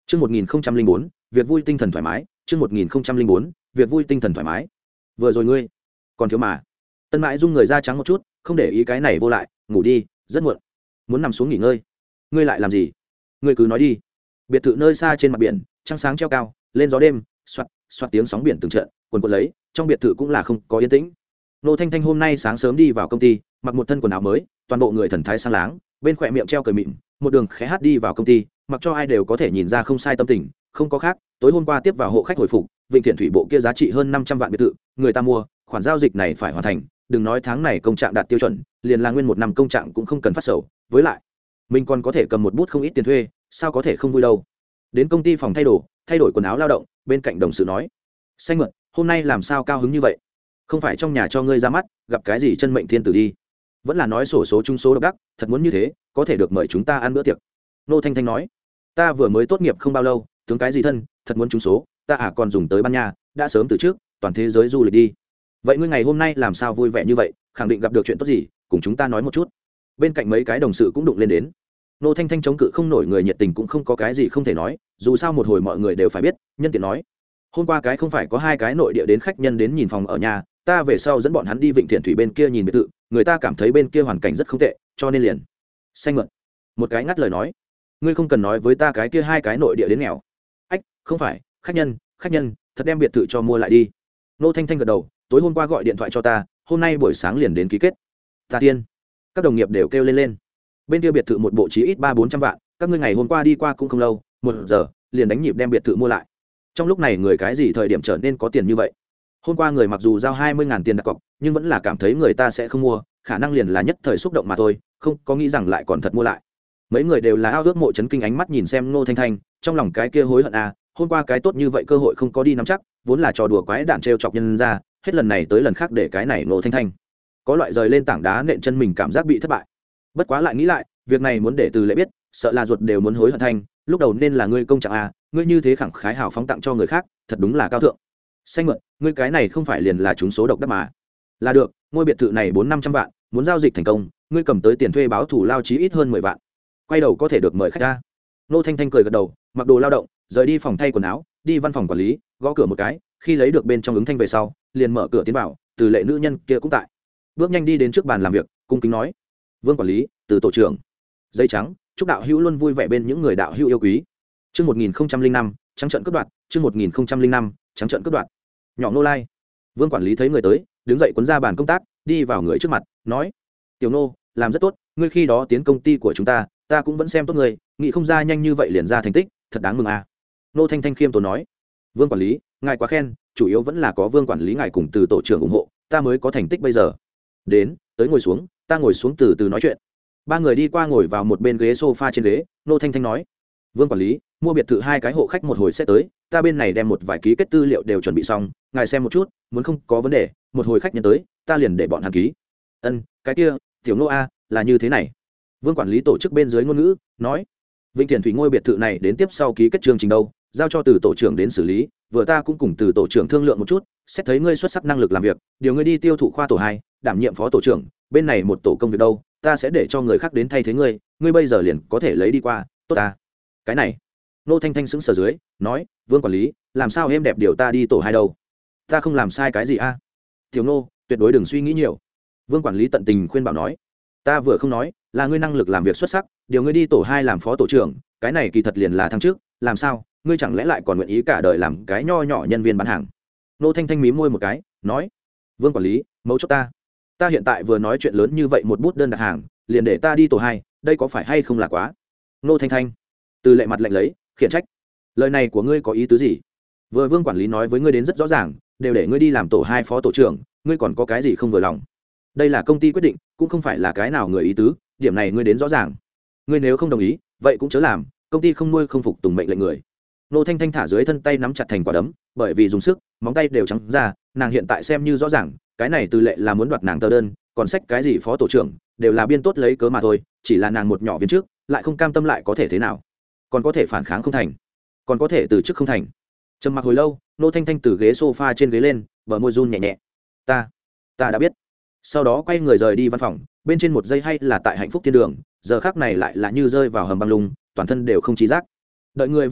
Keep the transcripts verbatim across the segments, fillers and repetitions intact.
Chương một nghìn không trăm linh bốn, việc vui tinh thần thoải mái, chương một nghìn không trăm linh bốn, việc vui tinh thần thoải mái. Vừa rồi ngươi, còn thiếu mà. Tân Mãi Dung người da trắng một chút, không để ý cái này vô lại, ngủ đi, rất muộn. Muốn nằm xuống nghỉ ngơi. Ngươi lại làm gì? Ngươi cứ nói đi. Biệt thự nơi xa trên mặt biển, trăng sáng treo cao, lên gió đêm, xoạt, xoạt tiếng sóng biển từng trận, quần quần lấy, trong biệt thự cũng là không có yên tĩnh. Nô Thanh Thanh hôm nay sáng sớm đi vào công ty, mặc một thân quần áo mới, toàn bộ người thần thái sáng láng, bên khỏe miệng treo cười mịn, một đường khẽ hát đi vào công ty, mặc cho ai đều có thể nhìn ra không sai tâm tình, không có khác. Tối hôm qua tiếp vào hộ khách hồi phục, Vịnh Thiện Thủy bộ kia giá trị hơn năm trăm vạn biệt thự, người ta mua, khoản giao dịch này phải hoàn thành, đừng nói tháng này công trạng đạt tiêu chuẩn, liền là nguyên một năm công trạng cũng không cần phát sầu, với lại, mình còn có thể cầm một bút không ít tiền thuê, sao có thể không vui đâu. Đến công ty phòng thay đồ, thay đổi quần áo lao động, bên cạnh đồng sự nói: "Xanh mượn, hôm nay làm sao cao hứng như vậy? Không phải trong nhà cho ngươi ra mắt, gặp cái gì chân mệnh thiên tử đi? Vẫn là nói sổ số chung số độc đắc, thật muốn như thế, có thể được mời chúng ta ăn bữa tiệc." Nô Thanh Thanh nói: "Ta vừa mới tốt nghiệp không bao lâu, tướng cái gì thân, thật muốn trúng số, ta à còn dùng tới ban nhà, đã sớm từ trước, toàn thế giới du lịch đi. Vậy ngươi ngày hôm nay làm sao vui vẻ như vậy, khẳng định gặp được chuyện tốt gì, cùng chúng ta nói một chút." Bên cạnh mấy cái đồng sự cũng đụng lên đến. Nô Thanh Thanh chống cự không nổi, người nhiệt tình cũng không có cái gì không thể nói, dù sao một hồi mọi người đều phải biết, nhân tiện nói: "Hôm qua cái không phải có hai cái nội địa đến khách nhân đến nhìn phòng ở nhà, ta về sau dẫn bọn hắn đi Vịnh Thiện Thủy bên kia nhìn biệt thự, người ta cảm thấy bên kia hoàn cảnh rất không tệ, cho nên liền." Xanh mượn. Một cái ngắt lời nói: "Ngươi không cần nói với ta cái kia hai cái nội địa đến nghèo." "Ách, không phải, khách nhân, khách nhân, thật đem biệt thự cho mua lại đi." Nô Thanh Thanh gật đầu: "Tối hôm qua gọi điện thoại cho ta, hôm nay buổi sáng liền đến ký kết." "Ta tiên." Các đồng nghiệp đều kêu lên lên. Bên kia biệt thự một bộ chí ít ba bốn trăm vạn, các ngươi ngày hôm qua đi qua cũng không lâu, một giờ liền đánh nhịp đem biệt thự mua lại. Trong lúc này người cái gì thời điểm trở nên có tiền như vậy? Hôm qua người mặc dù giao hai mươi ngàn tiền đặt cọc, nhưng vẫn là cảm thấy người ta sẽ không mua, khả năng liền là nhất thời xúc động mà thôi, không có nghĩ rằng lại còn thật mua lại. Mấy người đều là ao ước mộ chấn kinh ánh mắt nhìn xem Ngô Thanh Thanh, trong lòng cái kia hối hận à, hôm qua cái tốt như vậy cơ hội không có đi nắm chắc, vốn là trò đùa quái đản trêu chọc nhân ra, hết lần này tới lần khác để cái này Ngô Thanh Thanh có loại rời lên tảng đá nện chân mình cảm giác bị thất bại. Bất quá lại nghĩ lại, việc này muốn để Từ Lệ biết, sợ là ruột đều muốn hối hận thanh, lúc đầu nên là ngươi công trạng à, ngươi như thế khẳng khái hào phóng tặng cho người khác, thật đúng là cao thượng. Xanh mượn, ngươi cái này không phải liền là trúng số độc đắc mà. Là được, ngôi biệt thự này bốn năm trăm vạn, muốn giao dịch thành công, ngươi cầm tới tiền thuê báo thủ lao chí ít hơn mười vạn. Quay đầu có thể được mời khách ra. Nô Thanh Thanh cười gật đầu, mặc đồ lao động, rời đi phòng thay quần áo, đi văn phòng quản lý, gõ cửa một cái, khi lấy được bên trong ứng thanh về sau, liền mở cửa tiến vào, Từ Lệ nữ nhân kia cũng tại. Bước nhanh đi đến trước bàn làm việc, cung kính nói: "Vương quản lý, Từ tổ trưởng." Dây trắng, chúc đạo hữu luôn vui vẻ bên những người đạo hữu yêu quý. Chương một nghìn không trăm linh năm, trắng trận cướp đoạt, chương một nghìn không trăm linh năm, trắng trận cướp đoạt. Nhỏ nô lai. Vương quản lý thấy người tới, đứng dậy quấn ra bàn công tác, đi vào người trước mặt, nói: "Tiểu nô, làm rất tốt, ngươi khi đó tiến công ty của chúng ta, ta cũng vẫn xem tốt ngươi, nghĩ không ra nhanh như vậy liền ra thành tích, thật đáng mừng à." Nô Thanh Thanh khiêm tốn nói: "Vương quản lý, ngài quá khen, chủ yếu vẫn là có Vương quản lý ngài cùng Từ tổ trưởng ủng hộ, ta mới có thành tích bây giờ." "Đến, tới ngồi xuống, ta ngồi xuống từ từ nói chuyện." Ba người đi qua ngồi vào một bên ghế sofa trên ghế, Nô Thanh Thanh nói: "Vương quản lý, mua biệt thự hai cái hộ khách một hồi sẽ tới, ta bên này đem một vài ký kết tư liệu đều chuẩn bị xong, ngài xem một chút, muốn không có vấn đề, một hồi khách nhân tới, ta liền để bọn hắn ký." "Ân, cái kia, tiểu Nô a, là như thế này." Vương quản lý tổ chức bên dưới ngôn ngữ, nói: "Vịnh Thiện Thủy ngôi biệt thự này đến tiếp sau ký kết chương trình đâu, giao cho Từ tổ trưởng đến xử lý, vừa ta cũng cùng Từ tổ trưởng thương lượng một chút, xét thấy ngươi xuất sắc năng lực làm việc, điều ngươi đi tiêu thụ khoa tổ hai, đảm nhiệm phó tổ trưởng, bên này một tổ công việc đâu, ta sẽ để cho người khác đến thay thế ngươi, ngươi bây giờ liền có thể lấy đi qua, tốt ta." Cái này, Nô Thanh Thanh sững sờ dưới, nói: "Vương quản lý, làm sao em đẹp điều ta đi tổ hai đâu? Ta không làm sai cái gì a?" "Tiểu Nô, tuyệt đối đừng suy nghĩ nhiều." Vương quản lý tận tình khuyên bảo nói: "Ta vừa không nói, là ngươi năng lực làm việc xuất sắc, điều ngươi đi tổ hai làm phó tổ trưởng, cái này kỳ thật liền là thăng trước, làm sao, ngươi chẳng lẽ lại còn nguyện ý cả đời làm cái nho nhỏ nhân viên bán hàng?" Nô Thanh Thanh mím môi một cái, nói: "Vương quản lý, mấu chốt ta ta hiện tại vừa nói chuyện lớn như vậy một bút đơn đặt hàng, liền để ta đi tổ hai, đây có phải hay không là quá?" Nô Thanh Thanh Từ Lệ mặt lạnh lấy, khiển trách: "Lời này của ngươi có ý tứ gì? Vừa Vương quản lý nói với ngươi đến rất rõ ràng, đều để ngươi đi làm tổ hai phó tổ trưởng, ngươi còn có cái gì không vừa lòng? Đây là công ty quyết định, cũng không phải là cái nào người ý tứ, điểm này ngươi đến rõ ràng. Ngươi nếu không đồng ý, vậy cũng chớ làm, công ty không nuôi không phục tùng mệnh lệnh người." Nô Thanh Thanh thả dưới thân tay nắm chặt thành quả đấm, bởi vì dùng sức, móng tay đều trắng ra, nàng hiện tại xem như rõ ràng, cái này Từ Lệ là muốn đoạt nàng tờ đơn, còn sách cái gì phó tổ trưởng, đều là biên tốt lấy cớ mà thôi, chỉ là nàng một nhỏ viên trước, lại không cam tâm lại có thể thế nào? Còn có thể phản kháng không thành, còn có thể từ chức không thành. Trầm mặc hồi lâu, Nô Thanh Thanh từ ghế sofa trên ghế lên, bờ môi run nhẹ nhẹ. "Ta, ta đã biết." Sau đó quay người rời đi văn phòng, bên trên một giây hay là tại hạnh phúc thiên đường, giờ khắc này lại là như rơi vào hầm băng lung, toàn thân đều không trí giác. Đợi người vừa đi,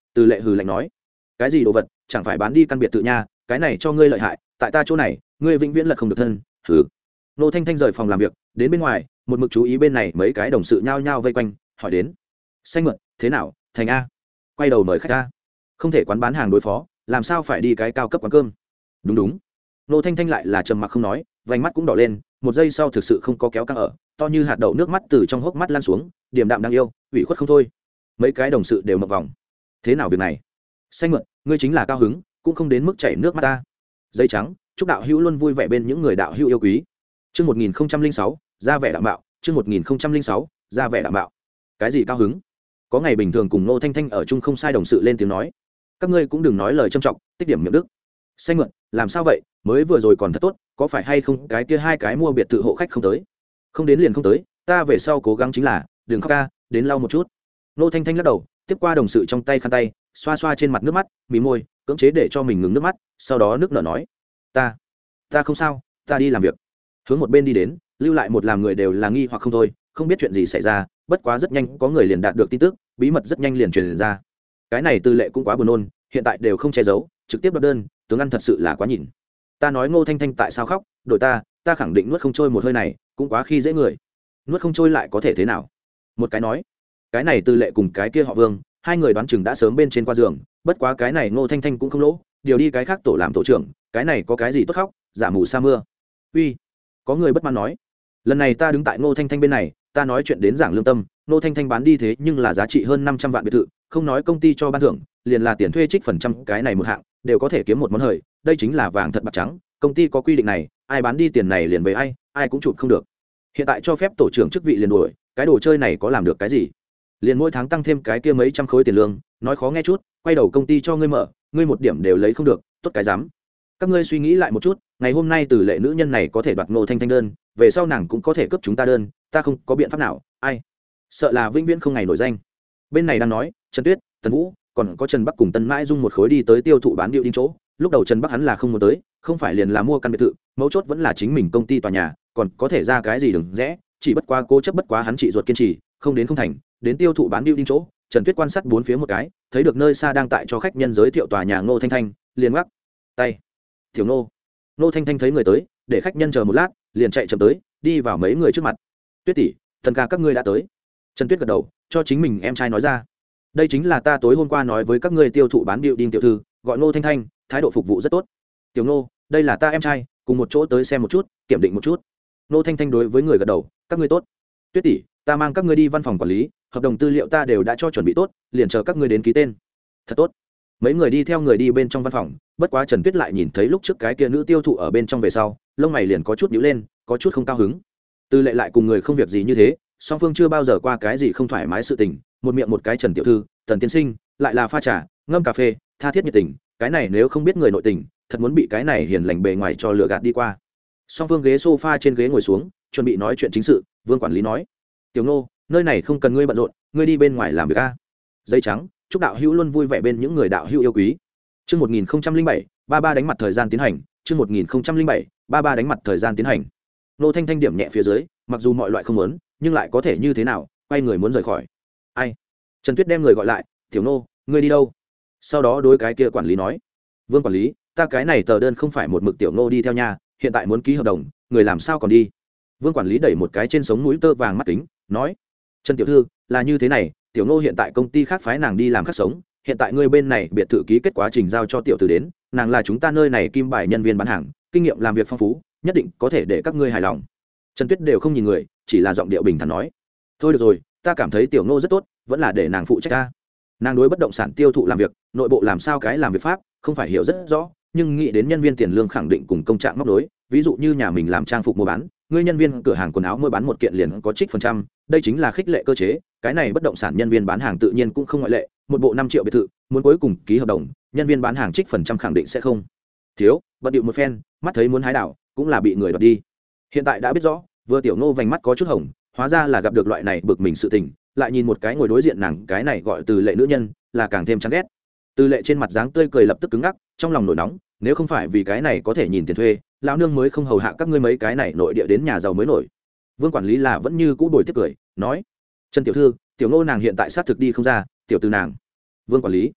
Từ lệ hừ lạnh nói, cái gì đồ vật, chẳng phải bán đi căn biệt thự nha, cái này cho ngươi lợi hại, tại ta chỗ này ngươi vĩnh viễn lật không được thân. Hừ. Nô Thanh Thanh rời phòng làm việc đến bên ngoài, một mực chú ý bên này mấy cái đồng sự nhao nhao vây quanh hỏi đến, xanh mượn thế nào thành a, quay đầu mời khách a, không thể quán bán hàng đối phó, làm sao phải đi cái cao cấp quán cơm. Đúng đúng. Nô Thanh Thanh lại là trầm mặc không nói, vành mắt cũng đỏ lên, một giây sau thực sự không có kéo căng ở, to như hạt đậu nước mắt từ trong hốc mắt lan xuống, điềm đạm đáng yêu, ủy khuất không thôi. Mấy cái đồng sự đều mập vòng. Thế nào việc này? Xanh mượn, ngươi chính là cao hứng, cũng không đến mức chảy nước mắt ta. Dây trắng, chúc đạo hữu luôn vui vẻ bên những người đạo hữu yêu quý. Chương một nghìn lẻ sáu, ra vẻ đạm bạo, chương một nghìn lẻ sáu, ra vẻ đạm bạo. Cái gì cao hứng? Có ngày bình thường cùng Nô Thanh Thanh ở chung không sai đồng sự lên tiếng nói. Các ngươi cũng đừng nói lời trâm trọng, tích điểm miệng đức. Xanh mượn, làm sao vậy, mới vừa rồi còn thật tốt, có phải hay không cái kia hai cái mua biệt thự hộ khách không tới? Không đến liền không tới, ta về sau cố gắng chính là, đừng khóc ca, đến lau một chút. Nô Thanh Thanh lắc đầu, tiếp qua đồng sự trong tay khăn tay, xoa xoa trên mặt nước mắt, mí môi, cưỡng chế để cho mình ngừng nước mắt, sau đó nước nở nói, ta, ta không sao, ta đi làm việc. Hướng một bên đi đến, lưu lại một làm người đều là nghi hoặc không thôi, không biết chuyện gì xảy ra, bất quá rất nhanh có người liền đạt được tin tức, bí mật rất nhanh liền truyền ra. Cái này Tư Lệ cũng quá buồn nôn, hiện tại đều không che giấu, trực tiếp đoạt đơn, tướng ăn thật sự là quá nhìn. Ta nói Ngô Thanh Thanh tại sao khóc, đổi ta, ta khẳng định nuốt không trôi một hơi này, cũng quá khi dễ người. Nuốt không trôi lại có thể thế nào? Một cái nói, cái này Tư Lệ cùng cái kia họ Vương, hai người đoán chừng đã sớm bên trên qua giường, bất quá cái này Ngô Thanh Thanh cũng không lỗ, điều đi cái khác tổ làm tổ trưởng, cái này có cái gì tốt khóc, giả mù sa mưa. Uy, có người bất mãn nói, lần này ta đứng tại Ngô Thanh Thanh bên này, ta nói chuyện đến giảng lương tâm, Ngô Thanh Thanh bán đi thế nhưng là giá trị hơn năm trăm vạn biệt thự, không nói công ty cho ban thưởng, liền là tiền thuê trích phần trăm, cái này một hạng đều có thể kiếm một món hời, đây chính là vàng thật bạc trắng, công ty có quy định này, ai bán đi tiền này liền về ai, ai cũng chụp không được. Hiện tại cho phép tổ trưởng chức vị liền đuổi, cái đồ chơi này có làm được cái gì? Liền mỗi tháng tăng thêm cái kia mấy trăm khối tiền lương, nói khó nghe chút, quay đầu công ty cho ngươi mở, ngươi một điểm đều lấy không được, tốt cái dám. Các ngươi suy nghĩ lại một chút, ngày hôm nay Từ Lệ nữ nhân này có thể đoạt Ngô Thanh Thanh đơn, về sau nàng cũng có thể cướp chúng ta đơn, ta không có biện pháp nào, ai? Sợ là vĩnh viễn không ngày nổi danh. Bên này đang nói, Trần Tuyết, Tần Vũ, còn có Trần Bắc cùng Tân Mãi Dung một khối đi tới tiêu thụ bán điệu đinh chỗ. Lúc đầu Trần Bắc hắn là không muốn tới, không phải liền là mua căn biệt thự, mấu chốt vẫn là chính mình công ty tòa nhà, còn có thể ra cái gì đừng rẽ, chỉ bất quá cố chấp bất quá hắn chị ruột kiên trì, không đến không thành, đến tiêu thụ bán điệu đinh chỗ. Trần Tuyết quan sát bốn phía một cái, thấy được nơi xa đang tại cho khách nhân giới thiệu tòa nhà Ngô Thanh Thanh, liền ngắc tay. Tiểu Ngô. Ngô Thanh Thanh thấy người tới, để khách nhân chờ một lát, liền chạy chậm tới, đi vào mấy người trước mặt. Tuyết tỷ, Thần ca các ngươi đã tới. Trần Tuyết gật đầu, cho chính mình em trai nói ra, đây chính là ta tối hôm qua nói với các ngươi tiêu thụ bán điệu đinh tiểu thư, gọi Ngô Thanh Thanh, thái độ phục vụ rất tốt. Tiểu Ngô, đây là ta em trai, cùng một chỗ tới xem một chút, kiểm định một chút. Ngô Thanh Thanh đối với người gật đầu, các ngươi tốt. Tuyết tỷ, ta mang các ngươi đi văn phòng quản lý, hợp đồng tư liệu ta đều đã cho chuẩn bị tốt, liền chờ các ngươi đến ký tên. Thật tốt. Mấy người đi theo người đi bên trong văn phòng, bất quá Trần Tuyết lại nhìn thấy lúc trước cái kia nữ tiêu thụ ở bên trong về sau, lông mày liền có chút nhíu lên, có chút không cao hứng. Tư Lệ lại cùng người không việc gì như thế, song phương chưa bao giờ qua cái gì không thoải mái sự tình, một miệng một cái Trần tiểu thư, Tần tiên sinh, lại là pha trà, ngâm cà phê, tha thiết nhiệt tình, cái này nếu không biết người nội tình, thật muốn bị cái này hiền lành bề ngoài cho lừa gạt đi qua. Song phương ghế sofa trên ghế ngồi xuống, chuẩn bị nói chuyện chính sự, Vương quản lý nói, Tiểu Ngô, nơi này không cần ngươi bận rộn, ngươi đi bên ngoài làm việc a. Dây trắng, chúc đạo hữu luôn vui vẻ bên những người đạo hữu yêu quý. Chương một nghìn lẻ bảy, ba ba đánh mặt thời gian tiến hành, chương một nghìn lẻ bảy, ba ba đánh mặt thời gian tiến hành. Nô Thanh Thanh điểm nhẹ phía dưới, mặc dù mọi loại không muốn, nhưng lại có thể như thế nào, quay người muốn rời khỏi. Ai? Trần Tuyết đem người gọi lại, Tiểu Nô, ngươi đi đâu? Sau đó đối cái kia quản lý nói, Vương quản lý, ta cái này tờ đơn không phải một mực Tiểu Nô đi theo nhà, hiện tại muốn ký hợp đồng, người làm sao còn đi? Vương quản lý đẩy một cái trên sống mũi tơ vàng mắt kính, nói, Trần tiểu thư, là như thế này, Tiểu Nô hiện tại công ty khác phái nàng đi làm khác sống, hiện tại ngươi bên này biệt thự ký kết quá trình giao cho tiểu tử đến, nàng là chúng ta nơi này kim bài nhân viên bán hàng, kinh nghiệm làm việc phong phú, nhất định có thể để các ngươi hài lòng. Trần Tuyết đều không nhìn người, chỉ là giọng điệu bình thản nói, thôi được rồi, ta cảm thấy Tiểu Nô rất tốt, vẫn là để nàng phụ trách ta. Nàng đối bất động sản tiêu thụ làm việc, nội bộ làm sao cái làm việc pháp, không phải hiểu rất rõ, nhưng nghĩ đến nhân viên tiền lương khẳng định cùng công trạng móc đối, ví dụ như nhà mình làm trang phục mua bán, ngươi nhân viên cửa hàng quần áo mua bán một kiện liền có trích phần trăm, đây chính là khích lệ cơ chế, cái này bất động sản nhân viên bán hàng tự nhiên cũng không ngoại lệ, một bộ năm triệu biệt thự, muốn cuối cùng ký hợp đồng, nhân viên bán hàng trích phần trăm khẳng định sẽ không thiếu, bận điệu một phen, mắt thấy muốn hái đảo, cũng là bị người đoạt đi. Hiện tại đã biết rõ, vừa Tiểu Nô vành mắt có chút hồng, hóa ra là gặp được loại này bực mình sự tình, lại nhìn một cái ngồi đối diện nàng, cái này gọi Từ Lệ nữ nhân, là càng thêm chán ghét. Từ Lệ trên mặt dáng tươi cười lập tức cứng ngắc, trong lòng nổi nóng, nếu không phải vì cái này có thể nhìn tiền thuê, lão nương mới không hầu hạ các ngươi mấy cái này nội địa đến nhà giàu mới nổi. Vương quản lý là vẫn như cũ bồi tiếp cười, nói, Trần tiểu thư, Tiểu Nô nàng hiện tại sát thực đi không ra, tiểu từ nàng. Vương quản lý,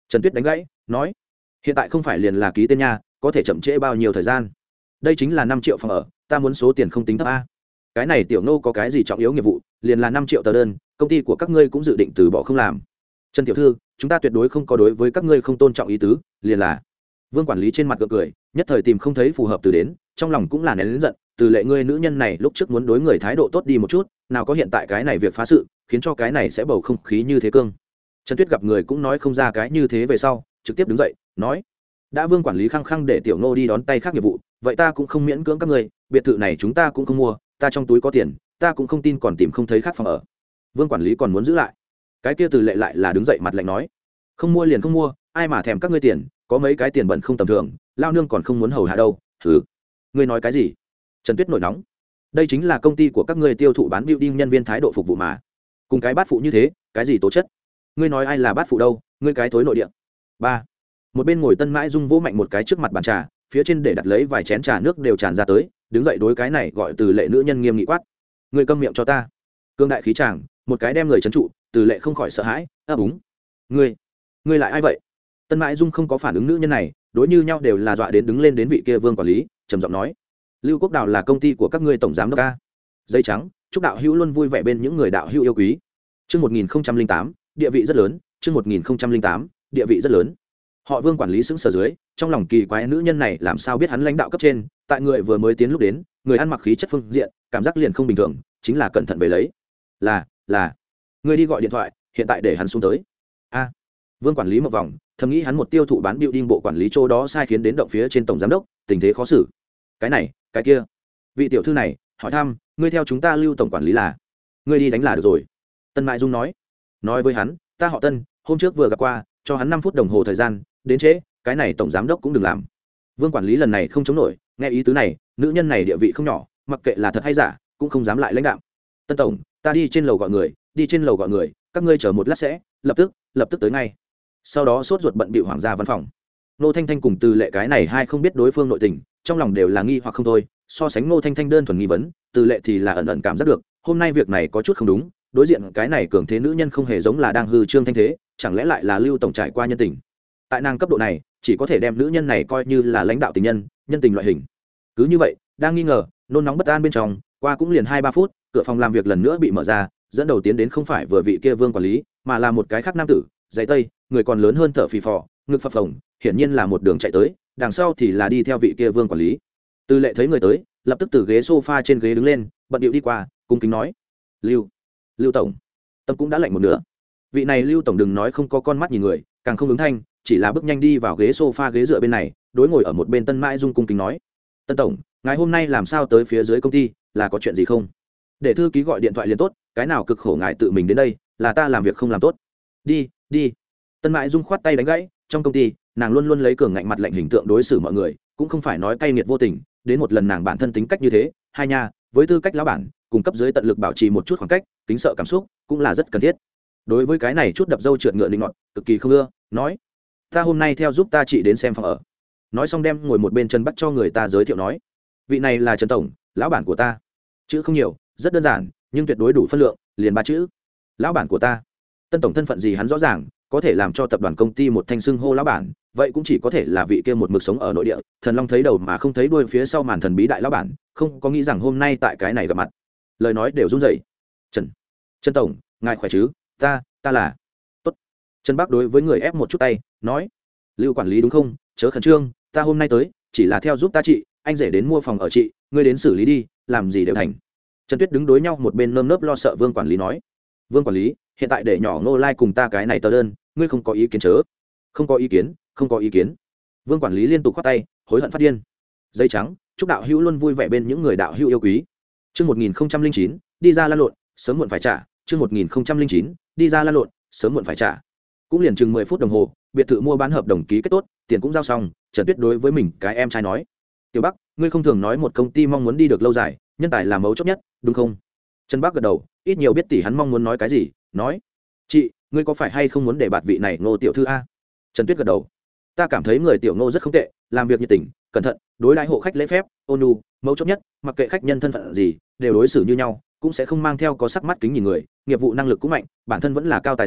Trần Tuyết đánh gãy nói, hiện tại không phải liền là ký tên nha, có thể chậm trễ bao nhiêu thời gian. Đây chính là năm triệu phòng ở, ta muốn số tiền không tính thấp a. Cái này tiểu nô có cái gì trọng yếu nghiệp vụ, liền là năm triệu tờ đơn, công ty của các ngươi cũng dự định từ bỏ không làm. Trần tiểu thư, chúng ta tuyệt đối không có đối với các ngươi không tôn trọng ý tứ, liền là. Vương quản lý trên mặt gượng cười, nhất thời tìm không thấy phù hợp từ đến, trong lòng cũng là nén lớn giận, từ lệ ngươi nữ nhân này lúc trước muốn đối người thái độ tốt đi một chút, nào có hiện tại cái này việc phá sự, khiến cho cái này sẽ bầu không khí như thế cương. Trần Tuyết gặp người cũng nói không ra cái như thế về sau, trực tiếp đứng dậy, nói: "Đã Vương quản lý khăng khăng để tiểu Ngô đi đón tay khác nghiệp vụ, vậy ta cũng không miễn cưỡng các ngươi, biệt thự này chúng ta cũng không mua, ta trong túi có tiền, ta cũng không tin còn tìm không thấy khác phòng ở." Vương quản lý còn muốn giữ lại. Cái kia từ lệ lại là đứng dậy mặt lạnh nói: "Không mua liền không mua, ai mà thèm các ngươi tiền, có mấy cái tiền bẩn không tầm thường, lao nương còn không muốn hầu hạ đâu." "Hừ, ngươi nói cái gì?" Trần Tuyết nổi nóng. "Đây chính là công ty của các ngươi tiêu thụ bán building nhân viên thái độ phục vụ mà, cùng cái bát phụ như thế, cái gì tố chất? Ngươi nói ai là bát phụ đâu, ngươi cái thối nội địa." Ba. Một bên ngồi Tân Mãi Dung vỗ mạnh một cái trước mặt bàn trà, phía trên để đặt lấy vài chén trà nước đều tràn ra tới, đứng dậy đối cái này gọi từ lệ nữ nhân nghiêm nghị quát: "Ngươi câm miệng cho ta." Cương đại khí chàng, một cái đem người trấn trụ, từ lệ không khỏi sợ hãi, ấp úng: "Ngươi, ngươi lại ai vậy?" Tân Mãi Dung không có phản ứng nữ nhân này, đối như nhau đều là dọa đến đứng lên đến vị kia Vương quản lý, trầm giọng nói: "Lưu Quốc Đào là công ty của các ngươi tổng giám đốc a." Dây trắng, chúc đạo hữu luôn vui vẻ bên những người đạo hữu yêu quý. Chương một nghìn không trăm linh tám, địa vị rất lớn, chương một nghìn không trăm linh tám, địa vị rất lớn. Họ Vương quản lý sững sờ dưới, trong lòng kỳ quái nữ nhân này làm sao biết hắn lãnh đạo cấp trên, tại người vừa mới tiến lúc đến, người ăn mặc khí chất phương diện, cảm giác liền không bình thường, chính là cẩn thận về lấy. Là, là, người đi gọi điện thoại, hiện tại để hắn xuống tới. A. Vương quản lý một vòng, thầm nghĩ hắn một tiêu thụ bán building bộ quản lý chỗ đó sai khiến đến động phía trên tổng giám đốc, tình thế khó xử. Cái này, cái kia. Vị tiểu thư này, hỏi thăm, ngươi theo chúng ta Lưu tổng quản lý là? Ngươi đi đánh là được rồi. Tân Mại Dung nói. Nói với hắn, ta họ Tân, hôm trước vừa gặp qua, cho hắn năm phút đồng hồ thời gian, đến trễ, cái này tổng giám đốc cũng đừng làm. Vương quản lý lần này không chống nổi, nghe ý tứ này, nữ nhân này địa vị không nhỏ, mặc kệ là thật hay giả, cũng không dám lại lãnh đạo. Tân tổng, ta đi trên lầu gọi người, đi trên lầu gọi người, các ngươi chờ một lát sẽ, lập tức, lập tức tới ngay. Sau đó sốt ruột bận bịu hoàng gia văn phòng. Nô Thanh Thanh cùng Từ Lệ cái này hai không biết đối phương nội tình, trong lòng đều là nghi hoặc không thôi, so sánh Nô Thanh Thanh đơn thuần nghi vấn, Từ Lệ thì là ẩn ẩn cảm giác được, hôm nay việc này có chút không đúng, đối diện cái này cường thế nữ nhân không hề giống là đang hư trương thanh thế, chẳng lẽ lại là Lưu tổng trải qua nhân tình. Tại nàng cấp độ này, chỉ có thể đem nữ nhân này coi như là lãnh đạo tình nhân, nhân tình loại hình. Cứ như vậy, đang nghi ngờ, nôn nóng bất an bên trong, qua cũng liền hai ba phút, cửa phòng làm việc lần nữa bị mở ra, dẫn đầu tiến đến không phải vừa vị kia Vương quản lý, mà là một cái khác nam tử, giày tây, người còn lớn hơn thở phì phò, ngực phập phồng, hiển nhiên là một đường chạy tới, đằng sau thì là đi theo vị kia Vương quản lý. Từ Lệ thấy người tới, lập tức từ ghế sofa trên ghế đứng lên, bận điệu đi qua, cung kính nói: "Lưu, Lưu tổng." Tâm cũng đã lạnh một nửa. Vị này Lưu tổng đừng nói không có con mắt nhìn người, càng không ứng thanh, chỉ là bước nhanh đi vào ghế sofa ghế dựa bên này, đối ngồi ở một bên Tân Mãi Dung cung kính nói: "Tân tổng, ngày hôm nay làm sao tới phía dưới công ty, là có chuyện gì không? Để thư ký gọi điện thoại liền tốt, cái nào cực khổ ngài tự mình đến đây, là ta làm việc không làm tốt." "Đi, đi." Tân Mãi Dung khoát tay đánh gãy, trong công ty, nàng luôn luôn lấy cường ngạnh mặt lạnh hình tượng đối xử mọi người, cũng không phải nói cay nghiệt vô tình, đến một lần nàng bản thân tính cách như thế, hai nha, với tư cách lão bản, cùng cấp dưới tận lực bảo trì một chút khoảng cách, kính sợ cảm xúc, cũng là rất cần thiết. Đối với cái này chút đập dâu trượt ngựa định ngọt, cực kỳ không ưa, nói: "Ta hôm nay theo giúp ta chị đến xem phòng ở." Nói xong đem ngồi một bên Trần Bắc cho người ta giới thiệu nói: "Vị này là Trần tổng, lão bản của ta." Chữ không nhiều, rất đơn giản, nhưng tuyệt đối đủ phân lượng, liền ba chữ: "Lão bản của ta." Tân tổng thân phận gì hắn rõ ràng, có thể làm cho tập đoàn công ty một thanh xưng hô lão bản, vậy cũng chỉ có thể là vị kia một mực sống ở nội địa, thần long thấy đầu mà không thấy đuôi phía sau màn thần bí đại lão bản, không có nghĩ rằng hôm nay tại cái này gặp mặt. Lời nói đều run rẩy. "Trần, Trần tổng, ngài khỏe chứ? Ta, ta là." "Tốt." Trần Bắc đối với người ép một chút tay, nói: "Lưu quản lý đúng không? Chớ khẩn trương, ta hôm nay tới, chỉ là theo giúp ta chị, anh rể đến mua phòng ở chị, ngươi đến xử lý đi, làm gì đều thành." Trần Tuyết đứng đối nhau một bên nơm nớp lo sợ Vương quản lý nói: "Vương quản lý, hiện tại để nhỏ Ngô Lai cùng ta cái này tờ đơn, ngươi không có ý kiến chớ?" "Không có ý kiến, không có ý kiến." Vương quản lý liên tục khoát tay, hối hận phát điên. Dây trắng, chúc đạo hữu luôn vui vẻ bên những người đạo hữu yêu quý. Chương một nghìn không trăm linh chín, đi ra lan lộn, sớm muộn phải trả. Chương một nghìn không trăm linh chín, đi ra lan lộn, sớm muộn phải trả. Cũng liền chừng mười phút đồng hồ, biệt thự mua bán hợp đồng ký kết tốt, tiền cũng giao xong, Trần Tuyết đối với mình cái em trai nói: "Tiểu Bắc, ngươi không thường nói một công ty mong muốn đi được lâu dài, nhân tài là mấu chốt nhất, đúng không?" Trần Bắc gật đầu, ít nhiều biết tỷ hắn mong muốn nói cái gì, nói: "Chị, ngươi có phải hay không muốn để bạt vị này Ngô tiểu thư a?" Trần Tuyết gật đầu: "Ta cảm thấy người tiểu Ngô rất không tệ, làm việc nhiệt tình, cẩn thận, đối đãi hộ khách lễ phép, ôn nhu, mấu chốt nhất, mặc kệ khách nhân thân phận gì, đều đối xử như nhau, cũng sẽ không mang theo có sắc mắt kính nhìn người, nghiệp vụ năng lực cũng mạnh, bản thân vẫn là cao tài sinh,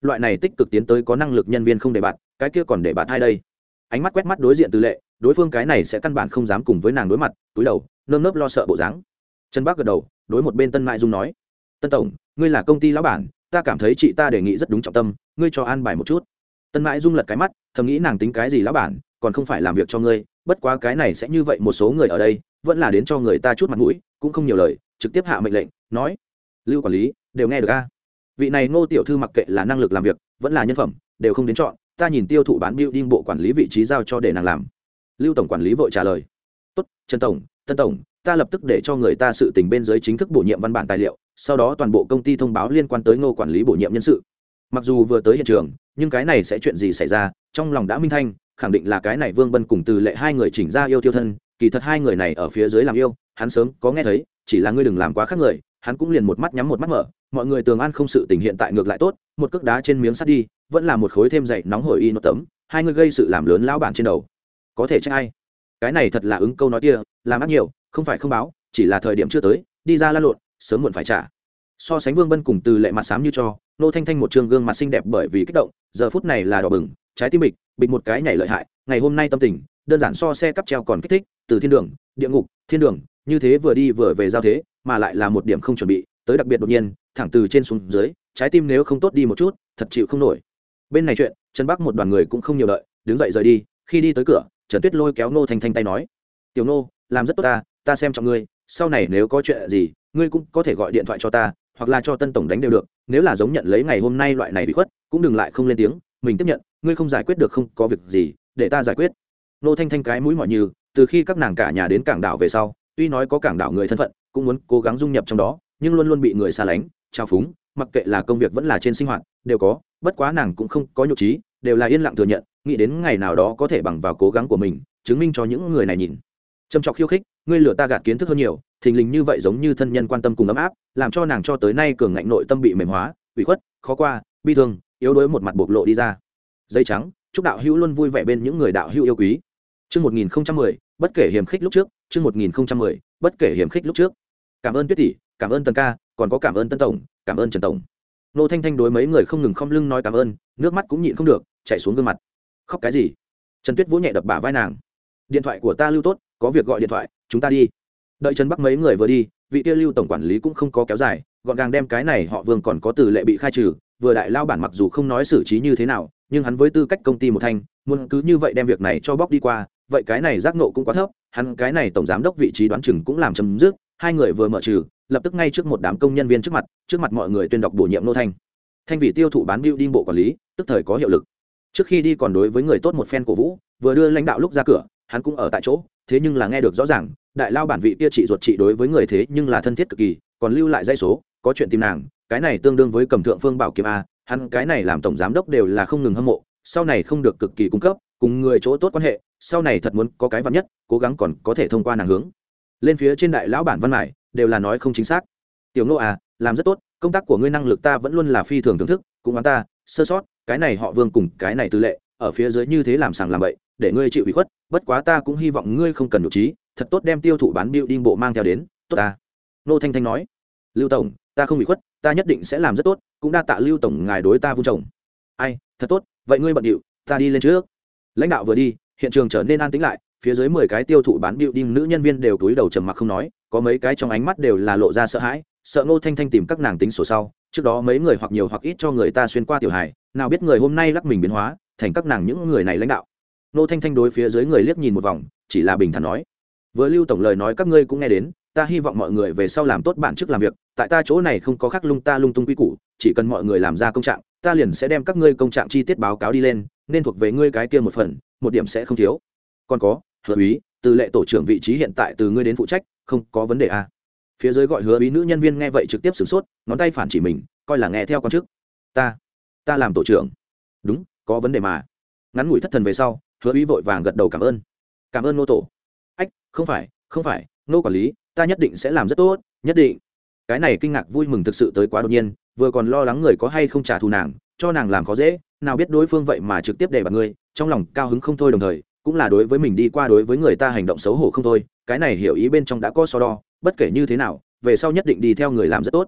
loại này tích cực tiến tới có năng lực nhân viên không để bạn, cái kia còn để bạn hai đây. Ánh mắt quét mắt đối diện Từ Lệ, đối phương cái này sẽ căn bản không dám cùng với nàng đối mặt, túi đầu nơm nớp lo sợ bộ dáng. Trần Bắc gật đầu, đối một bên Tân Mại Dung nói: Tân tổng, ngươi là công ty lão bản, ta cảm thấy chị ta đề nghị rất đúng trọng tâm, ngươi cho an bài một chút. Tân Mại Dung lật cái mắt, thầm nghĩ nàng tính cái gì lão bản, còn không phải làm việc cho ngươi, bất quá cái này sẽ như vậy một số người ở đây vẫn là đến cho người ta chút mặt mũi, cũng không nhiều lời, trực tiếp hạ mệnh lệnh nói: Lưu quản lý đều nghe được a, vị này Ngô tiểu thư mặc kệ là năng lực làm việc vẫn là nhân phẩm đều không đến chọn, ta nhìn tiêu thụ bán building bộ quản lý vị trí giao cho để nàng làm. Lưu tổng quản lý vội trả lời: tốt, Trần tổng, Tân tổng, ta lập tức để cho người ta sự tình bên dưới chính thức bổ nhiệm văn bản tài liệu, sau đó toàn bộ công ty thông báo liên quan tới Ngô quản lý bổ nhiệm nhân sự. Mặc dù vừa tới hiện trường, nhưng cái này sẽ chuyện gì xảy ra, trong lòng đã minh thanh, khẳng định là cái này Vương Bân cùng Từ Lệ hai người chỉnh ra yêu tiêu thân, kỳ thật hai người này ở phía dưới làm yêu, hắn sớm có nghe thấy, chỉ là ngươi đừng làm quá khác người, hắn cũng liền một mắt nhắm một mắt mở, mọi người tường an không sự tình hiện tại ngược lại tốt, một cước đá trên miếng sắt đi, vẫn là một khối thêm dậy nóng hổi y nó tấm, hai người gây sự làm lớn lão bản trên đầu. Có thể trách ai? Cái này thật là ứng câu nói kia, làm ác nhiều, không phải không báo, chỉ là thời điểm chưa tới, đi ra la lộn, sớm muộn phải trả. So sánh Vương Bân cùng Từ Lệ mặt xám như cho, Nô Thanh Thanh một trương gương mặt xinh đẹp bởi vì kích động, giờ phút này là đỏ bừng, trái tim bịch, bịch một cái nhảy lợi hại, ngày hôm nay tâm tình, đơn giản so xe cắp treo còn kích thích, từ thiên đường, địa ngục, thiên đường, như thế vừa đi vừa về giao thế, mà lại là một điểm không chuẩn bị, tới đặc biệt đột nhiên, thẳng từ trên xuống dưới, trái tim nếu không tốt đi một chút, thật chịu không nổi. Bên này chuyện, Trần Bắc một đoàn người cũng không nhiều đợi, đứng dậy rời đi, khi đi tới cửa, Trần Tuyết lôi kéo Nô Thanh Thanh tay nói: "Tiểu Nô, làm rất tốt ta, ta xem trọng ngươi, sau này nếu có chuyện gì, ngươi cũng có thể gọi điện thoại cho ta, hoặc là cho Tân tổng đánh đều được, nếu là giống nhận lấy ngày hôm nay loại này bị khuất, cũng đừng lại không lên tiếng, mình tiếp nhận, ngươi không giải quyết được không có việc gì, để ta giải quyết." Nô Thanh Thanh cái mũi mỏi như, từ khi các nàng cả nhà đến cảng đảo về sau, tuy nói có cảng đảo người thân phận, cũng muốn cố gắng dung nhập trong đó, nhưng luôn luôn bị người xa lánh, trao phúng, mặc kệ là công việc vẫn là trên sinh hoạt, đều có, bất quá nàng cũng không có nhục trí, đều là yên lặng thừa nhận, nghĩ đến ngày nào đó có thể bằng vào cố gắng của mình, chứng minh cho những người này nhìn. Trầm trọng khiêu khích, ngươi lừa ta gạt kiến thức hơn nhiều, thình lình như vậy giống như thân nhân quan tâm cùng ấm áp, làm cho nàng cho tới nay cường ngạnh nội tâm bị mềm hóa, ủy khuất, khó qua, bi thương, yếu đuối một mặt bộc lộ đi ra. Dây trắng, chúc đạo hữu luôn vui vẻ bên những người đạo hữu yêu quý. Chương một nghìn không trăm mười, bất kể hiểm khích lúc trước, chương một nghìn không trăm mười, bất kể hiểm khích lúc trước. Cảm ơn Tuyết tỷ, cảm ơn Tần ca, còn có cảm ơn Tân tổng, cảm ơn Trần tổng. Nô Thanh Thanh đối mấy người không ngừng khom lưng nói cảm ơn, nước mắt cũng nhịn không được, chảy xuống gương mặt. Khóc cái gì? Trần Tuyết vỗ nhẹ đập bả vai nàng. Điện thoại của ta lưu tốt, có việc gọi điện thoại, chúng ta đi. Đợi Trần Bắc mấy người vừa đi, vị kia Lưu tổng quản lý cũng không có kéo dài, gọn gàng đem cái này họ Vương còn có Từ Lệ bị khai trừ, vừa đại lao bản mặc dù không nói xử trí như thế nào, nhưng hắn với tư cách công ty một thành, muốn cứ như vậy đem việc này cho bóc đi qua, vậy cái này giác nộ cũng quá thấp, hắn cái này tổng giám đốc vị trí đoán chừng cũng làm chấm dứt, hai người vừa mở trừ, lập tức ngay trước một đám công nhân viên trước mặt, trước mặt mọi người tuyên đọc bổ nhiệm Nô Thanh Thanh vị tiêu thụ bán building bộ quản lý, tức thời có hiệu lực. Trước khi đi còn đối với người tốt một phen cổ vũ, vừa đưa lãnh đạo lúc ra cửa, hắn cũng ở tại chỗ, thế nhưng là nghe được rõ ràng, đại lao bản vị kia chị ruột chị đối với người thế nhưng là thân thiết cực kỳ, còn lưu lại dây số, có chuyện tìm nàng, cái này tương đương với cầm thượng phương bảo kiếm a, hắn cái này làm tổng giám đốc đều là không ngừng hâm mộ, sau này không được cực kỳ cung cấp, cùng người chỗ tốt quan hệ, sau này thật muốn có cái vạn nhất, cố gắng còn có thể thông qua nàng hướng lên phía trên đại lão bản văn mải, đều là nói không chính xác. Tiểu Ngô à, làm rất tốt, công tác của ngươi năng lực ta vẫn luôn là phi thường thưởng thức, cũng oán ta sơ sót, cái này họ Vương cùng cái này Tư Lệ ở phía dưới như thế làm sàng làm bậy, để ngươi chịu ủy khuất, bất quá ta cũng hy vọng ngươi không cần nhục trí, thật tốt đem tiêu thụ bán building bộ mang theo đến, tốt ta. Nô Thanh Thanh nói: Lưu tổng, ta không ủy khuất, ta nhất định sẽ làm rất tốt, cũng đa tạ Lưu tổng ngài đối ta vun trồng. Ai, thật tốt, vậy ngươi bận điệu, ta đi lên trước. Lãnh đạo vừa đi, hiện trường trở nên an tĩnh lại, phía dưới mười cái tiêu thụ bán building nữ nhân viên đều cúi đầu trầm mặc không nói, có mấy cái trong ánh mắt đều là lộ ra sợ hãi, sợ Ngô Thanh Thanh tìm các nàng tính sổ sau, trước đó mấy người hoặc nhiều hoặc ít cho người ta xuyên qua tiểu hài, nào biết người hôm nay lắc mình biến hóa, thành các nàng những người này lãnh đạo. Ngô Thanh Thanh đối phía dưới người liếc nhìn một vòng, chỉ là bình thản nói: "Vừa Lưu tổng lời nói các ngươi cũng nghe đến, ta hy vọng mọi người về sau làm tốt bản chức làm việc, tại ta chỗ này không có khác lung ta lung tung quy củ, chỉ cần mọi người làm ra công trạng, ta liền sẽ đem các ngươi công trạng chi tiết báo cáo đi lên, nên thuộc về ngươi cái kia một phần, một điểm sẽ không thiếu. Còn có, Hứa úy, Từ Lệ tổ trưởng vị trí hiện tại từ ngươi đến phụ trách, không có vấn đề à?" Phía dưới gọi Hứa úy nữ nhân viên nghe vậy trực tiếp sửng sốt, ngón tay phản chỉ mình, coi là nghe theo con trước. Ta, ta làm tổ trưởng. Đúng, có vấn đề mà. Ngắn ngủi thất thần về sau, Hứa úy vội vàng gật đầu cảm ơn. Cảm ơn Nô tổ. Ách, không phải, không phải, Nô quản lý, ta nhất định sẽ làm rất tốt, nhất định. Cái này kinh ngạc vui mừng thực sự tới quá đột nhiên, vừa còn lo lắng người có hay không trả thù nàng, cho nàng làm khó dễ, nào biết đối phương vậy mà trực tiếp để bạt ngươi, trong lòng cao hứng không thôi, đồng thời cũng là đối với mình đi qua đối với người ta hành động xấu hổ không thôi, cái này hiểu ý bên trong đã có so đo, bất kể như thế nào, về sau nhất định đi theo người làm rất tốt.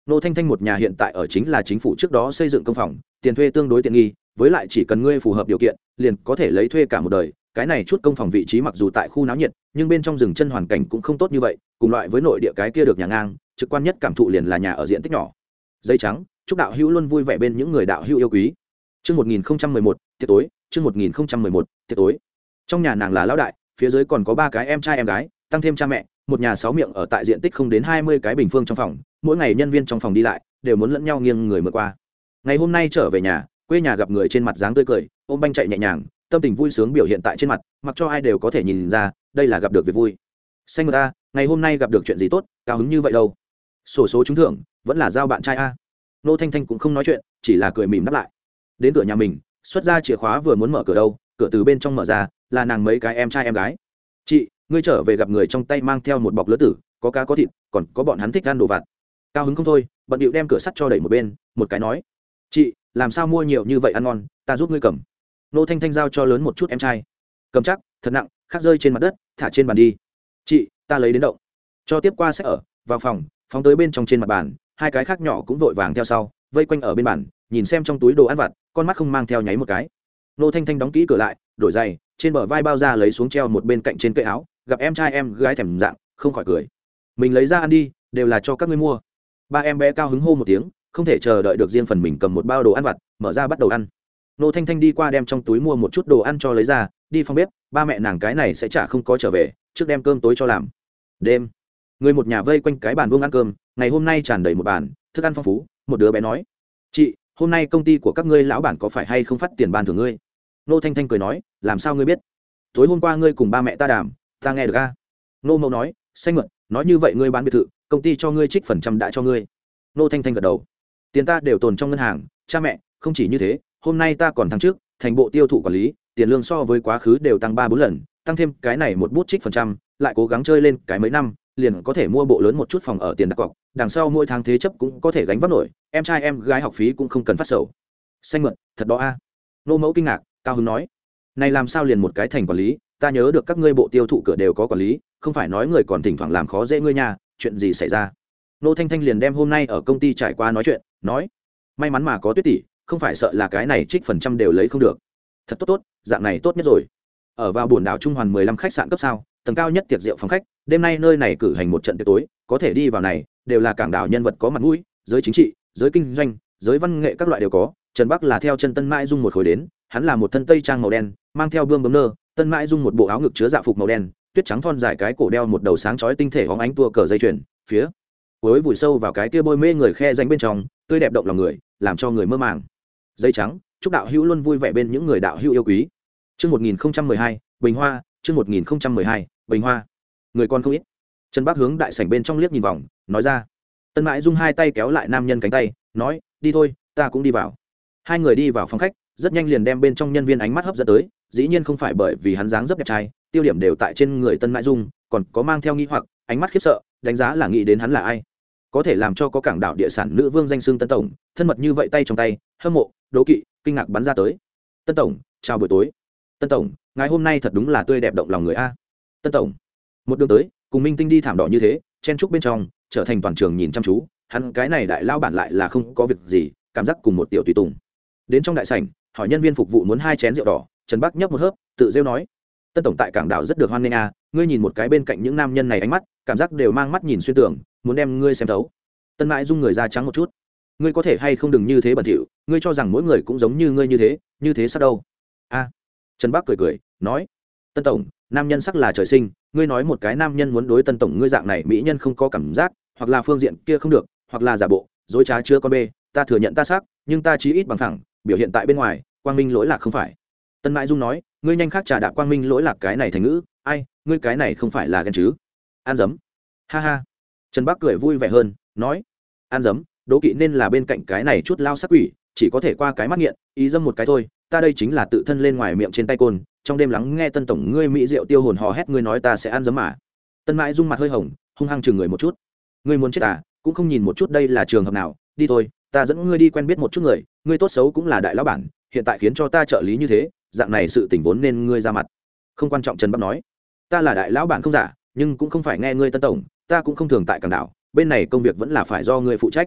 Nô Thanh Thanh một nhà hiện tại ở chính là chính phủ trước đó xây dựng công phòng, tiền thuê tương đối tiện nghi, với lại chỉ cần ngươi phù hợp điều kiện liền có thể lấy thuê cả một đời. Cái này chút công phòng vị trí mặc dù tại khu náo nhiệt nhưng bên trong rừng chân hoàn cảnh cũng không tốt như vậy, cùng loại với nội địa cái kia được nhà ngang, trực quan nhất cảm thụ liền là nhà ở diện tích nhỏ. Dây trắng, chúc đạo hữu luôn vui vẻ bên những người đạo hữu yêu quý. Chương một nghìn không trăm mười một, tiệc tối, chương một nghìn không trăm mười một, tiệc tối. Trong nhà nàng là lão đại, phía dưới còn có ba cái em trai em gái, tăng thêm cha mẹ, một nhà sáu miệng ở tại diện tích không đến hai mươi cái bình phương trong phòng, mỗi ngày nhân viên trong phòng đi lại đều muốn lẫn nhau nghiêng người mượn qua. Ngày hôm nay trở về nhà, quê nhà gặp người trên mặt dáng tươi cười, ôm banh chạy nhẹ nhàng, tâm tình vui sướng biểu hiện tại trên mặt, mặc cho ai đều có thể nhìn ra, đây là gặp được việc vui. Xanh người ta, ngày hôm nay gặp được chuyện gì tốt, cao hứng như vậy đâu? Sổ số trúng thưởng, vẫn là giao bạn trai a. Nô Thanh Thanh cũng không nói chuyện, chỉ là cười mỉm đáp lại. Đến cửa nhà mình, xuất ra chìa khóa vừa muốn mở cửa đâu, cửa từ bên trong mở ra, là nàng mấy cái em trai em gái. Chị, ngươi trở về gặp người trong tay mang theo một bọc lứa tử, có cá có thịt, còn có bọn hắn thích ăn đồ vặt. Cao hứng không thôi, bận điệu đem cửa sắt cho đẩy một bên, một cái nói: chị, làm sao mua nhiều như vậy ăn ngon, ta giúp ngươi cầm. Nô Thanh Thanh giao cho lớn một chút em trai, cầm chắc, thật nặng, khác rơi trên mặt đất, thả trên bàn đi. Chị, ta lấy đến động. Cho tiếp qua sẽ ở, vào phòng, phóng tới bên trong trên mặt bàn, hai cái khác nhỏ cũng vội vàng theo sau, vây quanh ở bên bàn, nhìn xem trong túi đồ ăn vặt, con mắt không mang theo nháy một cái. Nô Thanh Thanh đóng kỹ cửa lại, đổi giày, trên bờ vai bao ra lấy xuống treo một bên cạnh trên cây áo, gặp em trai em gái thèm dạng, không khỏi cười. Mình lấy ra ăn đi, đều là cho các ngươi mua. Ba em bé cao hứng hô một tiếng, không thể chờ đợi được riêng phần mình cầm một bao đồ ăn vặt, mở ra bắt đầu ăn. Nô Thanh Thanh đi qua đem trong túi mua một chút đồ ăn cho lấy ra, đi phòng bếp, ba mẹ nàng cái này sẽ chả không có trở về, trước đem cơm tối cho làm. Đêm, người một nhà vây quanh cái bàn vuông ăn cơm, ngày hôm nay tràn đầy một bàn, thức ăn phong phú. Một đứa bé nói: chị, hôm nay công ty của các ngươi lão bản có phải hay không phát tiền ban thưởng ngươi? Nô Thanh Thanh cười nói: làm sao ngươi biết? Tối hôm qua ngươi cùng ba mẹ ta đàm, ta nghe được a. Nô Mậu nói: xanh mượn, nói như vậy ngươi bán biệt thự, công ty cho ngươi trích phần trăm đã cho ngươi. Nô Thanh Thanh gật đầu: tiền ta đều tồn trong ngân hàng, cha mẹ, không chỉ như thế, hôm nay ta còn thăng trước, thành bộ tiêu thụ quản lý, tiền lương so với quá khứ đều tăng ba bốn lần, tăng thêm cái này một bút trích phần trăm, lại cố gắng chơi lên cái mấy năm, liền có thể mua bộ lớn một chút phòng ở tiền đặt cọc, đằng sau mỗi tháng thế chấp cũng có thể gánh vác nổi, em trai em gái học phí cũng không cần phát sầu. Xanh mượn, thật đó a. Nô Mẫu kinh ngạc, cao hứng nói: này làm sao liền một cái thành quản lý, ta nhớ được các ngươi bộ tiêu thụ cửa đều có quản lý, không phải nói người còn thỉnh thoảng làm khó dễ ngươi nha, chuyện gì xảy ra? Nô Thanh Thanh liền đem hôm nay ở công ty trải qua nói chuyện, nói: may mắn mà có Tuyết tỷ, không phải sợ là cái này trích phần trăm đều lấy không được. Thật tốt tốt, dạng này tốt nhất rồi. Ở vào buồn đảo Trung Hoàn mười lăm khách sạn cấp sao, tầng cao nhất tiệc rượu phòng khách, đêm nay nơi này cử hành một trận tiệc tối, có thể đi vào này đều là cảng đảo nhân vật có mặt mũi, giới chính trị, giới kinh doanh, giới văn nghệ các loại đều có. Trần Bắc là theo chân Tân Mãi Dung một khối đến, hắn là một thân tây trang màu đen, mang theo bươm bướm nơ, Tân Mãi Dung một bộ áo ngực chứa dạ phục màu đen, tuyết trắng thon dài cái cổ đeo một đầu sáng chói tinh thể hóng ánh tua cờ dây chuyền, phía cuối vùi sâu vào cái kia bôi mê người khe danh bên trong, tươi đẹp động lòng người, làm cho người mơ màng. Dây trắng, chúc đạo hữu luôn vui vẻ bên những người đạo hữu yêu quý. Chương một nghìn không trăm mười hai, Bình Hoa, chương một nghìn không trăm mười hai, Bình Hoa. Người con không ít. Trần Bắc hướng đại sảnh bên trong liếc nhìn vòng, nói ra. Tân Mãi Dung hai tay kéo lại nam nhân cánh tay, nói: đi thôi, ta cũng đi vào. Hai người đi vào phòng khách, rất nhanh liền đem bên trong nhân viên ánh mắt hấp dẫn tới, dĩ nhiên không phải bởi vì hắn dáng dấp đẹp trai, tiêu điểm đều tại trên người Tân Mãi Dung, còn có mang theo nghi hoặc, ánh mắt khiếp sợ, đánh giá là nghĩ đến hắn là ai. Có thể làm cho có cảng đảo địa sản nữ vương danh xưng Tân tổng, thân mật như vậy tay trong tay, hâm mộ, đố kỵ, kinh ngạc bắn ra tới. Tân tổng, chào buổi tối. Tân tổng, ngày hôm nay thật đúng là tươi đẹp động lòng người a. Tân tổng, một đường tới, cùng Minh Tinh đi thảm đỏ như thế, chen trúc bên trong, trở thành toàn trường nhìn chăm chú, hắn cái này đại lao bản lại là không có việc gì, cảm giác cùng một tiểu tùy tùng. Đến trong đại sảnh, hỏi nhân viên phục vụ muốn hai chén rượu đỏ, Trần Bắc nhấp một hớp, tự rêu nói: Tân tổng tại cảng đảo rất được hoan nghênh a, ngươi nhìn một cái bên cạnh những nam nhân này ánh mắt, cảm giác đều mang mắt nhìn xuyên tưởng, muốn đem ngươi xem thấu. Tân Mãi Dung người da trắng một chút: ngươi có thể hay không đừng như thế bẩn thỉu, ngươi cho rằng mỗi người cũng giống như ngươi như thế, như thế sao đâu? A. Trần Bắc cười cười, nói: Tân tổng, nam nhân sắc là trời sinh, ngươi nói một cái nam nhân muốn đối Tân tổng ngươi dạng này mỹ nhân không có cảm giác, hoặc là phương diện kia không được, hoặc là giả bộ, dối trá chưa con bê, ta thừa nhận ta sắc, nhưng ta chí ít bằng thẳng, biểu hiện tại bên ngoài, quang minh lỗi lạc không phải. Tân Mãi Dung nói: ngươi nhanh khác trà đạp quang minh lỗi lạc cái này thành ngữ, ai, ngươi cái này không phải là ghen chứ? An dấm. Ha ha. Trần Bắc cười vui vẻ hơn, nói: An dấm, đố kỵ nên là bên cạnh cái này chút lao sắc quỷ, chỉ có thể qua cái mắt nghiện, ý dâm một cái thôi, ta đây chính là tự thân lên ngoài miệng trên tay côn, trong đêm lắng nghe Tân tổng ngươi mỹ rượu tiêu hồn hò hét, ngươi nói ta sẽ ăn dấm mà. Tân Mãi Dung mặt hơi hồng, hung hăng chừng người một chút: ngươi muốn chết à, cũng không nhìn một chút đây là trường hợp nào, đi thôi, ta dẫn ngươi đi quen biết một chút người, ngươi tốt xấu cũng là đại lão bản, hiện tại khiến cho ta trợ lý như thế, dạng này sự tình vốn nên ngươi ra mặt. Không quan trọng. Trần Bắc nói: ta là đại lão bản không giả, nhưng cũng không phải nghe ngươi Tân tổng, ta cũng không thường tại cảng đảo, bên này công việc vẫn là phải do ngươi phụ trách.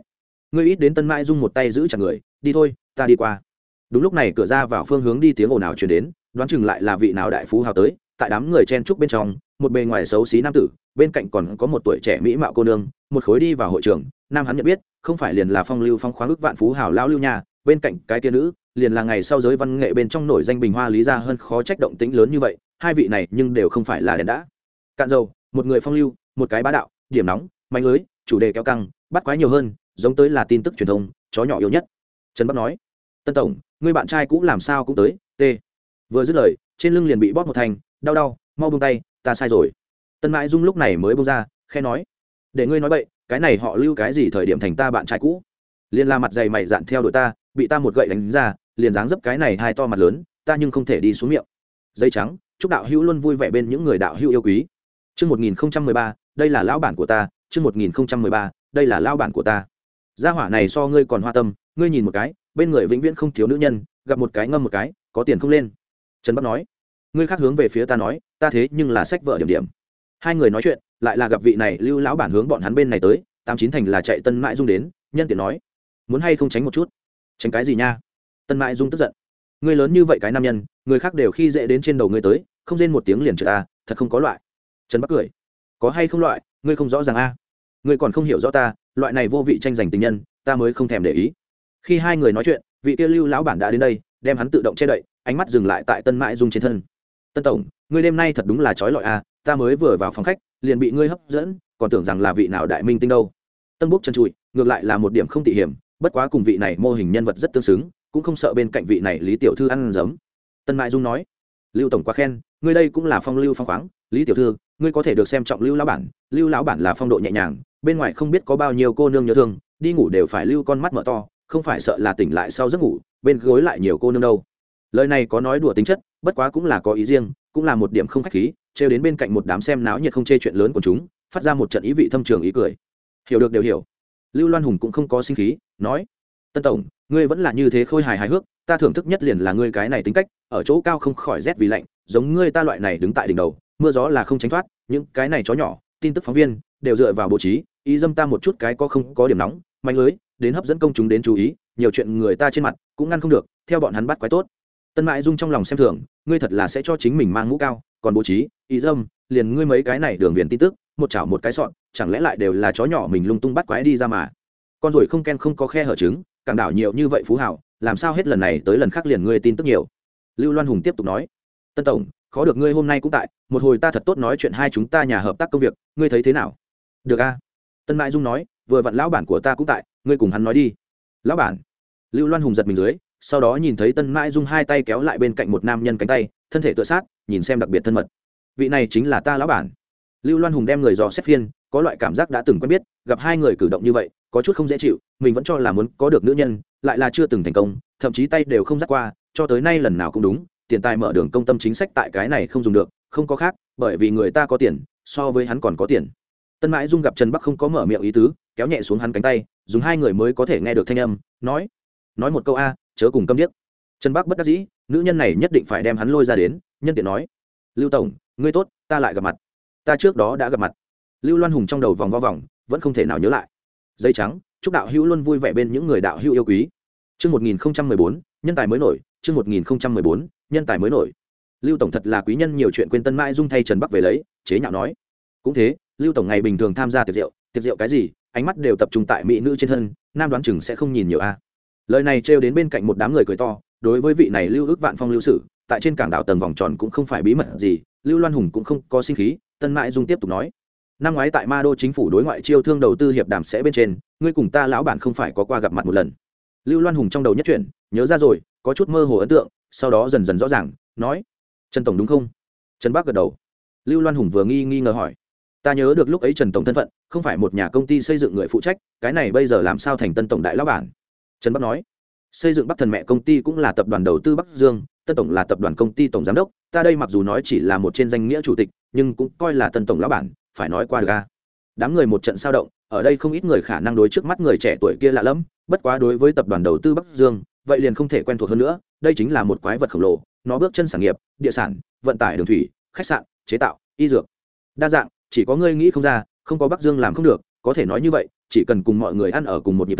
ngươi ít đến Tân Mãi Dung một tay giữ chặt người, đi thôi, ta đi qua. Đúng lúc này cửa ra vào phương hướng đi tiếng ồn ào truyền đến, đoán chừng lại là vị nào đại phú hào tới. Tại đám người chen chúc bên trong, một bề ngoài xấu xí nam tử, bên cạnh còn có một tuổi trẻ mỹ mạo cô nương, một khối đi vào hội trường. Nam hắn nhận biết, không phải liền là phong lưu phong khoáng ức vạn phú hào lão Lưu nhà, bên cạnh cái kia nữ, liền là ngày sau giới văn nghệ bên trong nổi danh Bình Hoa Lý Gia hơn khó trách động tĩnh lớn như vậy. Hai vị này nhưng đều không phải là đèn đã cạn dầu, một người phong lưu, một cái bá đạo, điểm nóng, mạnh lưới, chủ đề kéo căng, bắt quái nhiều hơn, giống tới là tin tức truyền thông, chó nhỏ yêu nhất. Trần Bắc nói: Tân tổng, người bạn trai cũ làm sao cũng tới. T vừa dứt lời, trên lưng liền bị bóp một thành, đau đau, mau buông tay, ta sai rồi. Tân Mãi Dung lúc này mới buông ra, khẽ nói: để ngươi nói bậy, cái này họ Lưu cái gì thời điểm thành ta bạn trai cũ? Liên la mặt dày mày dạn theo đuổi ta, bị ta một gậy đánh ra, liền dáng dấp cái này hai to mặt lớn, ta nhưng không thể đi xuống miệng. Dây trắng, chúc đạo hữu luôn vui vẻ bên những người đạo hữu yêu quý. Chương một nghìn không trăm mười ba, đây là lão bản của ta, chương một nghìn không trăm mười ba, đây là lão bản của ta. Gia hỏa này so ngươi còn hoa tâm, ngươi nhìn một cái, bên người vĩnh viễn không thiếu nữ nhân, gặp một cái ngâm một cái, có tiền không lên. Trần Bắc nói: ngươi khác hướng về phía ta nói, ta thế nhưng là sách vợ điểm điểm. Hai người nói chuyện, lại là gặp vị này Lưu lão bản hướng bọn hắn bên này tới, tám chín thành là chạy Tân Mãi Dung đến, nhân tiện nói: muốn hay không tránh một chút? Tránh cái gì nha? Tân Mãi Dung tức giận: ngươi lớn như vậy cái nam nhân, người khác đều khi dễ đến trên đầu ngươi tới, không rên một tiếng liền trừ ta, thật không có loại. Trần Bắc cười: có hay không loại, ngươi không rõ ràng a? Ngươi còn không hiểu rõ ta, loại này vô vị tranh giành tình nhân, ta mới không thèm để ý. Khi hai người nói chuyện, vị kia Lưu lão bản đã đến đây, đem hắn tự động che đậy, ánh mắt dừng lại tại Tân Mãi Dung trên thân. Tân tổng, ngươi đêm nay thật đúng là chói lọi a, ta mới vừa vào phòng khách, liền bị ngươi hấp dẫn, còn tưởng rằng là vị nào đại minh tinh đâu. Tân Búc chân trụi, ngược lại là một điểm không tị hiểm, bất quá cùng vị này mô hình nhân vật rất tương xứng, cũng không sợ bên cạnh vị này Lý tiểu thư ăn giấm. Tân Mãi Dung nói: Lưu tổng quá khen, ngươi đây cũng là phong lưu phong khoáng. Lý tiểu thư, ngươi có thể được xem trọng Lưu lão bản, Lưu lão bản là phong độ nhẹ nhàng, bên ngoài không biết có bao nhiêu cô nương nhớ thương, đi ngủ đều phải lưu con mắt mở to, không phải sợ là tỉnh lại sau giấc ngủ, bên gối lại nhiều cô nương đâu. Lời này có nói đùa tính chất, bất quá cũng là có ý riêng, cũng là một điểm không khách khí, trêu đến bên cạnh một đám xem náo nhiệt không chê chuyện lớn của chúng, phát ra một trận ý vị thâm trường ý cười. Hiểu được đều hiểu. Lưu Loan Hùng cũng không có sinh khí, nói: Tân tổng, ngươi vẫn là như thế khôi hài hài hước, ta thưởng thức nhất liền là ngươi cái này tính cách, ở chỗ cao không khỏi rét vì lạnh, giống ngươi ta loại này đứng tại đỉnh đầu, mưa gió là không tránh thoát, những cái này chó nhỏ, tin tức phóng viên đều dựa vào bố trí, ý dâm ta một chút cái có không có điểm nóng, mạnh lưới, đến hấp dẫn công chúng đến chú ý, nhiều chuyện người ta trên mặt cũng ngăn không được, theo bọn hắn bắt quái tốt. Tân Mãi Dung trong lòng xem thường, ngươi thật là sẽ cho chính mình mang mũ cao, còn bố trí, ý dâm, liền ngươi mấy cái này đường viền tin tức, một chảo một cái sọn, chẳng lẽ lại đều là chó nhỏ mình lung tung bắt quái đi ra mà. Con rồi không ken không có khe hở trứng, càng đảo nhiều như vậy phú hào, làm sao hết lần này tới lần khác liền ngươi tin tức nhiều. Lưu Loan Hùng tiếp tục nói: Tân tổng, khó được ngươi hôm nay cũng tại, một hồi ta thật tốt nói chuyện hai chúng ta nhà hợp tác công việc, ngươi thấy thế nào? Được a. Tân Mãi Dung nói: vừa vặn lão bản của ta cũng tại, ngươi cùng hắn nói đi. Lão bản? Lưu Loan Hùng giật mình dưới, sau đó nhìn thấy Tân Mãi Dung hai tay kéo lại bên cạnh một nam nhân cánh tay, thân thể tựa sát, nhìn xem đặc biệt thân mật. Vị này chính là ta lão bản. Lưu Loan Hùng đem người dò xét phiên, có loại cảm giác đã từng quen biết, gặp hai người cử động như vậy, có chút không dễ chịu, mình vẫn cho là muốn có được nữ nhân, lại là chưa từng thành công, thậm chí tay đều không dắt qua, cho tới nay lần nào cũng đúng, tiền tài mở đường công tâm chính sách tại cái này không dùng được, không có khác, bởi vì người ta có tiền, so với hắn còn có tiền. Tân Mãi Dung gặp Trần Bắc không có mở miệng ý tứ, kéo nhẹ xuống hắn cánh tay, dùng hai người mới có thể nghe được thanh âm, nói: nói một câu a, chớ cùng câm điếc. Trần Bắc bất đắc dĩ, nữ nhân này nhất định phải đem hắn lôi ra đến, nhân tiện nói: Lưu tổng, ngươi tốt, ta lại gặp mặt. Ta trước đó đã gặp mặt. Lưu Loan Hùng trong đầu vòng vo vòng, vẫn không thể nào nhớ lại. Dây trắng, chúc đạo hữu luôn vui vẻ bên những người đạo hữu yêu quý. Chương một nghìn không trăm mười bốn, nhân tài mới nổi, chương một nghìn không trăm mười bốn, nhân tài mới nổi. Lưu tổng thật là quý nhân nhiều chuyện, quên Tân Mãi Dung thay Trần Bắc về lấy, chế nhạo nói: cũng thế, Lưu tổng ngày bình thường tham gia tiệc rượu, tiệc rượu cái gì, ánh mắt đều tập trung tại mỹ nữ trên thân, nam đoán chừng sẽ không nhìn nhiều a. Lời này trêu đến bên cạnh một đám người cười to, đối với vị này Lưu ước vạn phong lưu sử, tại trên cảng đảo tầng vòng tròn cũng không phải bí mật gì, Lưu Loan Hùng cũng không có sinh khí. Tân Mãi Dung tiếp tục nói: năm ngoái tại Ma Đô chính phủ đối ngoại chiêu thương đầu tư hiệp đàm sẽ bên trên, ngươi cùng ta lão bản không phải có qua gặp mặt một lần. Lưu Loan Hùng trong đầu nhất chuyển, nhớ ra rồi, có chút mơ hồ ấn tượng, sau đó dần dần rõ ràng, nói: Trần tổng đúng không? Trần Bắc gật đầu. Lưu Loan Hùng vừa nghi nghi ngờ hỏi: ta nhớ được lúc ấy Trần tổng thân phận không phải một nhà công ty xây dựng người phụ trách, cái này bây giờ làm sao thành Tân tổng đại lão bản? Trần Bắc nói: xây dựng Bắc Thần mẹ công ty cũng là tập đoàn đầu tư Bắc Dương, Tân tổng là tập đoàn công ty tổng giám đốc, ta đây mặc dù nói chỉ là một trên danh nghĩa chủ tịch, nhưng cũng coi là Tân tổng lão bản, phải nói qua được a. Đám người một trận sao động, ở đây không ít người khả năng đối trước mắt người trẻ tuổi kia lạ lẫm, bất quá đối với tập đoàn đầu tư Bắc Dương, vậy liền không thể quen thuộc hơn nữa, đây chính là một quái vật khổng lồ, nó bước chân sản nghiệp, địa sản, vận tải đường thủy, khách sạn, chế tạo, y dược, đa dạng, chỉ có ngươi nghĩ không ra, không có Bắc Dương làm không được, có thể nói như vậy, chỉ cần cùng mọi người ăn ở cùng một nhịp thở,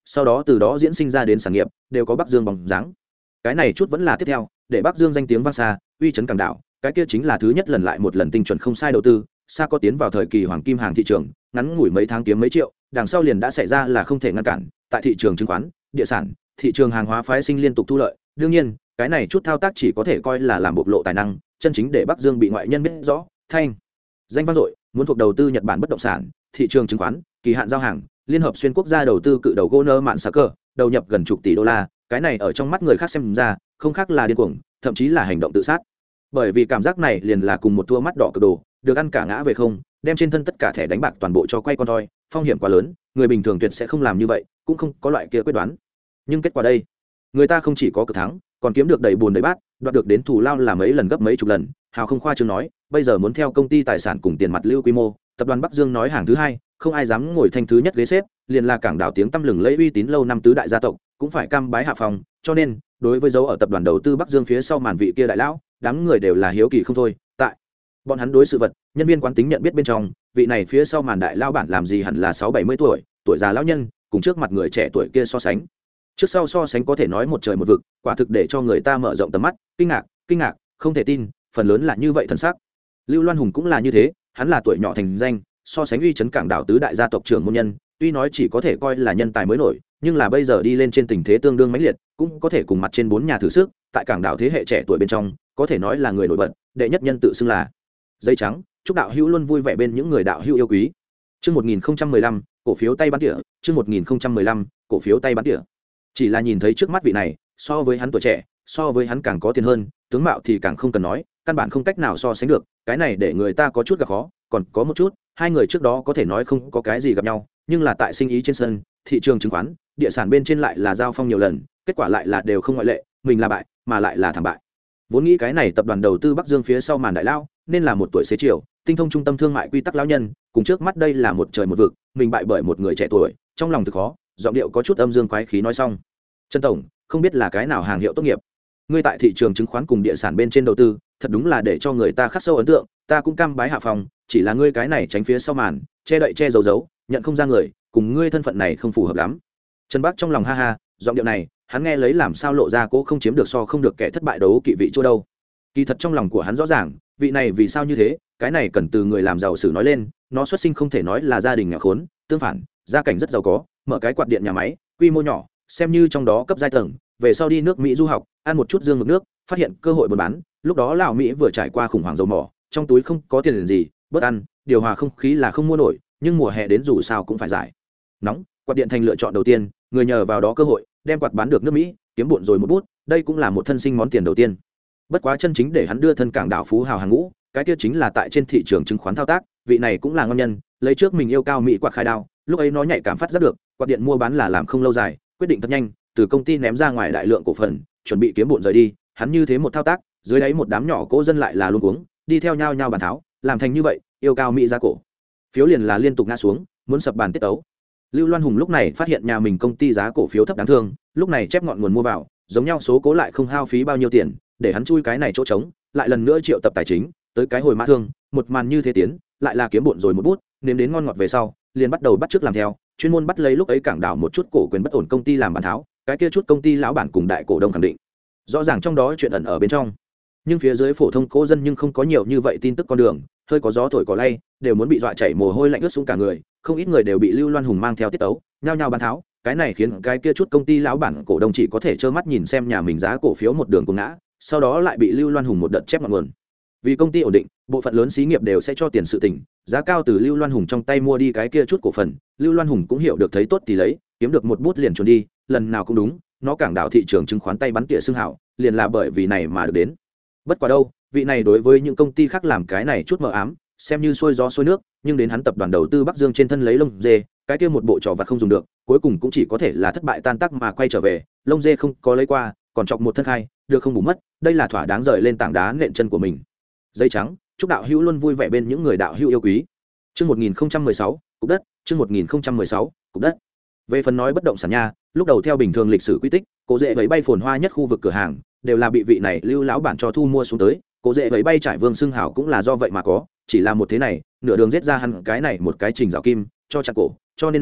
sau đó từ đó diễn sinh ra đến sản nghiệp đều có Bắc Dương bóng dáng. Cái này chút vẫn là tiếp theo để Bắc Dương danh tiếng vang xa, uy chấn cảng đảo, cái kia chính là thứ nhất lần lại một lần tinh chuẩn không sai đầu tư, xa có tiến vào thời kỳ hoàng kim hàng thị trường, ngắn ngủi mấy tháng kiếm mấy triệu, đằng sau liền đã xảy ra là không thể ngăn cản, tại thị trường chứng khoán, địa sản, thị trường hàng hóa phái sinh liên tục thu lợi. Đương nhiên, cái này chút thao tác chỉ có thể coi là làm bộc lộ tài năng, chân chính để Bắc Dương bị ngoại nhân biết rõ, thanh danh vang dội, muốn thuộc đầu tư Nhật Bản bất động sản, thị trường chứng khoán, kỳ hạn giao hàng, liên hợp xuyên quốc gia đầu tư cự đầu Goner Mạn Sạc Cờ, đầu nhập gần chục tỷ đô la, cái này ở trong mắt người khác xem ra, không khác là điên cuồng, thậm chí là hành động tự sát. Bởi vì cảm giác này liền là cùng một thua mắt đỏ cực đồ, được ăn cả ngã về không, đem trên thân tất cả thẻ đánh bạc toàn bộ cho quay con thoi, phong hiểm quá lớn, người bình thường tuyệt sẽ không làm như vậy, cũng không có loại kia quyết đoán. Nhưng kết quả đây, người ta không chỉ có cực thắng, còn kiếm được đầy buồn đầy bát, đoạt được đến thù lao là mấy lần gấp mấy chục lần. Hào không khoa trương nói, bây giờ muốn theo công ty tài sản cùng tiền mặt lưu quy mô, tập đoàn Bắc Dương nói hàng thứ hai, không ai dám ngồi thanh thứ nhất ghế xếp, liền là cảng đảo tiếng tăm lừng lẫy uy tín lâu năm tứ đại gia tộc, cũng phải cam bái hạ phòng. Cho nên, đối với dấu ở tập đoàn đầu tư Bắc Dương phía sau màn vị kia đại lão, đám người đều là hiếu kỳ không thôi. Tại bọn hắn đối sự vật, nhân viên quán tính nhận biết bên trong, vị này phía sau màn đại lão bản làm gì hẳn là sáu bảy mươi tuổi, tuổi già lão nhân, cùng trước mặt người trẻ tuổi kia so sánh, trước sau so sánh có thể nói một trời một vực, quả thực để cho người ta mở rộng tầm mắt, kinh ngạc, kinh ngạc, không thể tin, phần lớn là như vậy thần sắc. Lưu Loan Hùng cũng là như thế, hắn là tuổi nhỏ thành danh, so sánh uy chấn cảng đảo tứ đại gia tộc trưởng môn nhân, tuy nói chỉ có thể coi là nhân tài mới nổi, nhưng là bây giờ đi lên trên tình thế tương đương mãnh liệt, cũng có thể cùng mặt trên bốn nhà thử sức, tại cảng đảo thế hệ trẻ tuổi bên trong, có thể nói là người nổi bật, đệ nhất nhân tự xưng là Dây Trắng. Chúc đạo hữu luôn vui vẻ bên những người đạo hữu yêu quý. Chương một nghìn không trăm mười lăm, cổ phiếu tay bán tỉa, chương một nghìn không trăm mười lăm, cổ phiếu tay bán tỉa. Chỉ là nhìn thấy trước mắt vị này, so với hắn tuổi trẻ, so với hắn càng có tiền hơn, tướng mạo thì càng không cần nói, căn bản không cách nào so sánh được, cái này để người ta có chút gặp khó. Còn có một chút, hai người trước đó có thể nói không có cái gì gặp nhau, nhưng là tại sinh ý trên sân, thị trường chứng khoán, địa sản bên trên lại là giao phong nhiều lần, kết quả lại là đều không ngoại lệ, mình là bại, mà lại là thảm bại. Vốn nghĩ cái này tập đoàn đầu tư Bắc Dương phía sau màn đại lao, nên là một tuổi xế chiều, tinh thông trung tâm thương mại quy tắc lão nhân, cùng trước mắt đây là một trời một vực, mình bại bởi một người trẻ tuổi, trong lòng thực khó, giọng điệu có chút âm dương quái khí nói xong. Trần tổng, không biết là cái nào hàng hiệu tốt nghiệp, ngươi tại thị trường chứng khoán cùng địa sản bên trên đầu tư, thật đúng là để cho người ta khắc sâu ấn tượng, ta cũng cam bái hạ phòng, chỉ là ngươi cái này tránh phía sau màn, che đậy che giấu giấu, nhận không ra người, cùng ngươi thân phận này không phù hợp lắm. Trần Bắc trong lòng ha ha, giọng điệu này, hắn nghe lấy làm sao lộ ra cố không chiếm được so không được kẻ thất bại đấu kỵ vị chỗ đâu. Kỳ thật trong lòng của hắn rõ ràng, vị này vì sao như thế, cái này cần từ người làm giàu sử nói lên, nó xuất sinh không thể nói là gia đình nghèo khốn, tương phản, gia cảnh rất giàu có, mở cái quạt điện nhà máy, quy mô nhỏ, xem như trong đó cấp giai tầng, về sau đi nước Mỹ du học, ăn một chút dương mực nước, phát hiện cơ hội buôn bán, lúc đó lão Mỹ vừa trải qua khủng hoảng dầu mỏ, trong túi không có tiền gì, bớt ăn, điều hòa không khí là không mua nổi, nhưng mùa hè đến dù sao cũng phải giải nóng, quạt điện thành lựa chọn đầu tiên, người nhờ vào đó cơ hội, đem quạt bán được nước Mỹ, kiếm bộn rồi một bút, đây cũng là một thân sinh món tiền đầu tiên. Bất quá chân chính để hắn đưa thân cảng đảo phú hào hàng ngũ, cái kia chính là tại trên thị trường chứng khoán thao tác, vị này cũng là ngon nhân, lấy trước mình yêu cao mỹ quạt khai đao, lúc ấy nó nhạy cảm phát giác được, quạt điện mua bán là làm không lâu dài, quyết định thật nhanh, từ công ty ném ra ngoài đại lượng cổ phần, chuẩn bị kiếm bộn rời đi, hắn như thế một thao tác, dưới đáy một đám nhỏ cố dân lại là luôn uống, đi theo nhau nhau bàn tháo, làm thành như vậy, yêu cao mỹ giá cổ phiếu liền là liên tục ngã xuống, muốn sập bàn tiết tấu. Lưu Loan Hùng lúc này phát hiện nhà mình công ty giá cổ phiếu thấp đáng thương, lúc này chép ngọn nguồn mua vào, giống nhau số cố lại không hao phí bao nhiêu tiền, để hắn chui cái này chỗ trống, lại lần nữa triệu tập tài chính, tới cái hồi mã thương, một màn như thế tiến, lại là kiếm bộn rồi một bút, nếm đến ngon ngọt về sau, liền bắt đầu bắt chước làm theo, chuyên môn bắt lấy lúc ấy cảng đảo một chút cổ quyền bất ổn công ty làm bàn tháo, cái kia chút công ty lão bản cùng đại cổ đông khẳng định, rõ ràng trong đó chuyện ẩn ở bên trong. Nhưng phía dưới phổ thông cố dân nhưng không có nhiều như vậy tin tức con đường, hơi có gió thổi cỏ lay, đều muốn bị dọa chảy mồ hôi lạnh ướt xuống cả người, không ít người đều bị Lưu Loan Hùng mang theo tiết tấu, nhao nhao bán tháo, cái này khiến cái kia chút công ty lão bản cổ đông chỉ có thể trơ mắt nhìn xem nhà mình giá cổ phiếu một đường cùng ngã, sau đó lại bị Lưu Loan Hùng một đợt chép ngọn nguồn. Vì công ty ổn định, bộ phận lớn xí nghiệp đều sẽ cho tiền sự tình, giá cao từ Lưu Loan Hùng trong tay mua đi cái kia chút cổ phần, Lưu Loan Hùng cũng hiểu được thấy tốt thì lấy, kiếm được một bút liền trốn đi, lần nào cũng đúng, nó cảng đảo thị trường chứng khoán tay bắn tỉa xương hảo, liền là bởi vì này mà được đến. Bất quá đâu, vị này đối với những công ty khác làm cái này chút mờ ám, xem như xuôi gió xuôi nước, nhưng đến hắn tập đoàn đầu tư Bắc Dương trên thân lấy lông dê, cái kia một bộ trò vặt không dùng được, cuối cùng cũng chỉ có thể là thất bại tan tác mà quay trở về, lông dê không có lấy qua, còn chọc một thân khai, được không bù mất, đây là thỏa đáng rời lên tảng đá nện chân của mình. Dây Trắng, chúc đạo hữu luôn vui vẻ bên những người đạo hữu yêu quý. Chương một nghìn không trăm mười sáu, cục đất, chương một nghìn không trăm mười sáu, cục đất. Về phần nói bất động sản nha, lúc đầu theo bình thường lịch sử quy tích, cố dễ vẫy bay phồn hoa nhất khu vực cửa hàng, đều là bị vị này Lưu lão bản cho thu mua xuống tới, cố dễ vẫy bay trải vương xưng hảo cũng là do vậy mà có, chỉ là một thế này, nửa đường giết ra hắn cái này một cái trình rào kim, cho chặt cổ, cho nên nói,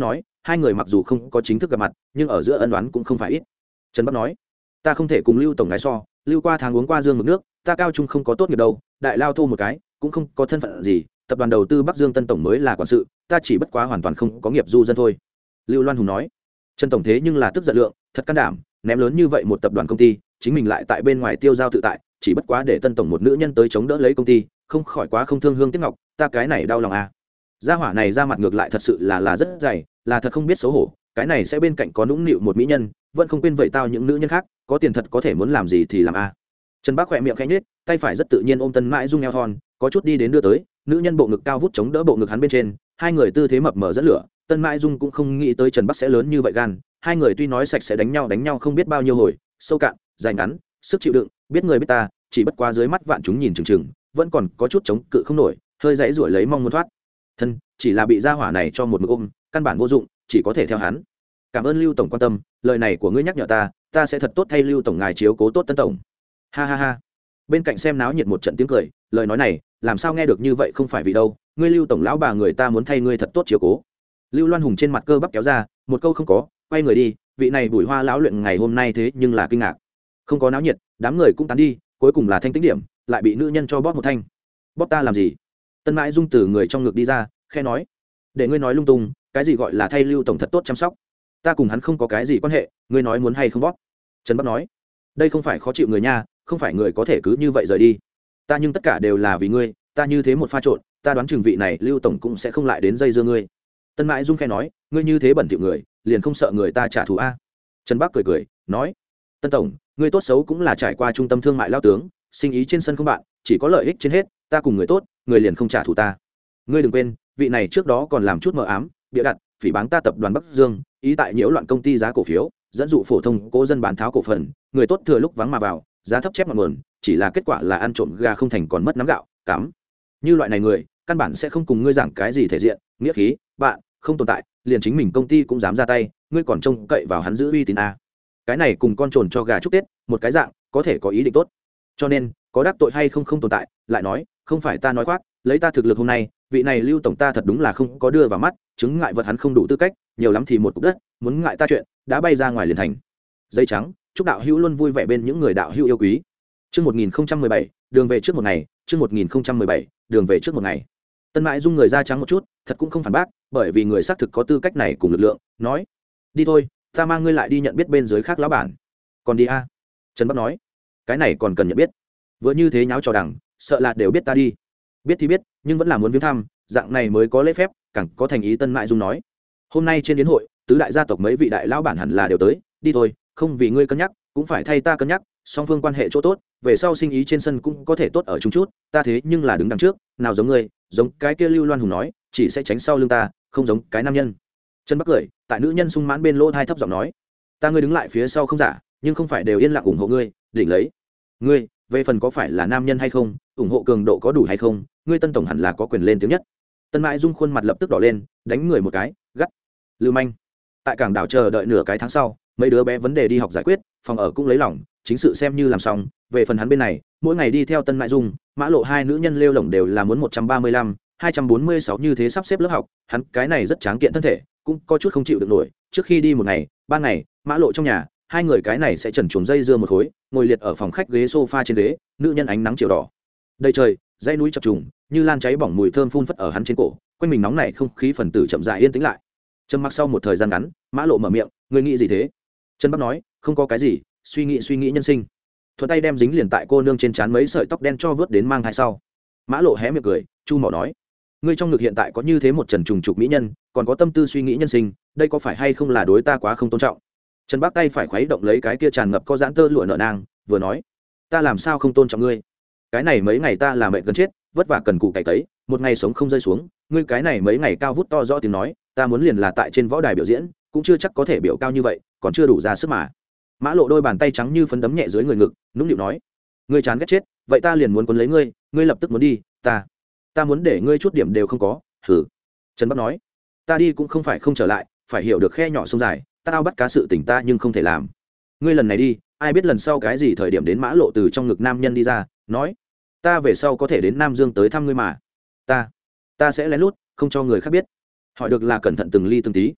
hai người mặc dù không có chính thức gặp mặt nhưng ở giữa ân đoán cũng không phải ít. Trần Bắc nói, ta không thể cùng Lưu tổng ngài so, lưu qua tháng uống qua dương mực nước, ta cao trung không có tốt nghiệp đâu, đại lao thô một cái cũng không có thân phận gì, tập đoàn đầu tư Bắc Dương Tân tổng mới là quản sự, ta chỉ bất quá hoàn toàn không có nghiệp du dân thôi. Lưu Loan Hùng nói. Trần tổng thế nhưng là tức giận lượng, thật can đảm, ném lớn như vậy một tập đoàn công ty, chính mình lại tại bên ngoài tiêu giao tự tại, chỉ bất quá để Tân tổng một nữ nhân tới chống đỡ lấy công ty, không khỏi quá không thương hương tiếc ngọc, ta cái này đau lòng à. Gia hỏa này ra mặt ngược lại thật sự là là rất dày, là thật không biết xấu hổ, cái này sẽ bên cạnh có nũng nịu một mỹ nhân, vẫn không quên vậy tao những nữ nhân khác, có tiền thật có thể muốn làm gì thì làm a. À. Trần Bác khỏe miệng khẽ nhếch, tay phải rất tự nhiên ôm Tân Mãi Dung eo thon, có chút đi đến đưa tới, nữ nhân bộ ngực cao vút chống đỡ bộ ngực hắn bên trên, hai người tư thế mập mờ dẫn lửa, Tân Mãi Dung cũng không nghĩ tới Trần Bắc sẽ lớn như vậy gan, hai người tuy nói sạch sẽ đánh nhau đánh nhau không biết bao nhiêu hồi, sâu cạn, dài ngắn, sức chịu đựng, biết người biết ta, chỉ bất quá dưới mắt vạn chúng nhìn chừng chừng, vẫn còn có chút chống cự không nổi, hơi dãy rủi lấy mong muốn thoát. Thân, chỉ là bị gia hỏa này cho một mực ôm, căn bản vô dụng, chỉ có thể theo hắn. Cảm ơn Lưu tổng quan tâm, lời này của ngươi nhắc nhở ta, ta sẽ thật tốt thay Lưu tổng ngài chiếu cố tốt Tân tổng. Ha ha ha. Bên cạnh xem náo nhiệt một trận tiếng cười, lời nói này, làm sao nghe được như vậy không phải vì đâu, ngươi Lưu tổng lão bà người ta muốn thay ngươi thật tốt chiếu cố. Lưu Loan Hùng trên mặt cơ bắp kéo ra, một câu không có, quay người đi, vị này Bùi Hoa lão luyện ngày hôm nay thế nhưng là kinh ngạc. Không có náo nhiệt, đám người cũng tán đi, cuối cùng là thanh tĩnh điểm, lại bị nữ nhân cho bóp một thanh. Bóp ta làm gì? Tân Mãi Dung từ người trong ngực đi ra, khẽ nói, để ngươi nói lung tung, cái gì gọi là thay Lưu tổng thật tốt chăm sóc, ta cùng hắn không có cái gì quan hệ, ngươi nói muốn hay không bóp. Trần Bắc nói, đây không phải khó chịu người nha, không phải người có thể cứ như vậy rời đi, ta nhưng tất cả đều là vì ngươi, ta như thế một pha trộn, ta đoán chừng vị này Lưu tổng cũng sẽ không lại đến dây dưa ngươi. Tân Mãi Dung khẽ nói, ngươi như thế bẩn thỉu người, liền không sợ người ta trả thù a? Trần Bắc cười cười, nói, Tân tổng, ngươi tốt xấu cũng là trải qua trung tâm thương mại lao tướng, sinh ý trên sân không bạn, chỉ có lợi ích trên hết, ta cùng người tốt, người liền không trả thù ta. Ngươi đừng quên, vị này trước đó còn làm chút mờ ám, bịa đặt, phỉ báng ta tập đoàn Bắc Dương, ý tại nhiễu loạn công ty giá cổ phiếu, dẫn dụ phổ thông cố dân bán tháo cổ phần, người tốt thừa lúc vắng mà vào, giá thấp chép ngọn nguồn, chỉ là kết quả là ăn trộm gà không thành còn mất nắm gạo, cắm. Như loại này người, căn bản sẽ không cùng ngươi giảng cái gì thể diện, nghĩa khí, bạn không tồn tại, liền chính mình công ty cũng dám ra tay, ngươi còn trông cậy vào hắn giữ uy tín a? Cái này cùng con trồn cho gà chúc Tết, một cái dạng, có thể có ý định tốt. Cho nên, có đắc tội hay không không tồn tại, lại nói, không phải ta nói khoác, lấy ta thực lực hôm nay, vị này Lưu tổng ta thật đúng là không có đưa vào mắt, chứng ngại vật hắn không đủ tư cách, nhiều lắm thì một cục đất, muốn ngại ta chuyện, đã bay ra ngoài liền thành. Giấy trắng, chúc đạo hữu luôn vui vẻ bên những người đạo hữu yêu quý. Chương một nghìn không trăm mười bảy, đường về trước một ngày, chương một nghìn không trăm mười bảy, đường về trước một ngày. Tân Mãi Dung người da trắng một chút, thật cũng không phản bác, bởi vì người xác thực có tư cách này cùng lực lượng, nói: "Đi thôi, ta mang ngươi lại đi nhận biết bên dưới khác lão bản." "Còn đi a?" À? Trần Bắc nói: "Cái này còn cần nhận biết. Vừa như thế nháo trò đằng, sợ là đều biết ta đi." "Biết thì biết, nhưng vẫn là muốn viếng thăm, dạng này mới có lễ phép, càng có thành ý." Tân Mãi Dung nói: "Hôm nay trên yến hội, tứ đại gia tộc mấy vị đại lão bản hẳn là đều tới, đi thôi, không vì ngươi cân nhắc, cũng phải thay ta cân nhắc, song phương quan hệ chỗ tốt, về sau sinh ý trên sân cũng có thể tốt ở chung chút, ta thế nhưng là đứng đằng trước, nào giống ngươi, giống cái kia Lưu Loan Hùng nói, chỉ sẽ tránh sau lưng ta, không giống cái nam nhân." Trần Bắc cười, tại nữ nhân sung mãn bên lỗ thai thấp giọng nói: "Ta ngươi đứng lại phía sau không giả, nhưng không phải đều yên lặng ủng hộ ngươi, đỉnh lấy. Ngươi, về phần có phải là nam nhân hay không, ủng hộ cường độ có đủ hay không, ngươi Tân tổng hẳn là có quyền lên tiếng nhất." Tân Mãi Dung khuôn mặt lập tức đỏ lên, đánh người một cái, gắt: "Lưu manh." Tại cảng đảo chờ đợi nửa cái tháng sau, mấy đứa bé vấn đề đi học giải quyết, phòng ở cũng lấy lòng, chính sự xem như làm xong. Về phần hắn bên này, mỗi ngày đi theo Tân Mãi Dung, Mã Lộ hai nữ nhân lêu lổng đều là muốn một trăm ba mươi lăm, hai trăm bốn mươi sáu như thế sắp xếp lớp học, hắn cái này rất tráng kiện thân thể, cũng có chút không chịu được nổi. Trước khi đi một ngày, ba ngày, Mã Lộ trong nhà, hai người cái này sẽ trần chuồng dây dưa một khối, ngồi liệt ở phòng khách ghế sofa trên ghế, nữ nhân ánh nắng chiều đỏ. Đây trời, dãy núi chập trùng, như lan cháy bỏng mùi thơm phun phất ở hắn trên cổ, quanh mình nóng nảy không khí phần tử chậm rãi yên tĩnh lại. Trầm mặc sau một thời gian ngắn, Mã Lộ mở miệng: "Ngươi nghĩ gì thế?" Trần Bắc nói: "Không có cái gì, suy nghĩ suy nghĩ nhân sinh." Thuận tay đem dính liền tại cô nương trên trán mấy sợi tóc đen cho vớt đến mang thai sau. Mã Lộ hé miệng cười, chu mỏ nói: "Ngươi trong ngực hiện tại có như thế một trần trùng trục mỹ nhân, còn có tâm tư suy nghĩ nhân sinh, đây có phải hay không là đối ta quá không tôn trọng?" Trần Bắc tay phải khuấy động lấy cái kia tràn ngập có giãn tơ lụa nở nang, vừa nói: "Ta làm sao không tôn trọng ngươi? Cái này mấy ngày ta là mệt gần chết, vất vả cần cù cày tấy, một ngày sống không rơi xuống, ngươi cái này mấy ngày cao vút to rõ tiếng nói, ta muốn liền là tại trên võ đài biểu diễn, cũng chưa chắc có thể biểu cao như vậy, còn chưa đủ ra sức mà." Mã Lộ đôi bàn tay trắng như phấn đấm nhẹ dưới người ngực, nũng nịu nói: "Ngươi chán ghét chết, vậy ta liền muốn cuốn lấy ngươi, ngươi lập tức muốn đi, ta, ta muốn để ngươi chút điểm đều không có." "Hử?" Trần Bắc nói: "Ta đi cũng không phải không trở lại, phải hiểu được khe nhỏ sông dài, ta ao bắt cá sự tình ta nhưng không thể làm. Ngươi lần này đi, ai biết lần sau cái gì thời điểm đến." Mã Lộ từ trong ngực nam nhân đi ra, nói: "Ta về sau có thể đến Nam Dương tới thăm ngươi mà, ta, ta sẽ lén lút, không cho người khác biết." Hỏi được là cẩn thận từng ly từng tí.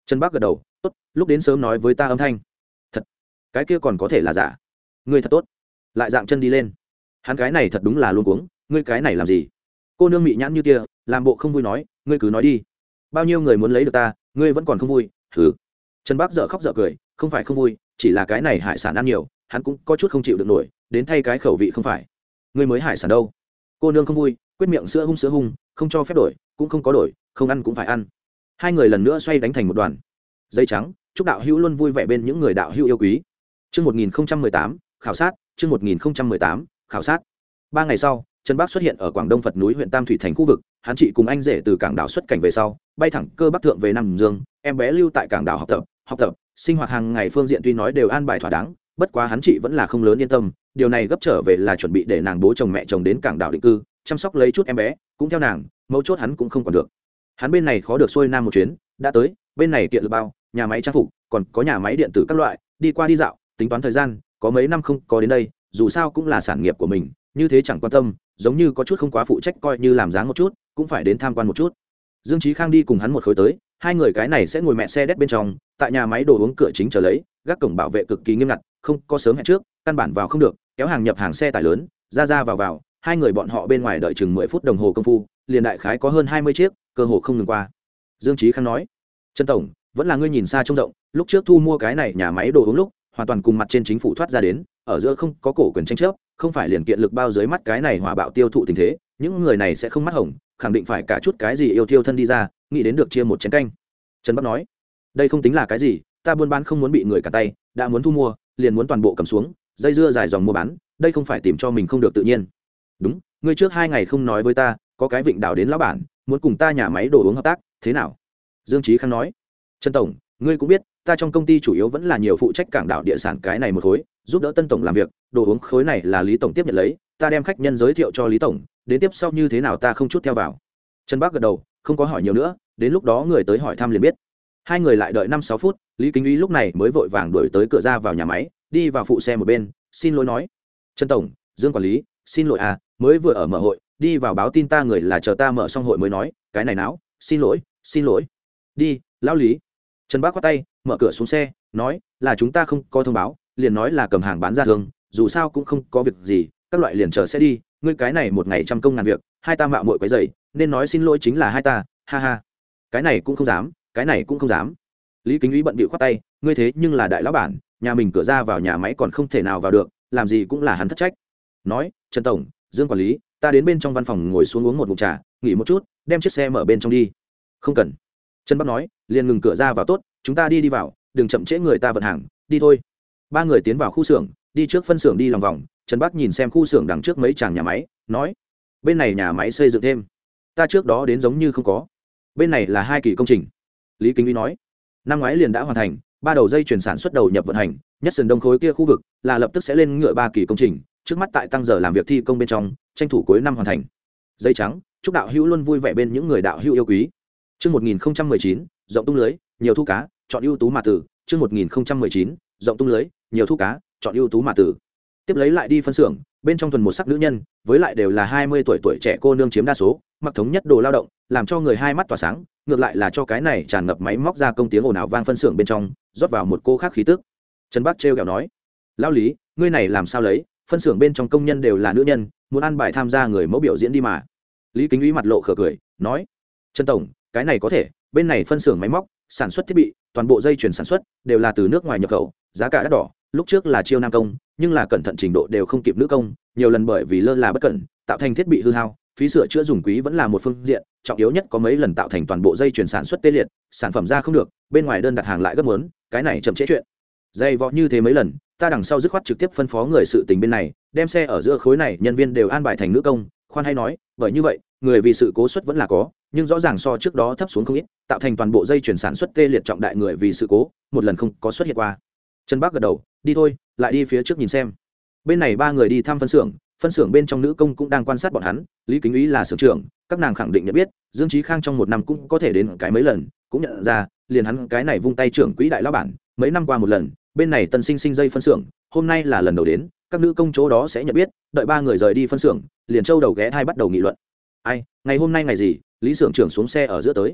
Trần Bác gật đầu, tốt, lúc đến sớm nói với ta âm thanh. Thật? Cái kia còn có thể là giả? Ngươi thật tốt. Lại dạng chân đi lên. Hắn cái này thật đúng là luôn cuống, ngươi cái này làm gì? Cô nương mị nhãn như kia, làm bộ không vui nói, ngươi cứ nói đi. Bao nhiêu người muốn lấy được ta, ngươi vẫn còn không vui? Hừ. Trần Bác dở khóc dở cười, không phải không vui, chỉ là cái này hải sản ăn nhiều, hắn cũng có chút không chịu được nổi, đến thay cái khẩu vị không phải. Ngươi mới hải sản đâu? Cô nương không vui, quyết miệng sữa hung sữa hung, không cho phép đổi, cũng không có đổi, không ăn cũng phải ăn. Hai người lần nữa xoay đánh thành một đoàn. Dây trắng, chúc đạo hữu luôn vui vẻ bên những người đạo hữu yêu quý. Chương một nghìn không trăm mười tám, khảo sát, chương một nghìn không trăm mười tám, khảo sát. Ba ngày sau, Trần Bác xuất hiện ở Quảng Đông Phật núi huyện Tam Thủy thành khu vực, hắn chị cùng anh rể từ cảng đảo xuất cảnh về sau, bay thẳng cơ Bắc thượng về Nam Dương, em bé lưu tại cảng đảo học tập, học tập, sinh hoạt hàng ngày phương diện tuy nói đều an bài thỏa đáng, bất quá hắn chị vẫn là không lớn yên tâm, điều này gấp trở về là chuẩn bị để nàng bố chồng mẹ chồng đến cảng đảo định cư, chăm sóc lấy chút em bé, cũng theo nàng, mấu chốt hắn cũng không còn được. Hắn bên này khó được xuôi nam một chuyến, đã tới, bên này kiện lực bao, nhà máy trang phục, còn có nhà máy điện tử các loại, đi qua đi dạo, tính toán thời gian, có mấy năm không có đến đây, dù sao cũng là sản nghiệp của mình, như thế chẳng quan tâm, giống như có chút không quá phụ trách coi như làm dáng một chút, cũng phải đến tham quan một chút. Dương Chí Khang đi cùng hắn một khối tới, hai người cái này sẽ ngồi mẹ xe đét bên trong, tại nhà máy đồ uống cửa chính chờ lấy, gác cổng bảo vệ cực kỳ nghiêm ngặt, không có sớm hẹn trước, căn bản vào không được, kéo hàng nhập hàng xe tải lớn, ra ra vào vào, hai người bọn họ bên ngoài đợi chừng mười phút đồng hồ công phu, liền đại khái có hơn hai mươi chiếc, cơ hồ không ngừng qua. Dương Chí Khang nói: "Trần tổng, vẫn là ngươi nhìn xa trông rộng, lúc trước thu mua cái này nhà máy đồ uống lúc, hoàn toàn cùng mặt trên chính phủ thoát ra đến, ở giữa không có cổ quyền tranh chấp, không phải liền kiện lực bao dưới mắt cái này hỏa bạo tiêu thụ tình thế, những người này sẽ không mắt hồng, khẳng định phải cả chút cái gì yêu thiêu thân đi ra, nghĩ đến được chia một chén canh." Trần Bắc nói: "Đây không tính là cái gì, ta buôn bán không muốn bị người cả tay, đã muốn thu mua, liền muốn toàn bộ cầm xuống, dây dưa dài dòng mua bán, đây không phải tìm cho mình không được tự nhiên." "Đúng, ngươi trước hai ngày không nói với ta, có cái vịnh đảo đến lão bản, muốn cùng ta nhà máy đồ uống hợp tác, thế nào?" Dương Chí Khang nói: "Trần tổng, ngươi cũng biết, ta trong công ty chủ yếu vẫn là nhiều phụ trách cảng đảo địa sản cái này một khối, giúp đỡ Tân tổng làm việc, đồ uống khối này là Lý tổng tiếp nhận lấy, ta đem khách nhân giới thiệu cho Lý tổng, đến tiếp sau như thế nào ta không chút theo vào." Trần Bác gật đầu, không có hỏi nhiều nữa, đến lúc đó người tới hỏi thăm liền biết. Hai người lại đợi năm sáu phút, Lý Kính Uy lúc này mới vội vàng đuổi tới cửa ra vào nhà máy, đi vào phụ xe một bên, xin lỗi nói: "Trần tổng, Dương quản lý, xin lỗi à, mới vừa ở mở hội, đi vào báo tin ta người là chờ ta mở xong hội mới nói, cái này não, xin lỗi, xin lỗi." "Đi, lão Lý." Trần Bác quát tay, mở cửa xuống xe, nói: "Là chúng ta không có thông báo, liền nói là cầm hàng bán ra thường, dù sao cũng không có việc gì, các loại liền chờ sẽ đi, ngươi cái này một ngày trăm công ngàn việc, hai ta mạo muội quấy rầy, nên nói xin lỗi chính là hai ta, ha ha." "Cái này cũng không dám, cái này cũng không dám." Lý Kính Uy bận bịu khoát tay, "Ngươi thế nhưng là đại lão bản, nhà mình cửa ra vào nhà máy còn không thể nào vào được, làm gì cũng là hắn thất trách." Nói: "Trần tổng, Dương quản lý, ta đến bên trong văn phòng ngồi xuống uống một ngụm trà, nghỉ một chút, đem chiếc xe mở bên trong đi." "Không cần." Trần Bắc nói, liền ngừng cửa ra vào tốt, chúng ta đi đi vào, đừng chậm trễ người ta vận hàng, đi thôi. Ba người tiến vào khu xưởng, đi trước phân xưởng đi lòng vòng, Trần Bắc nhìn xem khu xưởng đằng trước mấy tràng nhà máy, nói: "Bên này nhà máy xây dựng thêm, ta trước đó đến giống như không có. Bên này là hai kỳ công trình." Lý Kính Uy nói: "Năm ngoái liền đã hoàn thành, ba đầu dây chuyển sản xuất đầu nhập vận hành, nhất sườn đông khối kia khu vực là lập tức sẽ lên ngựa ba kỳ công trình, trước mắt tại tăng giờ làm việc thi công bên trong, tranh thủ cuối năm hoàn thành." Dây trắng, chúc đạo hữu luôn vui vẻ bên những người đạo hữu yêu quý. Chương một nghìn không trăm mười chín, rộng tung lưới, nhiều thu cá, chọn ưu tú mà tử. Chương một nghìn không trăm mười chín, rộng tung lưới, nhiều thu cá, chọn ưu tú mà tử. Tiếp lấy lại đi phân xưởng, bên trong thuần một sắc nữ nhân, với lại đều là hai mươi tuổi tuổi trẻ cô nương chiếm đa số, mặc thống nhất đồ lao động, làm cho người hai mắt tỏa sáng, ngược lại là cho cái này tràn ngập máy móc ra công tiếng ồn ào vang phân xưởng bên trong, rót vào một cô khác khí tức. Trần Bắc trêu ghẹo nói: "Lão Lý, ngươi này làm sao lấy, phân xưởng bên trong công nhân đều là nữ nhân, muốn ăn bài tham gia người mẫu biểu diễn đi mà." Lý Kính Uy mặt lộ khờ cười, nói: "Trần tổng, cái này có thể, bên này phân xưởng máy móc, sản xuất thiết bị, toàn bộ dây chuyển sản xuất đều là từ nước ngoài nhập khẩu, giá cả đắt đỏ, lúc trước là chiêu nam công, nhưng là cẩn thận trình độ đều không kịp nữ công, nhiều lần bởi vì lơ là bất cẩn, tạo thành thiết bị hư hao, phí sửa chữa dùng quý vẫn là một phương diện, trọng yếu nhất có mấy lần tạo thành toàn bộ dây chuyển sản xuất tê liệt, sản phẩm ra không được, bên ngoài đơn đặt hàng lại gấp muốn, cái này chậm trễ chuyện. Dây vò như thế mấy lần, ta đằng sau dứt khoát trực tiếp phân phó người sự tình bên này, đem xe ở giữa khối này nhân viên đều an bài thành nữ công, khoan hay nói, bởi như vậy, người vì sự cố suất vẫn là có, nhưng rõ ràng so trước đó thấp xuống không ít, tạo thành toàn bộ dây chuyển sản xuất tê liệt trọng đại người vì sự cố, một lần không có xuất hiện qua." Trần Bắc gật đầu, "Đi thôi, lại đi phía trước nhìn xem." Bên này ba người đi thăm phân xưởng, phân xưởng bên trong nữ công cũng đang quan sát bọn hắn, Lý Kính Uy là xưởng trưởng, các nàng khẳng định nhận biết, Dương Chí Khang trong một năm cũng có thể đến cái mấy lần, cũng nhận ra, liền hắn cái này vung tay trưởng quỹ đại lão bản, mấy năm qua một lần, bên này tân sinh sinh dây phân xưởng, hôm nay là lần đầu đến, các nữ công chỗ đó sẽ nhận biết, đợi ba người rời đi phân xưởng, liền châu đầu ghé thai bắt đầu nghị luận. "Ai, ngày hôm nay ngày gì?" Lý xưởng trưởng xuống xe ở giữa tới.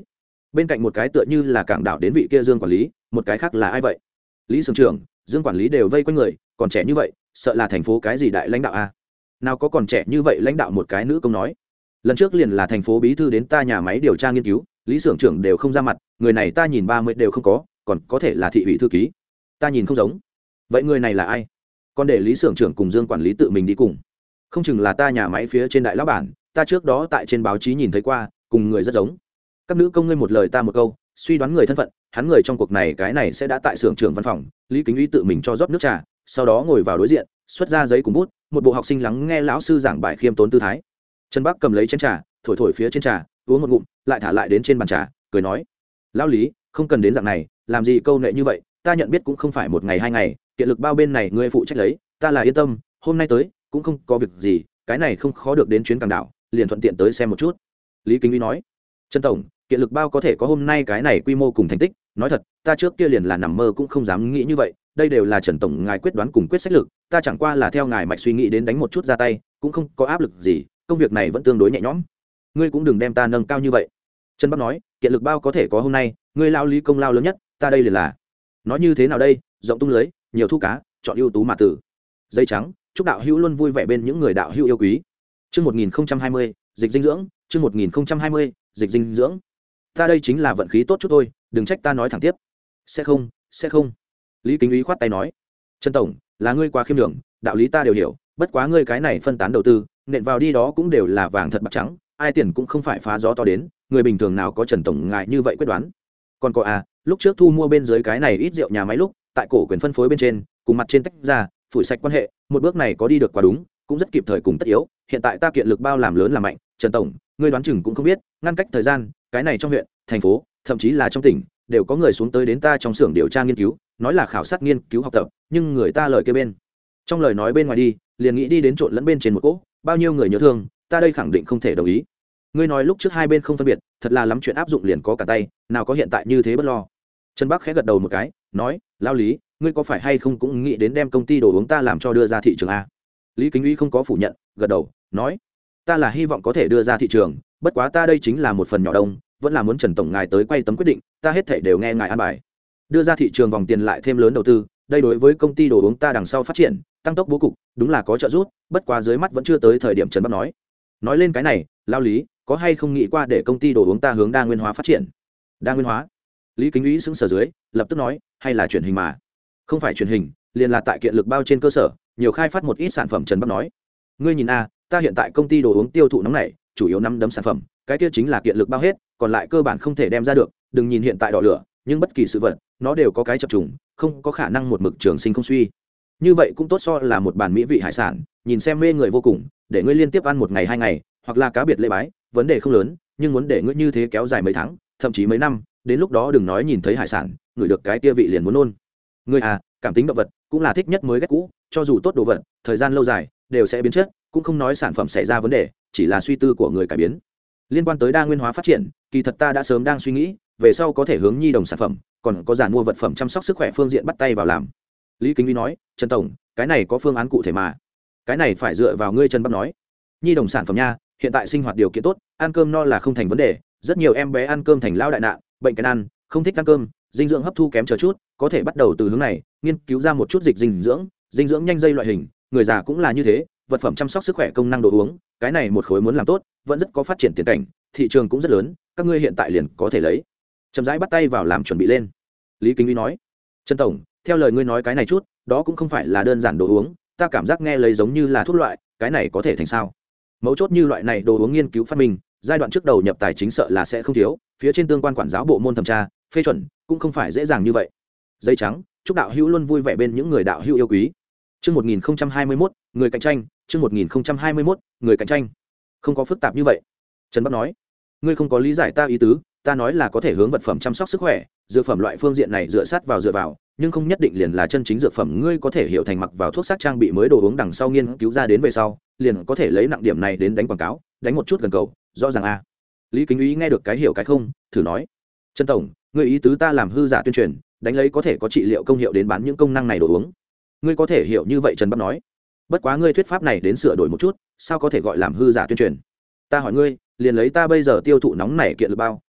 bên cạnh một cái tựa như là cảng đảo đến vị kia Dương quản lý, một cái khác là ai vậy? Lý Sưởng trưởng, Dương quản lý đều vây quanh người, còn trẻ như vậy, sợ là thành phố cái gì đại lãnh đạo a? Nào có còn trẻ như vậy lãnh đạo, một cái nữ công nói. Lần trước liền là thành phố bí thư đến ta nhà máy điều tra nghiên cứu, Lý Sưởng trưởng đều không ra mặt, người này ta nhìn ba mươi đều không có, còn có thể là thị ủy thư ký. Ta nhìn không giống. Vậy người này là ai? Còn để Lý Sưởng trưởng cùng Dương quản lý tự mình đi cùng. Không chừng là ta nhà máy phía trên đại lão bản, ta trước đó tại trên báo chí nhìn thấy qua, cùng người rất giống. Các nữ công ngươi một lời ta một câu, suy đoán người thân phận, hắn người trong cuộc này cái này sẽ đã tại xưởng trưởng văn phòng. Lý Kính Uy tự mình cho rót nước trà, sau đó ngồi vào đối diện, xuất ra giấy cùng bút, một bộ học sinh lắng nghe lão sư giảng bài khiêm tốn tư thái. Trần Bắc cầm lấy chén trà, thổi thổi phía trên trà, uống một ngụm, lại thả lại đến trên bàn trà, cười nói: "Lão Lý, không cần đến dạng này, làm gì câu nệ như vậy, ta nhận biết cũng không phải một ngày hai ngày, kiện lực bao bên này ngươi phụ trách lấy, ta là yên tâm, hôm nay tới cũng không có việc gì, cái này không khó được đến chuyến Cảng Đảo, liền thuận tiện tới xem một chút." Lý Kính Uy nói: "Trần tổng, kiện lực bao có thể có hôm nay cái này quy mô cùng thành tích, nói thật, ta trước kia liền là nằm mơ cũng không dám nghĩ như vậy, đây đều là Trần tổng ngài quyết đoán cùng quyết sách lực, ta chẳng qua là theo ngài mạch suy nghĩ đến đánh một chút ra tay, cũng không có áp lực gì, công việc này vẫn tương đối nhẹ nhõm. Ngươi cũng đừng đem ta nâng cao như vậy." Trần Bắc nói: "Kiện lực bao có thể có hôm nay, ngươi lao Lý công lao lớn nhất, ta đây liền là." Nói như thế nào đây, rộng tung lưới, nhiều thu cá, chọn ưu tú mà tử. Giấy trắng, chúc đạo hữu luôn vui vẻ bên những người đạo hữu yêu quý. Chương một nghìn hai mươi, dịch dinh dưỡng, chương một nghìn hai mươi, dịch dinh dưỡng. Ta đây chính là vận khí tốt chút thôi, đừng trách ta nói thẳng tiếp. Sẽ không, sẽ không. Lý Kính Úy khoát tay nói: "Trần tổng, là ngươi quá khiêm nhường, đạo lý ta đều hiểu, bất quá ngươi cái này phân tán đầu tư, nện vào đi đó cũng đều là vàng thật bạc trắng, ai tiền cũng không phải phá gió to đến, người bình thường nào có Trần tổng ngài như vậy quyết đoán. Còn có à, lúc trước thu mua bên dưới cái này ít rượu nhà máy lúc, tại cổ quyền phân phối bên trên, cùng mặt trên tách ra, phủi sạch quan hệ, một bước này có đi được quá đúng, cũng rất kịp thời cùng tất yếu, hiện tại ta kiện lực bao làm lớn làm mạnh, Trần tổng, ngươi đoán chừng cũng không biết, ngăn cách thời gian, cái này trong huyện, thành phố, thậm chí là trong tỉnh, đều có người xuống tới đến ta trong xưởng điều tra nghiên cứu, nói là khảo sát nghiên cứu học tập, nhưng người ta lời kia bên trong lời nói bên ngoài đi, liền nghĩ đi đến trộn lẫn bên trên một cỗ, bao nhiêu người nhớ thương, ta đây khẳng định không thể đồng ý. Ngươi nói lúc trước hai bên không phân biệt, thật là lắm chuyện áp dụng liền có cả tay, nào có hiện tại như thế bất lo." Trần Bắc khẽ gật đầu một cái, nói: "Lao Lý, ngươi có phải hay không cũng nghĩ đến đem công ty đồ uống ta làm cho đưa ra thị trường a?" Lý Kính Uy không có phủ nhận, gật đầu, nói: "Ta là hy vọng có thể đưa ra thị trường, bất quá ta đây chính là một phần nhỏ đông, vẫn là muốn Trần tổng ngài tới quay tấm quyết định, ta hết thảy đều nghe ngài an bài. Đưa ra thị trường vòng tiền lại thêm lớn đầu tư, đây đối với công ty đồ uống ta đằng sau phát triển, tăng tốc bố cục, đúng là có trợ giúp, bất quá dưới mắt vẫn chưa tới thời điểm." Trần Bắc nói. Nói lên cái này, Lao Lý, có hay không nghĩ qua để công ty đồ uống ta hướng đa nguyên hóa phát triển? Đa nguyên hóa? Lý Kính Uy sững sờ dưới, lập tức nói: "Hay là truyền hình mà?" "Không phải truyền hình, liền là tại kiện lực bao trên cơ sở, nhiều khai phát một ít sản phẩm." Trần Bắc nói. "Ngươi nhìn a, ta hiện tại công ty đồ uống tiêu thụ nóng này, chủ yếu năm đấm sản phẩm, cái kia chính là kiện lực bao hết, còn lại cơ bản không thể đem ra được, đừng nhìn hiện tại đỏ lửa, nhưng bất kỳ sự vật, nó đều có cái chập trùng, không có khả năng một mực trường sinh không suy. Như vậy cũng tốt so là một bàn mỹ vị hải sản, nhìn xem mê người vô cùng, để ngươi liên tiếp ăn một ngày hai ngày, hoặc là cá biệt lễ bái, vấn đề không lớn, nhưng muốn để ngươi như thế kéo dài mấy tháng, thậm chí mấy năm, đến lúc đó đừng nói nhìn thấy hải sản, ngửi được cái kia vị liền muốn nôn. Ngươi à, cảm tính động vật cũng là thích nhất mới ghét cũ, cho dù tốt đồ vật, thời gian lâu dài đều sẽ biến chất, cũng không nói sản phẩm xảy ra vấn đề, chỉ là suy tư của người cải biến. Liên quan tới đa nguyên hóa phát triển, kỳ thật ta đã sớm đang suy nghĩ, về sau có thể hướng nhi đồng sản phẩm, còn có giản mua vật phẩm chăm sóc sức khỏe phương diện bắt tay vào làm." Lý Kính Uy nói: "Trần tổng, cái này có phương án cụ thể mà. Cái này phải dựa vào ngươi." Trần Bắc nói. "Nhi đồng sản phẩm nha, hiện tại sinh hoạt điều kiện tốt, ăn cơm no là không thành vấn đề, rất nhiều em bé ăn cơm thành lao đại nạn, bệnh cái ăn, không thích ăn cơm, dinh dưỡng hấp thu kém chờ chút, có thể bắt đầu từ hướng này, nghiên cứu ra một chút dịch dinh dưỡng, dinh dưỡng nhanh dây loại hình, người già cũng là như thế, vật phẩm chăm sóc sức khỏe công năng đồ uống, cái này một khối muốn làm tốt, vẫn rất có phát triển tiền cảnh, thị trường cũng rất lớn, các ngươi hiện tại liền có thể lấy." Chậm rãi bắt tay vào làm chuẩn bị lên. Lý Kính Uy nói: "Trần tổng, theo lời ngươi nói cái này chút, đó cũng không phải là đơn giản đồ uống, ta cảm giác nghe lấy giống như là thuốc loại, cái này có thể thành sao? Mấu chốt như loại này đồ uống nghiên cứu phát minh, giai đoạn trước đầu nhập tài chính sợ là sẽ không thiếu, phía trên tương quan quản giáo bộ môn thẩm tra, phê chuẩn, cũng không phải dễ dàng như vậy." Giấy trắng, chúc đạo hữu luôn vui vẻ bên những người đạo hữu yêu quý. Chương một nghìn hai mươi mốt, người cạnh tranh, chương một nghìn hai mươi mốt, người cạnh tranh. "Không có phức tạp như vậy." Trần Bắc nói. "Ngươi không có lý giải ta ý tứ, ta nói là có thể hướng vật phẩm chăm sóc sức khỏe, dược phẩm loại phương diện này dựa sát vào dựa vào, nhưng không nhất định liền là chân chính dược phẩm, ngươi có thể hiểu thành mặc vào thuốc sắc trang bị mới đồ uống đằng sau nghiên cứu ra đến về sau, liền có thể lấy nặng điểm này đến đánh quảng cáo, đánh một chút gần cầu, rõ ràng a." Lý Kính Uy nghe được cái hiểu cái không, thử nói: "Trần tổng, ngươi ý tứ ta làm hư giả tuyên truyền, đánh lấy có thể có trị liệu công hiệu đến bán những công năng này đồ uống. Ngươi có thể hiểu như vậy?" Trần Bắc nói. "Bất quá ngươi thuyết pháp này đến sửa đổi một chút, sao có thể gọi làm hư giả tuyên truyền? Ta hỏi ngươi, liền lấy ta bây giờ tiêu thụ nóng này kiện lực bao,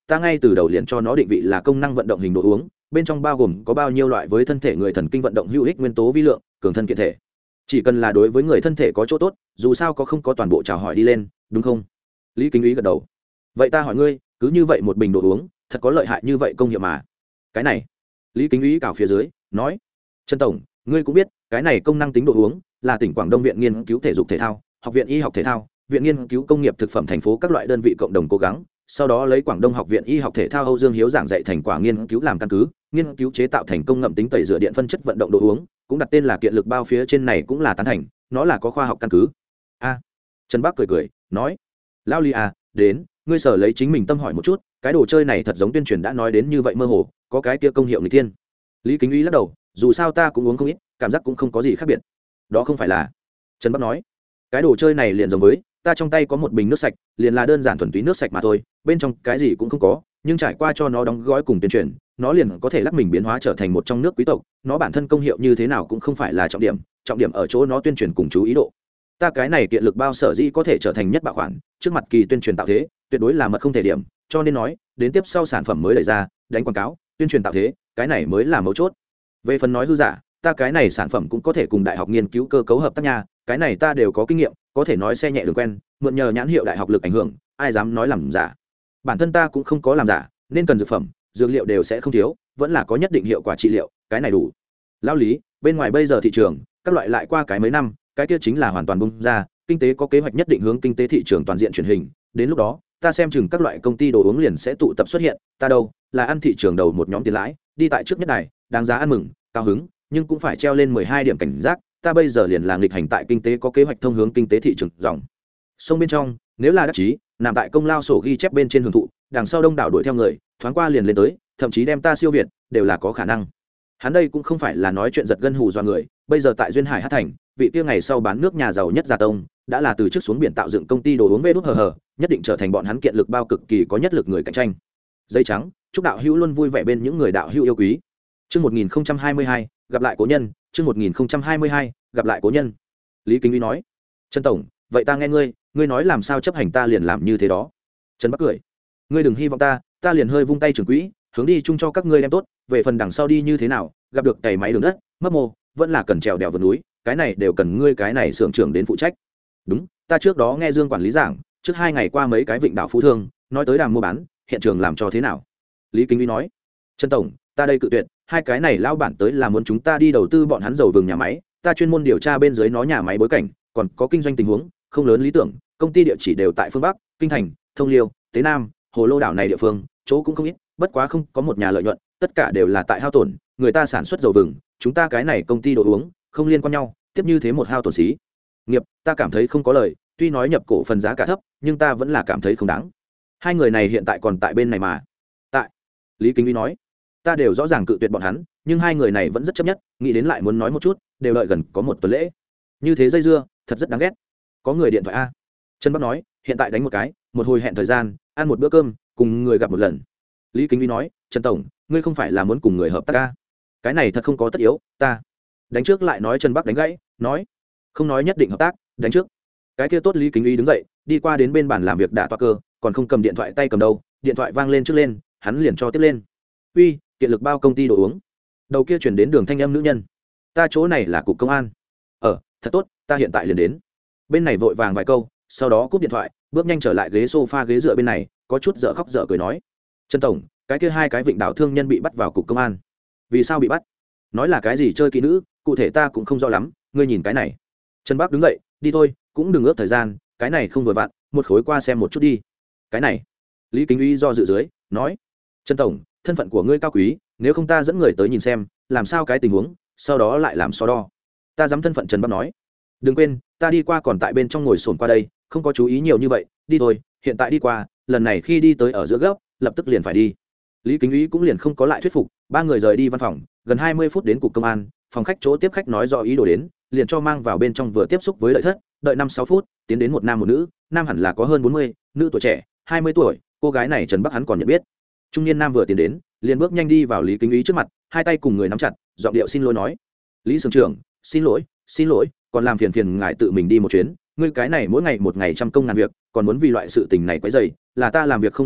ta ngay từ đầu liền cho nó định vị là công năng vận động hình đồ uống, bên trong bao gồm có bao nhiêu loại với thân thể người thần kinh vận động hữu ích nguyên tố vi lượng, cường thân kiện thể. Chỉ cần là đối với người thân thể có chỗ tốt, dù sao có không có toàn bộ chào hỏi đi lên, đúng không? Lý Kính Úy gật đầu. Vậy ta hỏi ngươi, cứ như vậy một bình đồ uống, thật có lợi hại như vậy công hiệu mà? Cái này, Lý Kính Úy cào phía dưới, nói: "Trần tổng, ngươi cũng biết, cái này công năng tính đồ uống là tỉnh Quảng Đông viện nghiên cứu thể dục thể thao, học viện y học thể thao, viện nghiên cứu công nghiệp thực phẩm thành phố các loại đơn vị cộng đồng cố gắng, sau đó lấy Quảng Đông học viện y học thể thao Âu Dương Hiếu giảng dạy thành quả nghiên cứu làm căn cứ, nghiên cứu chế tạo thành công ngậm tính tẩy rửa điện phân chất vận động đồ uống, cũng đặt tên là kiện lực bao, phía trên này cũng là tán thành, nó là có khoa học căn cứ." A, Trần Bắc cười cười, nói: "Lão Lý à, đến, ngươi sở lấy chính mình tâm hỏi một chút, cái đồ chơi này thật giống tuyên truyền đã nói đến như vậy mơ hồ, có cái kia công hiệu người tiên." Lý Kính Úy lắc đầu, dù sao ta cũng uống không ít, cảm giác cũng không có gì khác biệt. Đó không phải là. Trần Bắc nói: "Cái đồ chơi này liền giống với ta trong tay có một bình nước sạch, liền là đơn giản thuần túy nước sạch mà thôi, bên trong cái gì cũng không có, nhưng trải qua cho nó đóng gói cùng tuyên truyền, nó liền có thể lắc mình biến hóa trở thành một trong nước quý tộc, nó bản thân công hiệu như thế nào cũng không phải là trọng điểm, trọng điểm ở chỗ nó tuyên truyền cùng chú ý độ. Ta cái này kiện lực bao sở dĩ có thể trở thành nhất bạo khoản, trước mặt kỳ tuyên truyền tạo thế, tuyệt đối là mật không thể điểm, cho nên nói, đến tiếp sau sản phẩm mới đẩy ra, đánh quảng cáo, tuyên truyền tạo thế, cái này mới là mấu chốt. Về phần nói hư giả, ta cái này sản phẩm cũng có thể cùng đại học nghiên cứu cơ cấu hợp tác nha, cái này ta đều có kinh nghiệm, có thể nói xe nhẹ đường quen, mượn nhờ nhãn hiệu đại học lực ảnh hưởng, ai dám nói làm giả. Bản thân ta cũng không có làm giả, nên cần dược phẩm, dược liệu đều sẽ không thiếu, vẫn là có nhất định hiệu quả trị liệu, cái này đủ." Lão Lý, bên ngoài bây giờ thị trường, các loại lại qua cái mấy năm, cái kia chính là hoàn toàn bung ra, kinh tế có kế hoạch nhất định hướng kinh tế thị trường toàn diện chuyển hình, đến lúc đó, ta xem chừng các loại công ty đồ uống liền sẽ tụ tập xuất hiện, ta đâu, là ăn thị trường đầu một nhóm tiền lãi, đi tại trước nhất đài, đáng giá ăn mừng, cao hứng, nhưng cũng phải treo lên mười hai điểm cảnh giác, ta bây giờ liền là nghịch hành tại kinh tế có kế hoạch thông hướng kinh tế thị trường dòng sông bên trong, nếu là đắc chí, nằm tại công lao sổ ghi chép bên trên hưởng thụ, đằng sau đông đảo đuổi theo người, thoáng qua liền lên tới, thậm chí đem ta siêu việt, đều là có khả năng. Hắn đây cũng không phải là nói chuyện giật gân hù dọa người, bây giờ tại duyên hải hát thành, vị kia ngày sau bán nước nhà giàu nhất Gia Tông, đã là từ trước xuống biển tạo dựng công ty đồ uống vê đút hờ hờ, nhất định trở thành bọn hắn kiện lực bao cực kỳ có nhất lực người cạnh tranh. Dây trắng, chúc đạo hữu luôn vui vẻ bên những người đạo hữu yêu quý. Chương một nghìn không trăm hai mươi hai, gặp lại cố nhân, chương một nghìn không trăm hai mươi hai, gặp lại cố nhân. Lý Kính Úy nói: "Trần tổng, vậy ta nghe ngươi, ngươi nói làm sao chấp hành ta liền làm như thế đó." Trần Bắc cười: "Ngươi đừng hy vọng ta, ta liền hơi vung tay trưởng quỹ, hướng đi chung cho các ngươi đem tốt, về phần đằng sau đi như thế nào, gặp được cày máy đường đất, mất mô, vẫn là cần trèo đèo vượt núi, cái này đều cần ngươi cái này xưởng trưởng đến phụ trách." "Đúng, ta trước đó nghe Dương quản lý giảng, trước hai ngày qua mấy cái vịnh đảo phú thương, nói tới đàm mua bán, hiện trường làm cho thế nào?" Lý Kính Úy nói: "Trần tổng, ta đây cự tuyệt, hai cái này lão bản tới là muốn chúng ta đi đầu tư bọn hắn dầu vừng nhà máy, ta chuyên môn điều tra bên dưới nó nhà máy bối cảnh, còn có kinh doanh tình huống, không lớn lý tưởng, công ty địa chỉ đều tại phương Bắc, Kinh Thành, Thông Liêu, Tế Nam, Hồ Lô đảo này địa phương, chỗ cũng không ít, bất quá không có một nhà lợi nhuận, tất cả đều là tại hao tổn, người ta sản xuất dầu vừng, chúng ta cái này công ty đồ uống, không liên quan nhau, tiếp như thế một hao tổn xí nghiệp, ta cảm thấy không có lời, tuy nói nhập cổ phần giá cả thấp, nhưng ta vẫn là cảm thấy không đáng." Hai người này hiện tại còn tại bên này mà. Tại. Lý Kính Úy nói: "Ta đều rõ ràng cự tuyệt bọn hắn, nhưng hai người này vẫn rất chấp nhất, nghĩ đến lại muốn nói một chút, đều đợi gần có một tuần lễ. Như thế dây dưa, thật rất đáng ghét." Có người điện thoại a. Trần Bắc nói: "Hiện tại đánh một cái, một hồi hẹn thời gian, ăn một bữa cơm, cùng người gặp một lần." Lý Kính Úy nói: "Trần tổng, ngươi không phải là muốn cùng người hợp tác a? Cái này thật không có tất yếu, ta." Đánh trước lại nói. Trần Bắc đánh gãy, nói: "Không nói nhất định hợp tác, đánh trước." Cái kia tốt. Lý Kính Úy đứng dậy, đi qua đến bên bàn làm việc đả toa cơ, còn không cầm điện thoại tay cầm đâu, điện thoại vang lên trước lên, hắn liền cho tiếp lên. "Uy, kiện lực bao công ty đồ uống." Đầu kia chuyển đến đường thanh âm nữ nhân: "Ta chỗ này là cục công an." "Ờ, thật tốt, ta hiện tại liền đến." Bên này vội vàng vài câu, sau đó cúp điện thoại, bước nhanh trở lại ghế sofa ghế dựa bên này, có chút dở khóc dở cười nói: "Trần tổng, cái kia hai cái vịnh đảo thương nhân bị bắt vào cục công an." "Vì sao bị bắt?" "Nói là cái gì chơi kỹ nữ, cụ thể ta cũng không rõ lắm, ngươi nhìn cái này." Trần Bắc đứng dậy, "Đi thôi, cũng đừng ướp thời gian, cái này không vừa vặn, một khối qua xem một chút đi." "Cái này." Lý Kính Úy do dự dưới, nói: "Trần tổng, thân phận của ngươi cao quý, nếu không ta dẫn người tới nhìn xem, làm sao cái tình huống, sau đó lại làm so đo." "Ta dám thân phận." Trần Bắc nói: "Đừng quên, ta đi qua còn tại bên trong ngồi xổm qua đây, không có chú ý nhiều như vậy, đi thôi, hiện tại đi qua, lần này khi đi tới ở giữa góc, lập tức liền phải đi." Lý Kính Úy cũng liền không có lại thuyết phục, ba người rời đi văn phòng, gần hai mươi phút đến cục công an, phòng khách chỗ tiếp khách nói rõ ý đồ đến, liền cho mang vào bên trong vừa tiếp xúc với đợi thất, đợi năm sáu phút, tiến đến một nam một nữ, nam hẳn là có hơn bốn mươi, nữ tuổi trẻ, hai mươi tuổi, cô gái này Trần Bắc hắn còn nhận biết. Trung niên nam vừa tiến đến, liền bước nhanh đi vào Lý Kính Úy trước mặt, hai tay cùng người nắm chặt, giọng điệu xin lỗi nói: "Lý xưởng trưởng, xin lỗi, xin lỗi, còn làm phiền phiền ngài tự mình đi một chuyến, ngươi cái này mỗi ngày một ngày trăm công ngàn việc, còn muốn vì loại sự tình này quấy rầy, là ta làm việc không làm tốt,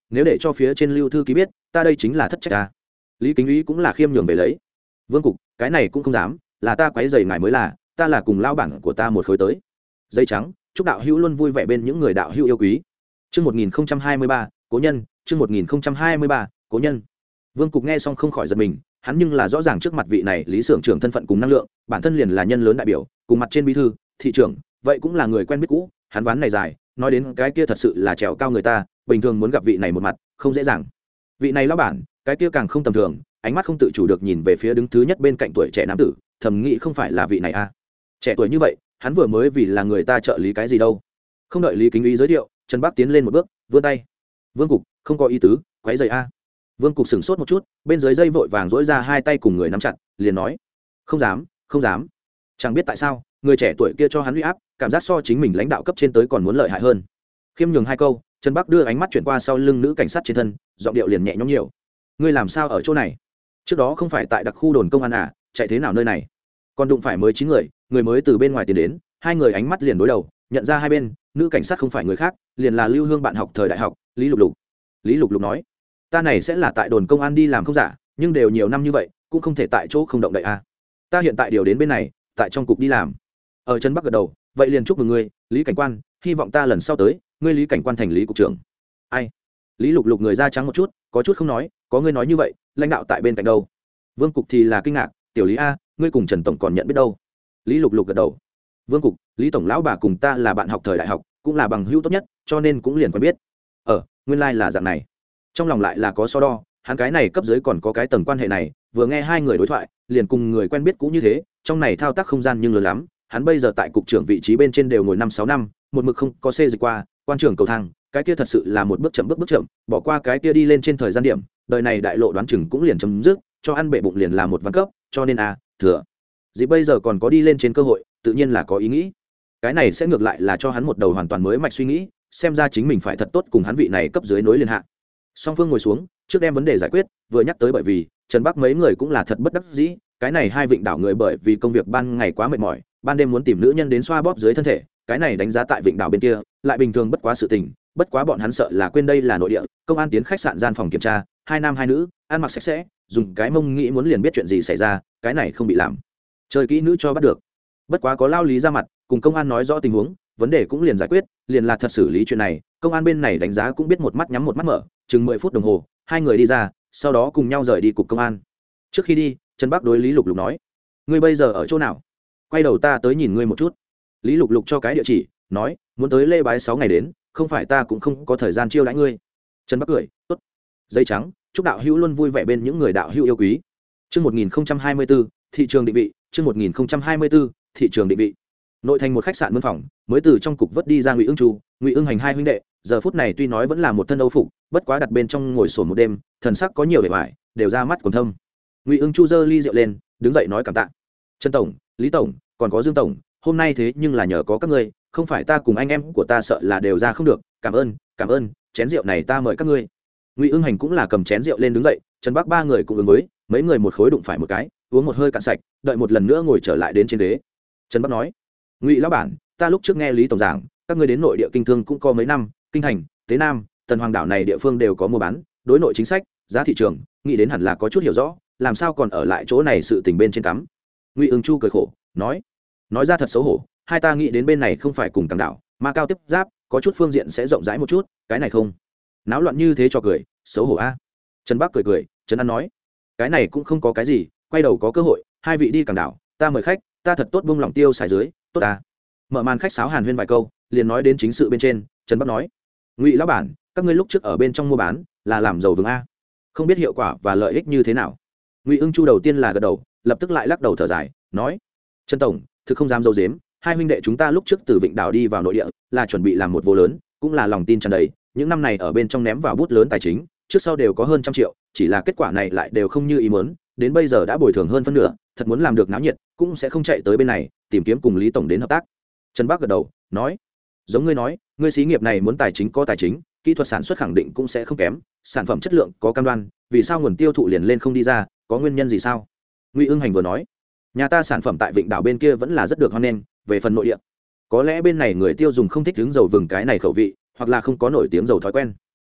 nếu để cho phía trên lưu thư ký biết ta đây chính là thất trách ta. Lý Kính Ý cũng là khiêm nhường về lấy. Vương cục, cái này cũng không dám, là ta quấy rầy ngài mới là, ta là cùng lao bản của ta một khối tới. Giấy trắng, chúc đạo hữu luôn vui vẻ bên những người đạo hữu yêu quý. Chương một nghìn không trăm hai mươi ba, cố nhân, chương một nghìn không trăm hai mươi ba, cố nhân. Vương cục nghe xong không khỏi giật mình, hắn nhưng là rõ ràng trước mặt vị này Lý xưởng trưởng thân phận cùng năng lượng, bản thân liền là nhân lớn đại biểu, cùng mặt trên bí thư, thị trưởng, vậy cũng là người quen biết cũ, hắn ván này dài, nói đến cái kia thật sự là trèo cao người ta, bình thường muốn gặp vị này một mặt, không dễ dàng. Vị này lão bản, cái kia càng không tầm thường, ánh mắt không tự chủ được nhìn về phía đứng thứ nhất bên cạnh tuổi trẻ nam tử, thầm nghĩ không phải là vị này à? Trẻ tuổi như vậy, hắn vừa mới vì là người ta trợ lý cái gì đâu? Không đợi Lý Kính Ý giới thiệu, Trần Bắc tiến lên một bước, vươn tay. Vương cục, không có ý tứ, quấy rầy a. Vương cục sững sốt một chút, bên dưới dây vội vàng dỗi ra hai tay cùng người nắm chặt, liền nói: "Không dám, không dám." Chẳng biết tại sao, người trẻ tuổi kia cho hắn uy áp, cảm giác so chính mình lãnh đạo cấp trên tới còn muốn lợi hại hơn. Khiêm nhường hai câu, Trần Bắc đưa ánh mắt chuyển qua sau lưng nữ cảnh sát trên thân, giọng điệu liền nhẹ nhõm nhiều. "Ngươi làm sao ở chỗ này? Trước đó không phải tại đặc khu đồn công an à, chạy thế nào nơi này?" Còn đụng phải mới chín người, người mới từ bên ngoài tiến đến, hai người ánh mắt liền đối đầu, nhận ra hai bên, nữ cảnh sát không phải người khác, liền là Lưu Hương bạn học thời đại học, Lý Lục Lục. Lý Lục Lục nói: "Ta này sẽ là tại đồn công an đi làm không giả, nhưng đều nhiều năm như vậy, cũng không thể tại chỗ không động đậy a. Ta hiện tại điều đến bên này, tại trong cục đi làm." Ở Trần Bắc gật đầu, "Vậy liền chúc mừng ngươi, Lý cảnh quan, hy vọng ta lần sau tới, ngươi Lý cảnh quan thành Lý cục trưởng." Ai? Lý Lục Lục người da trắng một chút, có chút không nói, "Có ngươi nói như vậy, lãnh đạo tại bên cạnh đâu?" Vương cục thì là kinh ngạc, "Tiểu Lý a, ngươi cùng Trần tổng còn nhận biết đâu?" Lý Lục Lục gật đầu. "Vương cục, Lý tổng lão bà cùng ta là bạn học thời đại học, cũng là bằng hữu tốt nhất, cho nên cũng liền quen biết." Ờ, nguyên lai like là dạng này. Trong lòng lại là có so đo, hắn cái này cấp dưới còn có cái tầng quan hệ này, vừa nghe hai người đối thoại, liền cùng người quen biết cũ như thế, trong này thao tác không gian nhưng lớn lắm, hắn bây giờ tại cục trưởng vị trí bên trên đều ngồi năm sáu năm, một mực không có xê dịch qua, quan trưởng cầu thang, cái kia thật sự là một bước chậm bước bước chậm, bỏ qua cái kia đi lên trên thời gian điểm, đời này đại lộ đoán chừng cũng liền chấm dứt, cho ăn bể bụng liền là một văn cấp, cho nên a, thừa dĩ bây giờ còn có đi lên trên cơ hội, tự nhiên là có ý nghĩ. Cái này sẽ ngược lại là cho hắn một đầu hoàn toàn mới mạch suy nghĩ, xem ra chính mình phải thật tốt cùng hắn vị này cấp dưới nối liên hạ. Song phương ngồi xuống, trước đem vấn đề giải quyết, vừa nhắc tới bởi vì Trần Bắc mấy người cũng là thật bất đắc dĩ, cái này hai vịnh đảo người bởi vì công việc ban ngày quá mệt mỏi, ban đêm muốn tìm nữ nhân đến xoa bóp dưới thân thể, cái này đánh giá tại vịnh đảo bên kia, lại bình thường bất quá sự tình, bất quá bọn hắn sợ là quên đây là nội địa, công an tiến khách sạn gian phòng kiểm tra, hai nam hai nữ, ăn mặc sạch sẽ, dùng cái mông nghĩ muốn liền biết chuyện gì xảy ra, cái này không bị làm chơi kỹ nữ cho bắt được. Bất quá có lao lý ra mặt, cùng công an nói rõ tình huống, vấn đề cũng liền giải quyết, liền là thật xử lý chuyện này, công an bên này đánh giá cũng biết một mắt nhắm một mắt mở, chừng mười phút đồng hồ, hai người đi ra, sau đó cùng nhau rời đi cục công an. Trước khi đi, Trần Bắc đối Lý Lục Lục nói: "Ngươi bây giờ ở chỗ nào? Quay đầu ta tới nhìn ngươi một chút." Lý Lục Lục cho cái địa chỉ, nói: "Muốn tới lễ bái sáu ngày đến, không phải ta cũng không có thời gian chiêu đãi ngươi." Trần Bắc cười: "Tốt." Giấy trắng, chúc đạo hữu luôn vui vẻ bên những người đạo hữu yêu quý. Chương một nghìn không trăm hai mươi bốn, thị trường định vị, chương một nghìn không trăm hai mươi bốn, thị trường định vị. Nội thành một khách sạn mướn phòng, mới từ trong cục vớt đi ra Ngụy Ưng Chu, Ngụy Ưng Hành hai huynh đệ, giờ phút này tuy nói vẫn là một thân âu phục, bất quá đặt bên trong ngồi sổn một đêm, thần sắc có nhiều vẻ vải, đều ra mắt còn thâm. Ngụy Ưng Chu giơ ly rượu lên, đứng dậy nói cảm tạ: "Trần tổng, Lý tổng, còn có Dương tổng, hôm nay thế nhưng là nhờ có các ngươi, không phải ta cùng anh em của ta sợ là đều ra không được, cảm ơn, cảm ơn, chén rượu này ta mời các ngươi." Ngụy Ưng Hành cũng là cầm chén rượu lên đứng dậy, Trần Bắc ba người cũng ứng với, mấy người một khối đụng phải một cái, uống một hơi cạn sạch, đợi một lần nữa ngồi trở lại đến trên ghế. Trần Bắc nói: "Ngụy lão bản, ta lúc trước nghe Lý tổng giảng, các ngươi đến nội địa kinh thương cũng có mấy năm, kinh thành, tế nam, tần hoàng đảo này địa phương đều có mua bán, đối nội chính sách, giá thị trường, nghĩ đến hẳn là có chút hiểu rõ, làm sao còn ở lại chỗ này sự tình bên trên cắm." Ngụy Ưng Chu cười khổ, nói: "Nói ra thật xấu hổ, hai ta nghĩ đến bên này không phải cùng cảng đảo, mà cao tiếp giáp, có chút phương diện sẽ rộng rãi một chút, cái này không náo loạn như thế cho cười, xấu hổ a." Trần Bắc cười cười, Trần An nói: "Cái này cũng không có cái gì, quay đầu có cơ hội, hai vị đi cảng đảo, ta mời khách, ta thật tốt buông lòng tiêu xài dưới, tốt ta." Mở màn khách sáo hàn huyên vài câu, liền nói đến chính sự bên trên. Trần Bắc nói: "Ngụy lão bản, các ngươi lúc trước ở bên trong mua bán là làm giàu vừng a, không biết hiệu quả và lợi ích như thế nào?" Ngụy Ưng Chu đầu tiên là gật đầu, lập tức lại lắc đầu thở dài, nói: "Trần tổng, thực không dám dâu dếm, hai huynh đệ chúng ta lúc trước từ vịnh đảo đi vào nội địa là chuẩn bị làm một vô lớn, cũng là lòng tin tràn đầy, những năm này ở bên trong ném vào bút lớn tài chính, trước sau đều có hơn trăm triệu, chỉ là kết quả này lại đều không như ý muốn, đến bây giờ đã bồi thường hơn phân nửa, thật muốn làm được náo nhiệt, cũng sẽ không chạy tới bên này tìm kiếm cùng Lý tổng đến hợp tác." Trần Bắc gật đầu, nói: "Giống ngươi nói, ngươi xí nghiệp này muốn tài chính có tài chính, kỹ thuật sản xuất khẳng định cũng sẽ không kém, sản phẩm chất lượng có cam đoan, vì sao nguồn tiêu thụ liền lên không đi ra, có nguyên nhân gì sao?" Ngụy Ưng Hành vừa nói: "Nhà ta sản phẩm tại vịnh đảo bên kia vẫn là rất được hoan nghênh, về phần nội địa, có lẽ bên này người tiêu dùng không thích đứng dầu vừng cái này khẩu vị, hoặc là không có nổi tiếng dầu thói quen."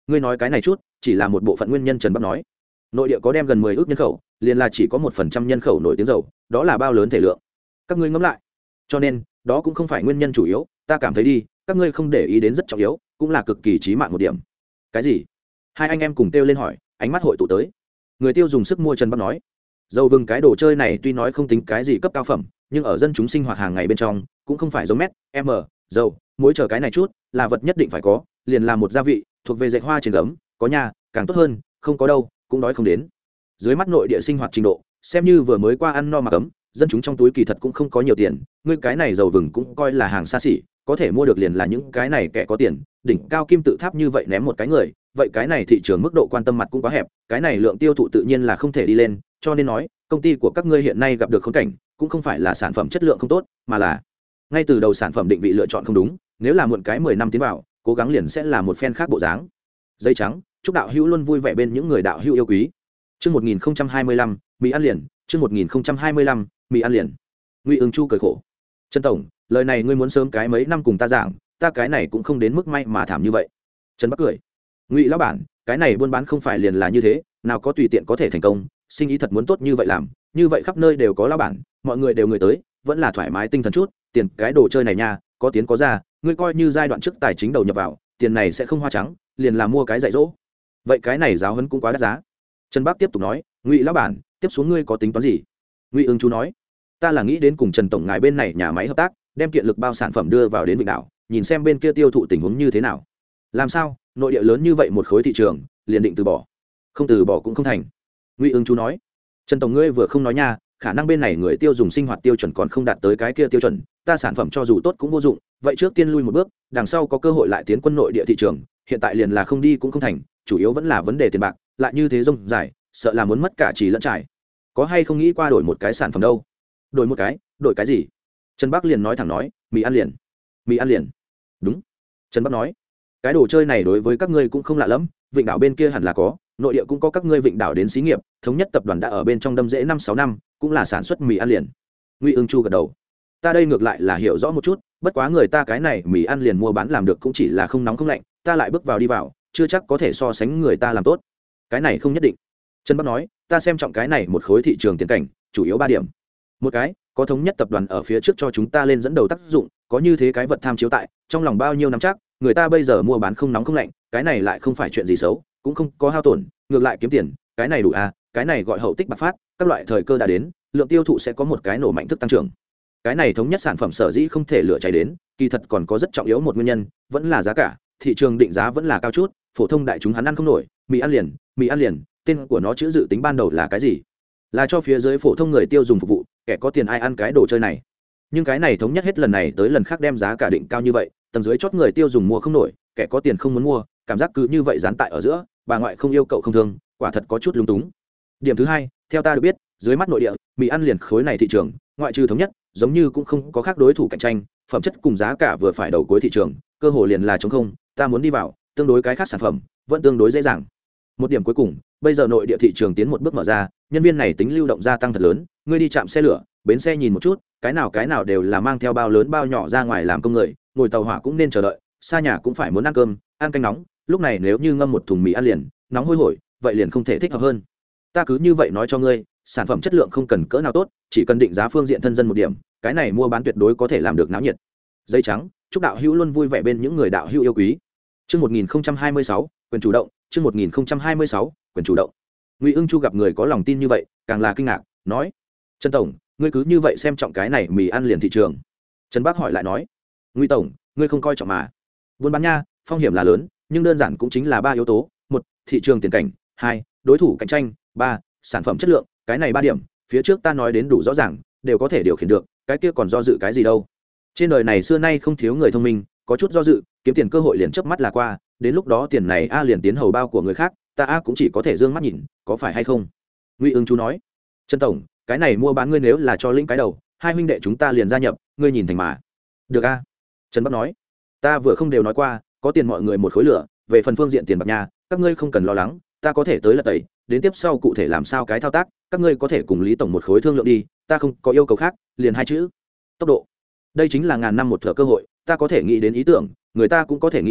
ngươi nói cái này chút chỉ là một bộ phận nguyên nhân. Trần Bắc nói nội địa có đem gần mười ước nhân khẩu, liền là chỉ có một phần trăm nhân khẩu nổi tiếng dầu, đó là bao lớn thể lượng. Các ngươi ngẫm lại, cho nên đó cũng không phải nguyên nhân chủ yếu. Ta cảm thấy đi, các ngươi không để ý đến rất trọng yếu, cũng là cực kỳ chí mạng một điểm. Cái gì? Hai anh em cùng kêu lên hỏi, ánh mắt hội tụ tới. Người tiêu dùng sức mua. Trần Bắc nói dầu vừng cái đồ chơi này tuy nói không tính cái gì cấp cao phẩm, nhưng ở dân chúng sinh hoạt hàng ngày bên trong cũng không phải giống mét m dầu muối chờ cái này chút là vật nhất định phải có, liền là một gia vị, thuộc về dệt hoa trên gấm, có nhà càng tốt hơn, không có đâu cũng đói không đến. Dưới mắt nội địa sinh hoạt trình độ xem như vừa mới qua ăn no mà cấm, dân chúng trong túi kỳ thật cũng không có nhiều tiền, ngươi cái này dầu vừng cũng coi là hàng xa xỉ, có thể mua được liền là những cái này kẻ có tiền. Đỉnh cao kim tự tháp như vậy ném một cái người, vậy cái này thị trường mức độ quan tâm mặt cũng quá hẹp, cái này lượng tiêu thụ tự nhiên là không thể đi lên. Cho nên nói công ty của các ngươi hiện nay gặp được khốn cảnh, cũng không phải là sản phẩm chất lượng không tốt, mà là ngay từ đầu sản phẩm định vị lựa chọn không đúng. Nếu là muộn cái mười năm tiến vào, cố gắng liền sẽ là một phen khác bộ dáng. Dây trắng, chúc đạo hữu luôn vui vẻ bên những người đạo hữu yêu quý. Chương một nghìn không trăm hai mươi lăm, mì ăn liền. Chương một nghìn không trăm hai mươi lăm, mì ăn liền. Ngụy Ưng Chu cười khổ. Trần tổng, lời này ngươi muốn sớm cái mấy năm cùng ta giảng, ta cái này cũng không đến mức may mà thảm như vậy. Trần Bắc cười. Ngụy lão bản, cái này buôn bán không phải liền là như thế, nào có tùy tiện có thể thành công, sinh ý thật muốn tốt như vậy làm, như vậy khắp nơi đều có lão bản, mọi người đều người tới, vẫn là thoải mái tinh thần chút, tiền cái đồ chơi này nha, có tiến có ra, ngươi coi như giai đoạn trước tài chính đầu nhập vào, tiền này sẽ không hoa trắng, liền là mua cái dạy dỗ. Vậy cái này giáo huấn cũng quá đắt giá. Trần Bắc tiếp tục nói, Ngụy lão bản, tiếp xuống ngươi có tính toán gì? Ngụy Ưng Chu nói, ta là nghĩ đến cùng Trần tổng ngài bên này nhà máy hợp tác, đem kiện lực bao sản phẩm đưa vào đến Vịnh Đảo, nhìn xem bên kia tiêu thụ tình huống như thế nào. Làm sao, nội địa lớn như vậy một khối thị trường, liền định từ bỏ? Không từ bỏ cũng không thành. Ngụy Ưng Chu nói, Trần tổng ngươi vừa không nói nha, khả năng bên này người tiêu dùng sinh hoạt tiêu chuẩn còn không đạt tới cái kia tiêu chuẩn, ta sản phẩm cho dù tốt cũng vô dụng, vậy trước tiên lui một bước, đằng sau có cơ hội lại tiến quân nội địa thị trường, hiện tại liền là không đi cũng không thành, chủ yếu vẫn là vấn đề tiền bạc, lại như thế rông dài, sợ là muốn mất cả trì lẫn trải. Có hay không nghĩ qua đổi một cái sản phẩm đâu? Đổi một cái? Đổi cái gì? Trần Bắc liền nói thẳng nói, mì ăn liền. Mì ăn liền? Đúng. Trần Bắc nói, cái đồ chơi này đối với các ngươi cũng không lạ lắm, Vịnh Đảo bên kia hẳn là có, nội địa cũng có các ngươi Vịnh Đảo đến xí nghiệp, thống nhất tập đoàn đã ở bên trong đâm rễ năm sáu năm, cũng là sản xuất mì ăn liền. Ngụy Ưng Chu gật đầu. Ta đây ngược lại là hiểu rõ một chút, bất quá người ta cái này mì ăn liền mua bán làm được cũng chỉ là không nóng không lạnh, ta lại bước vào đi vào, chưa chắc có thể so sánh người ta làm tốt. Cái này không nhất định. Trần Bắc nói, ta xem trọng cái này một khối thị trường tiền cảnh, chủ yếu ba điểm. Một cái, có thống nhất tập đoàn ở phía trước cho chúng ta lên dẫn đầu tác dụng, có như thế cái vật tham chiếu tại, trong lòng bao nhiêu năm chắc, người ta bây giờ mua bán không nóng không lạnh, cái này lại không phải chuyện gì xấu, cũng không có hao tổn, ngược lại kiếm tiền, cái này đủ à, cái này gọi hậu tích bạc phát, các loại thời cơ đã đến, lượng tiêu thụ sẽ có một cái nổ mạnh thức tăng trưởng. Cái này thống nhất sản phẩm sở dĩ không thể lựa cháy đến, kỳ thật còn có rất trọng yếu một nguyên nhân, vẫn là giá cả, thị trường định giá vẫn là cao chút, phổ thông đại chúng hắn ăn không nổi. Mì ăn liền, mì ăn liền, tên của nó chữ dự tính ban đầu là cái gì? Là cho phía dưới phổ thông người tiêu dùng phục vụ, kẻ có tiền ai ăn cái đồ chơi này. Nhưng cái này thống nhất hết lần này tới lần khác đem giá cả định cao như vậy, tầng dưới chót người tiêu dùng mua không nổi, kẻ có tiền không muốn mua, cảm giác cứ như vậy dán tại ở giữa, bà ngoại không yêu cậu không thương, quả thật có chút lung túng. Điểm thứ hai, theo ta được biết, dưới mắt nội địa, mì ăn liền khối này thị trường, ngoại trừ thống nhất, giống như cũng không có khác đối thủ cạnh tranh, phẩm chất cùng giá cả vừa phải đầu cuối thị trường, cơ hội liền là trống không, ta muốn đi vào, tương đối cái khác sản phẩm, vẫn tương đối dễ dàng. Một điểm cuối cùng, bây giờ nội địa thị trường tiến một bước mở ra, nhân viên này tính lưu động gia tăng thật lớn, ngươi đi chạm xe lửa, bến xe nhìn một chút, cái nào cái nào đều là mang theo bao lớn bao nhỏ ra ngoài làm công người, ngồi tàu hỏa cũng nên chờ đợi, xa nhà cũng phải muốn ăn cơm, ăn canh nóng, lúc này nếu như ngâm một thùng mì ăn liền, nóng hôi hổi, vậy liền không thể thích hợp hơn. Ta cứ như vậy nói cho ngươi, sản phẩm chất lượng không cần cỡ nào tốt, chỉ cần định giá phương diện thân dân một điểm, cái này mua bán tuyệt đối có thể làm được náo nhiệt. Dây trắng, chúc đạo hữu luôn vui vẻ bên những người đạo hữu yêu quý. Chương một nghìn không trăm hai mươi sáu, quyền chủ động. Chương một nghìn không trăm hai mươi sáu, quyền chủ động. Ngụy Ưng Chu gặp người có lòng tin như vậy, càng là kinh ngạc, nói: "Trần tổng, ngươi cứ như vậy xem trọng cái này mì ăn liền thị trường?" Trần Bác hỏi lại nói: "Ngụy tổng, ngươi không coi trọng mà. Buôn bán nha, phong hiểm là lớn, nhưng đơn giản cũng chính là ba yếu tố: một, thị trường tiền cảnh; hai, đối thủ cạnh tranh; ba, sản phẩm chất lượng. Cái này ba điểm, phía trước ta nói đến đủ rõ ràng, đều có thể điều khiển được, cái kia còn do dự cái gì đâu? Trên đời này xưa nay không thiếu người thông minh, có chút do dự, kiếm tiền cơ hội liền chớp mắt là qua, đến lúc đó tiền này a liền tiến hầu bao của người khác, ta a cũng chỉ có thể dương mắt nhìn, có phải hay không?" Ngụy Ưng Chú nói: "Trần tổng, cái này mua bán ngươi nếu là cho lĩnh cái đầu, hai huynh đệ chúng ta liền gia nhập, ngươi nhìn thành mà." "Được a." Trần Bắc nói: "Ta vừa không đều nói qua, có tiền mọi người một khối lửa, về phần phương diện tiền bạc nhà, các ngươi không cần lo lắng, ta có thể tới là tẩy, đến tiếp sau cụ thể làm sao cái thao tác, các ngươi có thể cùng Lý tổng một khối thương lượng đi, ta không có yêu cầu khác, liền hai chữ: tốc độ. Đây chính là ngàn năm một thửa cơ hội, ta có thể nghĩ đến ý tưởng, người ta cũng có thể nghĩ đến,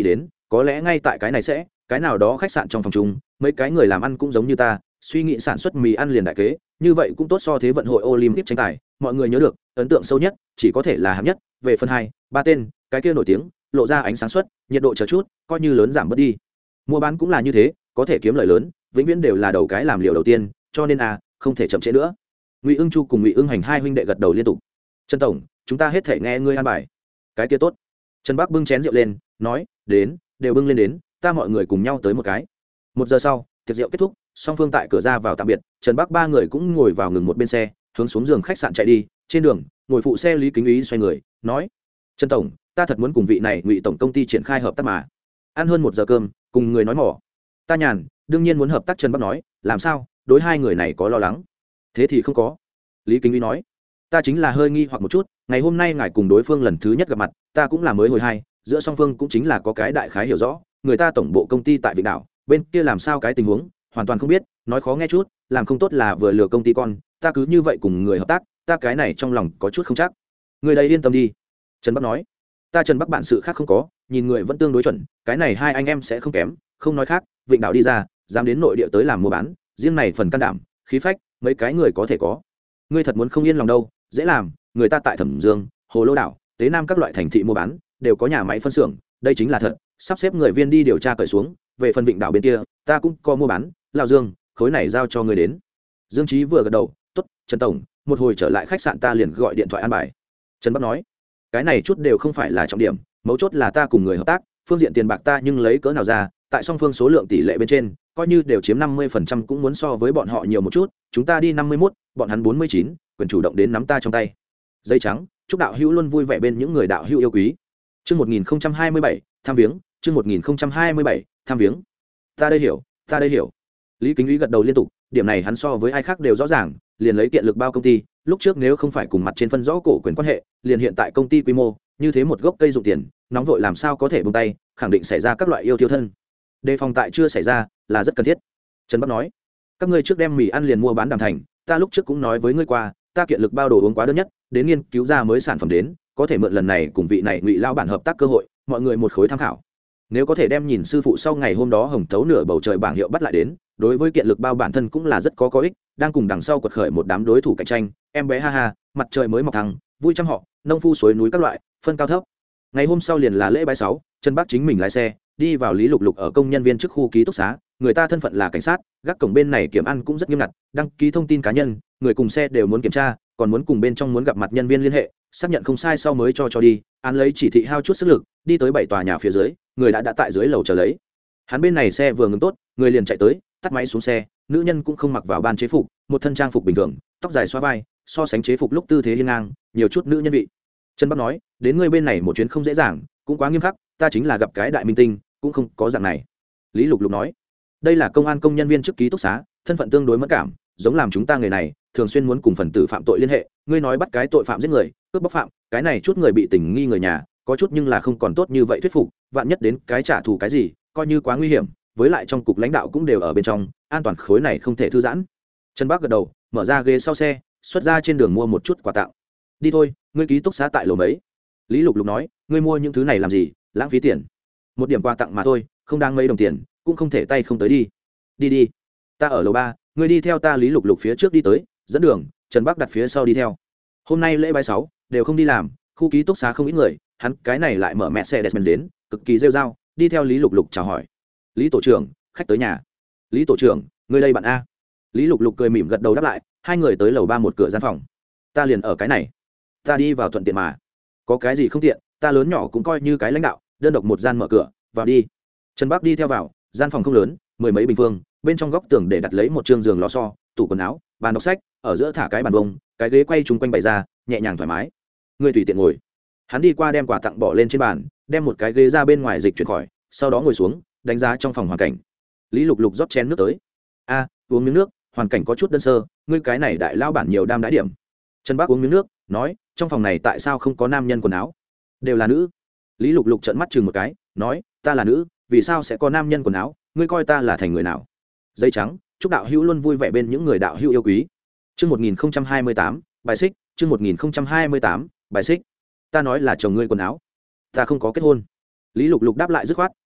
có lẽ ngay tại cái này sẽ cái nào đó khách sạn trong phòng chung mấy cái người làm ăn cũng giống như ta suy nghĩ sản xuất mì ăn liền đại kế như vậy cũng tốt so thế vận hội Olympic tranh tài mọi người nhớ được ấn tượng sâu nhất chỉ có thể là hạng nhất về phần hai ba tên cái kia nổi tiếng lộ ra ánh sáng suất nhiệt độ chờ chút coi như lớn giảm bớt đi mua bán cũng là như thế có thể kiếm lời lớn vĩnh viễn đều là đầu cái làm liều đầu tiên cho nên à không thể chậm trễ nữa. Ngụy Ưng Chu cùng Ngụy Ưng Hành hai huynh đệ gật đầu liên tục. Trần tổng chúng ta hết thể nghe ngươi an bài. Cái kia tốt. Trần Bắc bưng chén rượu lên nói đến đều bưng lên đến ta mọi người cùng nhau tới một cái. Một giờ sau tiệc rượu kết thúc song phương tại cửa ra vào tạm biệt Trần Bắc ba người cũng ngồi vào ngừng một bên xe hướng xuống giường khách sạn chạy đi trên đường ngồi phụ xe Lý Kính Úy xoay người nói Trần tổng ta thật muốn cùng vị này Ngụy tổng công ty triển khai hợp tác mà ăn hơn một giờ cơm cùng người nói mỏ ta nhàn đương nhiên muốn hợp tác. Trần Bắc nói làm sao đối hai người này có lo lắng? Thế thì không có. Lý Kính Úy nói ta chính là hơi nghi hoặc một chút ngày hôm nay ngài cùng đối phương lần thứ nhất gặp mặt ta cũng là mới hồi hai giữa song phương cũng chính là có cái đại khái hiểu rõ người ta tổng bộ công ty tại Vịnh Đảo bên kia làm sao cái tình huống hoàn toàn không biết nói khó nghe chút làm không tốt là vừa lừa công ty con ta cứ như vậy cùng người hợp tác ta cái này trong lòng có chút không chắc. Người đây yên tâm đi. Trần Bắc nói ta Trần Bắc bạn sự khác không có nhìn người vẫn tương đối chuẩn cái này hai anh em sẽ không kém không nói khác Vịnh Đảo đi ra dám đến nội địa tới làm mua bán riêng này phần can đảm khí phách mấy cái người có thể có. Ngươi thật muốn không yên lòng đâu dễ làm người ta tại Thẩm Dương Hồ Lô Đảo Tế Nam các loại thành thị mua bán đều có nhà máy phân xưởng đây chính là thật sắp xếp người viên đi điều tra cởi xuống về phần Vịnh Đảo bên kia ta cũng có mua bán Lão Dương khối này giao cho ngươi đến. Dương Chí vừa gật đầu tốt Trần tổng một hồi trở lại khách sạn ta liền gọi điện thoại an bài. Trần Bắc nói cái này chút đều không phải là trọng điểm mấu chốt là ta cùng người hợp tác phương diện tiền bạc ta nhưng lấy cỡ nào ra tại song phương số lượng tỷ lệ bên trên coi như đều chiếm năm mươi phần trăm cũng muốn so với bọn họ nhiều một chút chúng ta đi năm mươi mốt bọn hắn bốn mươi chín quyền chủ động đến nắm ta trong tay. Dây trắng chúc đạo hữu luôn vui vẻ bên những người đạo hữu yêu quý. Chương một nghìn hai mươi bảy tham viếng. Chương một nghìn hai mươi bảy tham viếng. Ta đây hiểu ta đây hiểu. Lý Kính Úy gật đầu liên tục điểm này hắn so với ai khác đều rõ ràng liền lấy kiện lực bao công ty lúc trước nếu không phải cùng mặt trên phân rõ cổ quyền quan hệ liền hiện tại công ty quy mô như thế một gốc cây dụng tiền nóng vội làm sao có thể buông tay khẳng định xảy ra các loại yêu tiêu thân đề phòng tại chưa xảy ra là rất cần thiết. Trần Bắc nói các ngươi trước đem mì ăn liền mua bán đàm thành ta lúc trước cũng nói với ngươi qua ta kiện lực bao đồ uống quá đơn nhất đến nghiên cứu ra mới sản phẩm đến có thể mượn lần này cùng vị này Ngụy lao bản hợp tác cơ hội mọi người một khối tham khảo nếu có thể đem nhìn sư phụ sau ngày hôm đó hồng thấu nửa bầu trời bảng hiệu bắt lại đến đối với kiện lực bao bản thân cũng là rất có có ích đang cùng đằng sau quật khởi một đám đối thủ cạnh tranh em bé ha ha mặt trời mới mọc thăng vui chăm họ nông phu suối núi các loại phân cao thấp. Ngày hôm sau liền là lễ bái sáu Trần Bắc chính mình lái xe đi vào Lý Lục Lục ở công nhân viên trước khu ký túc xá người ta thân phận là cảnh sát gác cổng bên này kiểm ăn cũng rất nghiêm ngặt đăng ký thông tin cá nhân người cùng xe đều muốn kiểm tra còn muốn cùng bên trong muốn gặp mặt nhân viên liên hệ xác nhận không sai sau mới cho cho đi án lấy chỉ thị hao chút sức lực đi tới bảy tòa nhà phía dưới người đã đã tại dưới lầu chờ lấy hắn bên này xe vừa ngừng tốt người liền chạy tới tắt máy xuống xe nữ nhân cũng không mặc vào ban chế phục một thân trang phục bình thường tóc dài xoa vai so sánh chế phục lúc tư thế hiên ngang nhiều chút nữ nhân vị. Trần Bắc nói đến ngươi bên này một chuyến không dễ dàng cũng quá nghiêm khắc ta chính là gặp cái đại minh tinh cũng không có dạng này. Lý Lục Lục nói đây là công an công nhân viên trước ký túc xá thân phận tương đối mất cảm giống làm chúng ta người này thường xuyên muốn cùng phần tử phạm tội liên hệ ngươi nói bắt cái tội phạm giết người cướp bóc phạm cái này chút người bị tình nghi người nhà có chút nhưng là không còn tốt như vậy thuyết phục vạn nhất đến cái trả thù cái gì coi như quá nguy hiểm với lại trong cục lãnh đạo cũng đều ở bên trong an toàn khối này không thể thư giãn. Trần Bắc gật đầu mở ra ghế sau xe xuất ra trên đường mua một chút quà tặng đi thôi ngươi ký túc xá tại lầu mấy? Lý Lục Lục nói ngươi mua những thứ này làm gì lãng phí tiền một điểm quà tặng mà thôi không đáng mấy đồng tiền cũng không thể tay không tới đi đi đi ta ở lầu ba ngươi đi theo ta. Lý Lục Lục phía trước đi tới dẫn đường Trần Bắc đặt phía sau đi theo. Hôm nay lễ bái sáu đều không đi làm khu ký túc xá không ít người hắn cái này lại mở mẹ xe đẹp đến cực kỳ rêu rao đi theo Lý Lục Lục chào hỏi Lý tổ trưởng khách tới nhà. Lý tổ trưởng ngươi đây bạn a. Lý Lục Lục cười mỉm gật đầu đáp lại hai người tới lầu ba một cửa gian phòng ta liền ở cái này ta đi vào thuận tiện mà có cái gì không tiện ta lớn nhỏ cũng coi như cái lãnh đạo đơn độc một gian mở cửa vào đi. Trần Bắc đi theo vào gian phòng không lớn mười mấy bình phương bên trong góc tường để đặt lấy một chương giường lò xo tủ quần áo bàn đọc sách ở giữa thả cái bàn bông cái ghế quay chung quanh bày ra nhẹ nhàng thoải mái ngươi tùy tiện ngồi. Hắn đi qua đem quà tặng bỏ lên trên bàn đem một cái ghế ra bên ngoài dịch chuyển khỏi sau đó ngồi xuống đánh giá trong phòng hoàn cảnh. Lý Lục Lục rót chén nước tới a uống miếng nước hoàn cảnh có chút đơn sơ ngươi cái này đại lao bản nhiều đam đãi điểm. Trần Bắc uống miếng nước nói trong phòng này tại sao không có nam nhân quần áo đều là nữ. Lý Lục Lục trợn mắt chừng một cái nói ta là nữ vì sao sẽ có nam nhân quần áo ngươi coi ta là thành người nào. Dây trắng chúc đạo hữu luôn vui vẻ bên những người đạo hữu yêu quý. Chương một nghìn hai mươi tám bài xích. Chương một nghìn hai mươi tám bài xích. Ta nói là chồng ngươi quần áo ta không có kết hôn. Lý Lục Lục đáp lại dứt khoát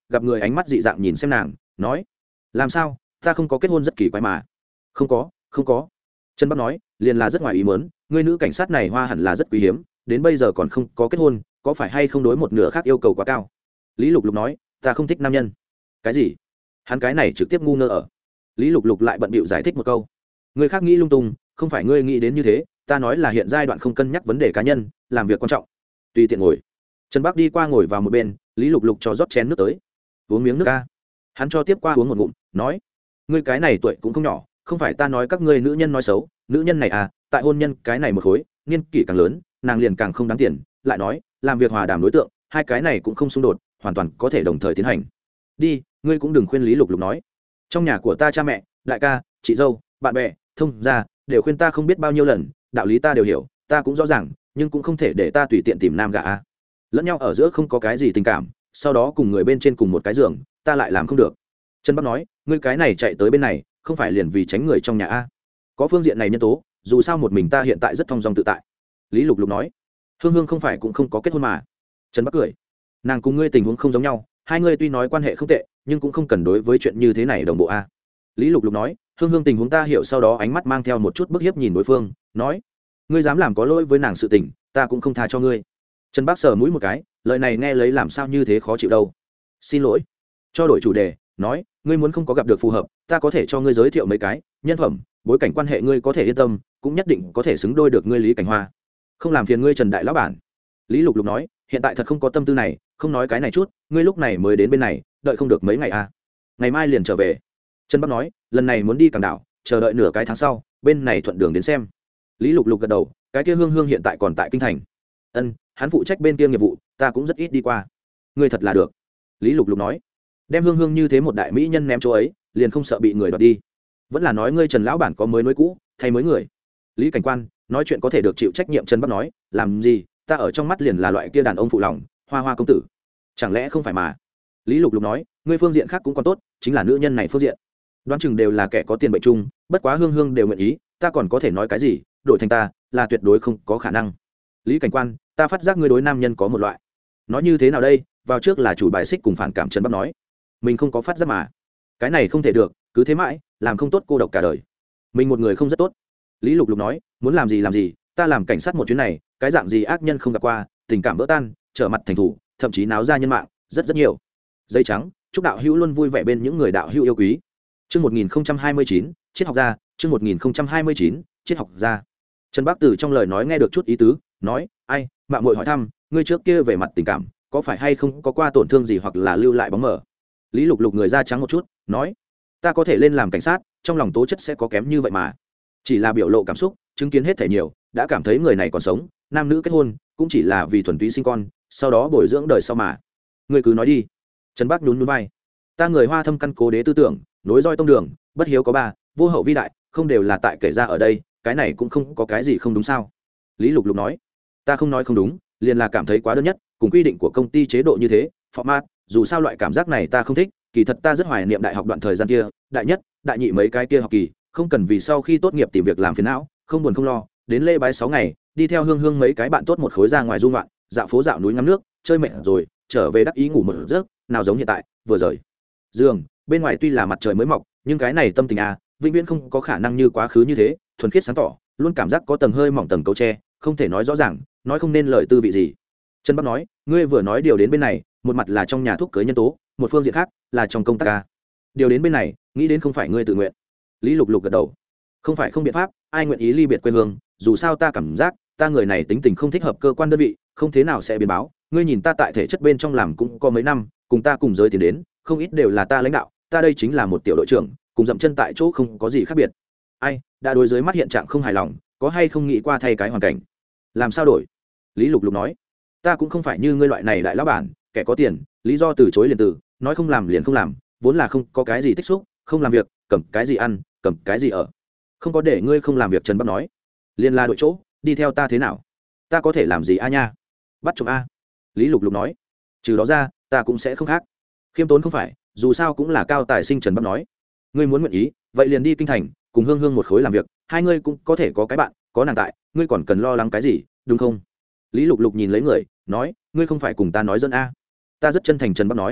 gặp người ánh mắt dị dạng nhìn xem nàng nói làm sao ta không có kết hôn rất kỳ quái mà. Không có không có. Trần Bắc nói liền là rất ngoài ý muốn, ngươi nữ cảnh sát này hoa hẳn là rất quý hiếm, đến bây giờ còn không có kết hôn, có phải hay không đối một nửa khác yêu cầu quá cao. Lý Lục Lục nói ta không thích nam nhân. Cái gì? Hắn cái này trực tiếp ngu ngơ ở. Lý Lục Lục lại bận bịu giải thích một câu, người khác nghĩ lung tung, không phải ngươi nghĩ đến như thế, ta nói là hiện giai đoạn không cân nhắc vấn đề cá nhân, làm việc quan trọng. Tùy tiện ngồi. Trần Bắc đi qua ngồi vào một bên, Lý Lục Lục cho rót chén nước tới, uống miếng nước ca. Hắn cho tiếp qua uống một ngụm, nói ngươi cái này tuổi cũng không nhỏ, không phải ta nói các ngươi nữ nhân nói xấu, nữ nhân này à, tại hôn nhân cái này một khối, niên kỷ càng lớn, nàng liền càng không đáng tiền, lại nói, làm việc hòa đàm đối tượng, hai cái này cũng không xung đột, hoàn toàn có thể đồng thời tiến hành. Đi, ngươi cũng đừng khuyên. Lý Lục Lục nói, trong nhà của ta cha mẹ, đại ca, chị dâu, bạn bè, thông gia, đều khuyên ta không biết bao nhiêu lần, đạo lý ta đều hiểu, ta cũng rõ ràng, nhưng cũng không thể để ta tùy tiện tìm nam gả a. Lẫn nhau ở giữa không có cái gì tình cảm, sau đó cùng người bên trên cùng một cái giường, ta lại làm không được. Trần Bắc nói, ngươi cái này chạy tới bên này, không phải liền vì tránh người trong nhà a? Có phương diện này nhân tố, dù sao một mình ta hiện tại rất thong dong tự tại. Lý Lục Lục nói, hương hương không phải cũng không có kết hôn mà. Trần Bắc cười, nàng cùng ngươi tình huống không giống nhau, hai ngươi tuy nói quan hệ không tệ, nhưng cũng không cần đối với chuyện như thế này đồng bộ a. Lý Lục Lục nói, hương hương tình huống ta hiểu, sau đó ánh mắt mang theo một chút bức hiếp nhìn đối phương, nói, ngươi dám làm có lỗi với nàng sự tình, ta cũng không tha cho ngươi. Trần Bắc sờ mũi một cái, lời này nghe lấy làm sao như thế khó chịu đâu. Xin lỗi. Cho đổi chủ đề, nói, ngươi muốn không có gặp được phù hợp, ta có thể cho ngươi giới thiệu mấy cái nhân phẩm, bối cảnh quan hệ ngươi có thể yên tâm, cũng nhất định có thể xứng đôi được ngươi Lý Cảnh Hoa. Không làm phiền ngươi Trần đại lão bản. Lý Lục Lục nói, hiện tại thật không có tâm tư này, không nói cái này chút, ngươi lúc này mới đến bên này, đợi không được mấy ngày à? Ngày mai liền trở về. Trần Bắc nói, lần này muốn đi Cảng Đảo, chờ đợi nửa cái tháng sau, bên này thuận đường đến xem. Lý Lục Lục gật đầu, cái kia hương hương hiện tại còn tại kinh thành. Ân, hắn phụ trách bên kia nghiệp vụ, ta cũng rất ít đi qua. Ngươi thật là được. Lý Lục Lục nói, đem hương hương như thế một đại mỹ nhân ném chỗ ấy, liền không sợ bị người đoạt đi. Vẫn là nói ngươi Trần lão bản có mới nối cũ, thay mới người. Lý Cảnh Quan nói chuyện có thể được chịu trách nhiệm. Trần Bắc nói, làm gì, ta ở trong mắt liền là loại kia đàn ông phụ lòng, hoa hoa công tử, chẳng lẽ không phải mà. Lý Lục Lục nói, ngươi phương diện khác cũng còn tốt, chính là nữ nhân này phương diện, đoán chừng đều là kẻ có tiền bệnh chung, bất quá hương hương đều nguyện ý, ta còn có thể nói cái gì, đổi thành ta là tuyệt đối không có khả năng. Lý Cảnh Quan, ta phát giác ngươi đối nam nhân có một loại, nói như thế nào đây, vào trước là chủ bài xích cùng phản cảm. Trần Bắc nói, mình không có phát giác mà, cái này không thể được, cứ thế mãi làm không tốt cô độc cả đời, mình một người không rất tốt. Lý Lục Lục nói, muốn làm gì làm gì, ta làm cảnh sát một chuyến này, cái dạng gì ác nhân không gặp qua, tình cảm vỡ tan, trở mặt thành thủ, thậm chí náo ra nhân mạng rất rất nhiều. Dây trắng, chúc đạo hữu luôn vui vẻ bên những người đạo hữu yêu quý. Chương một nghìn hai mươi chín, triết học gia, chương một nghìn hai mươi chín, triết học gia. Trần Bắc Từ trong lời nói nghe được chút ý tứ, nói, ai, mạng muội hỏi thăm, ngươi trước kia về mặt tình cảm, có phải hay không có qua tổn thương gì hoặc là lưu lại bóng mờ? Lý Lục Lục người da trắng một chút, nói, ta có thể lên làm cảnh sát, trong lòng tố chất sẽ có kém như vậy mà, chỉ là biểu lộ cảm xúc, chứng kiến hết thể nhiều, đã cảm thấy người này còn sống, nam nữ kết hôn cũng chỉ là vì thuần túy sinh con, sau đó bồi dưỡng đời sau mà. Ngươi cứ nói đi. Trần Bắc nhún nhún vai, ta người Hoa thâm căn cố đế tư tưởng, nối roi tông đường, bất hiếu có ba, vô hậu vi đại, không đều là tại kể ra ở đây, cái này cũng không có cái gì không đúng sao? Lý Lục Lục nói, ta không nói không đúng, liền là cảm thấy quá đơn nhất, cùng quy định của công ty chế độ như thế, format, dù sao loại cảm giác này ta không thích, kỳ thật ta rất hoài niệm đại học đoạn thời gian kia, đại nhất, đại nhị mấy cái kia học kỳ, không cần vì sau khi tốt nghiệp tìm việc làm phiền não, không buồn không lo, đến lễ bái sáu ngày, đi theo hương hương mấy cái bạn tốt một khối ra ngoài du ngoạn, dạo phố dạo núi ngắm nước, chơi mệt rồi, trở về đắc ý ngủ một giấc, nào giống hiện tại, vừa rời giường, bên ngoài tuy là mặt trời mới mọc, nhưng cái này tâm tình à, vĩnh viễn không có khả năng như quá khứ như thế, thuần khiết sáng tỏ, luôn cảm giác có tầng hơi mỏng tầng cấu tre, không thể nói rõ ràng, nói không nên lời tư vị gì. Trần Bắc nói, ngươi vừa nói điều đến bên này, một mặt là trong nhà thuốc cưới nhân tố, một phương diện khác là trong công tác ca. Điều đến bên này, nghĩ đến không phải ngươi tự nguyện. Lý Lục Lục gật đầu, không phải không biện pháp, ai nguyện ý ly biệt quê hương, dù sao ta cảm giác, ta người này tính tình không thích hợp cơ quan đơn vị, không thế nào sẽ biến báo. Ngươi nhìn ta tại thể chất bên trong làm cũng có mấy năm, cùng ta cùng giới tiến đến, không ít đều là ta lãnh đạo, ta đây chính là một tiểu đội trưởng, cùng dậm chân tại chỗ không có gì khác biệt. Ai, đã đối dưới mắt hiện trạng không hài lòng, có hay không nghĩ qua thay cái hoàn cảnh, làm sao đổi? Lý Lục Lục nói, ta cũng không phải như ngươi loại này đại lão bản, kẻ có tiền, lý do từ chối liền từ, nói không làm liền không làm, vốn là không có cái gì tích xúc, không làm việc, cầm cái gì ăn, cầm cái gì ở, không có để ngươi không làm việc. Trần Bắc nói, liền là đội chỗ, đi theo ta thế nào, ta có thể làm gì a nha, bắt chồng a. Lý Lục Lục nói, trừ đó ra ta cũng sẽ không khác, khiêm tốn không phải, dù sao cũng là cao tài sinh. Trần Bắc nói, ngươi muốn nguyện ý, vậy liền đi kinh thành, cùng hương hương một khối làm việc, hai ngươi cũng có thể có cái bạn, có nàng tại, ngươi còn cần lo lắng cái gì, đúng không? Lý Lục Lục nhìn lấy người, nói, ngươi không phải cùng ta nói dân a. Ta rất chân thành. Trần Bắc nói,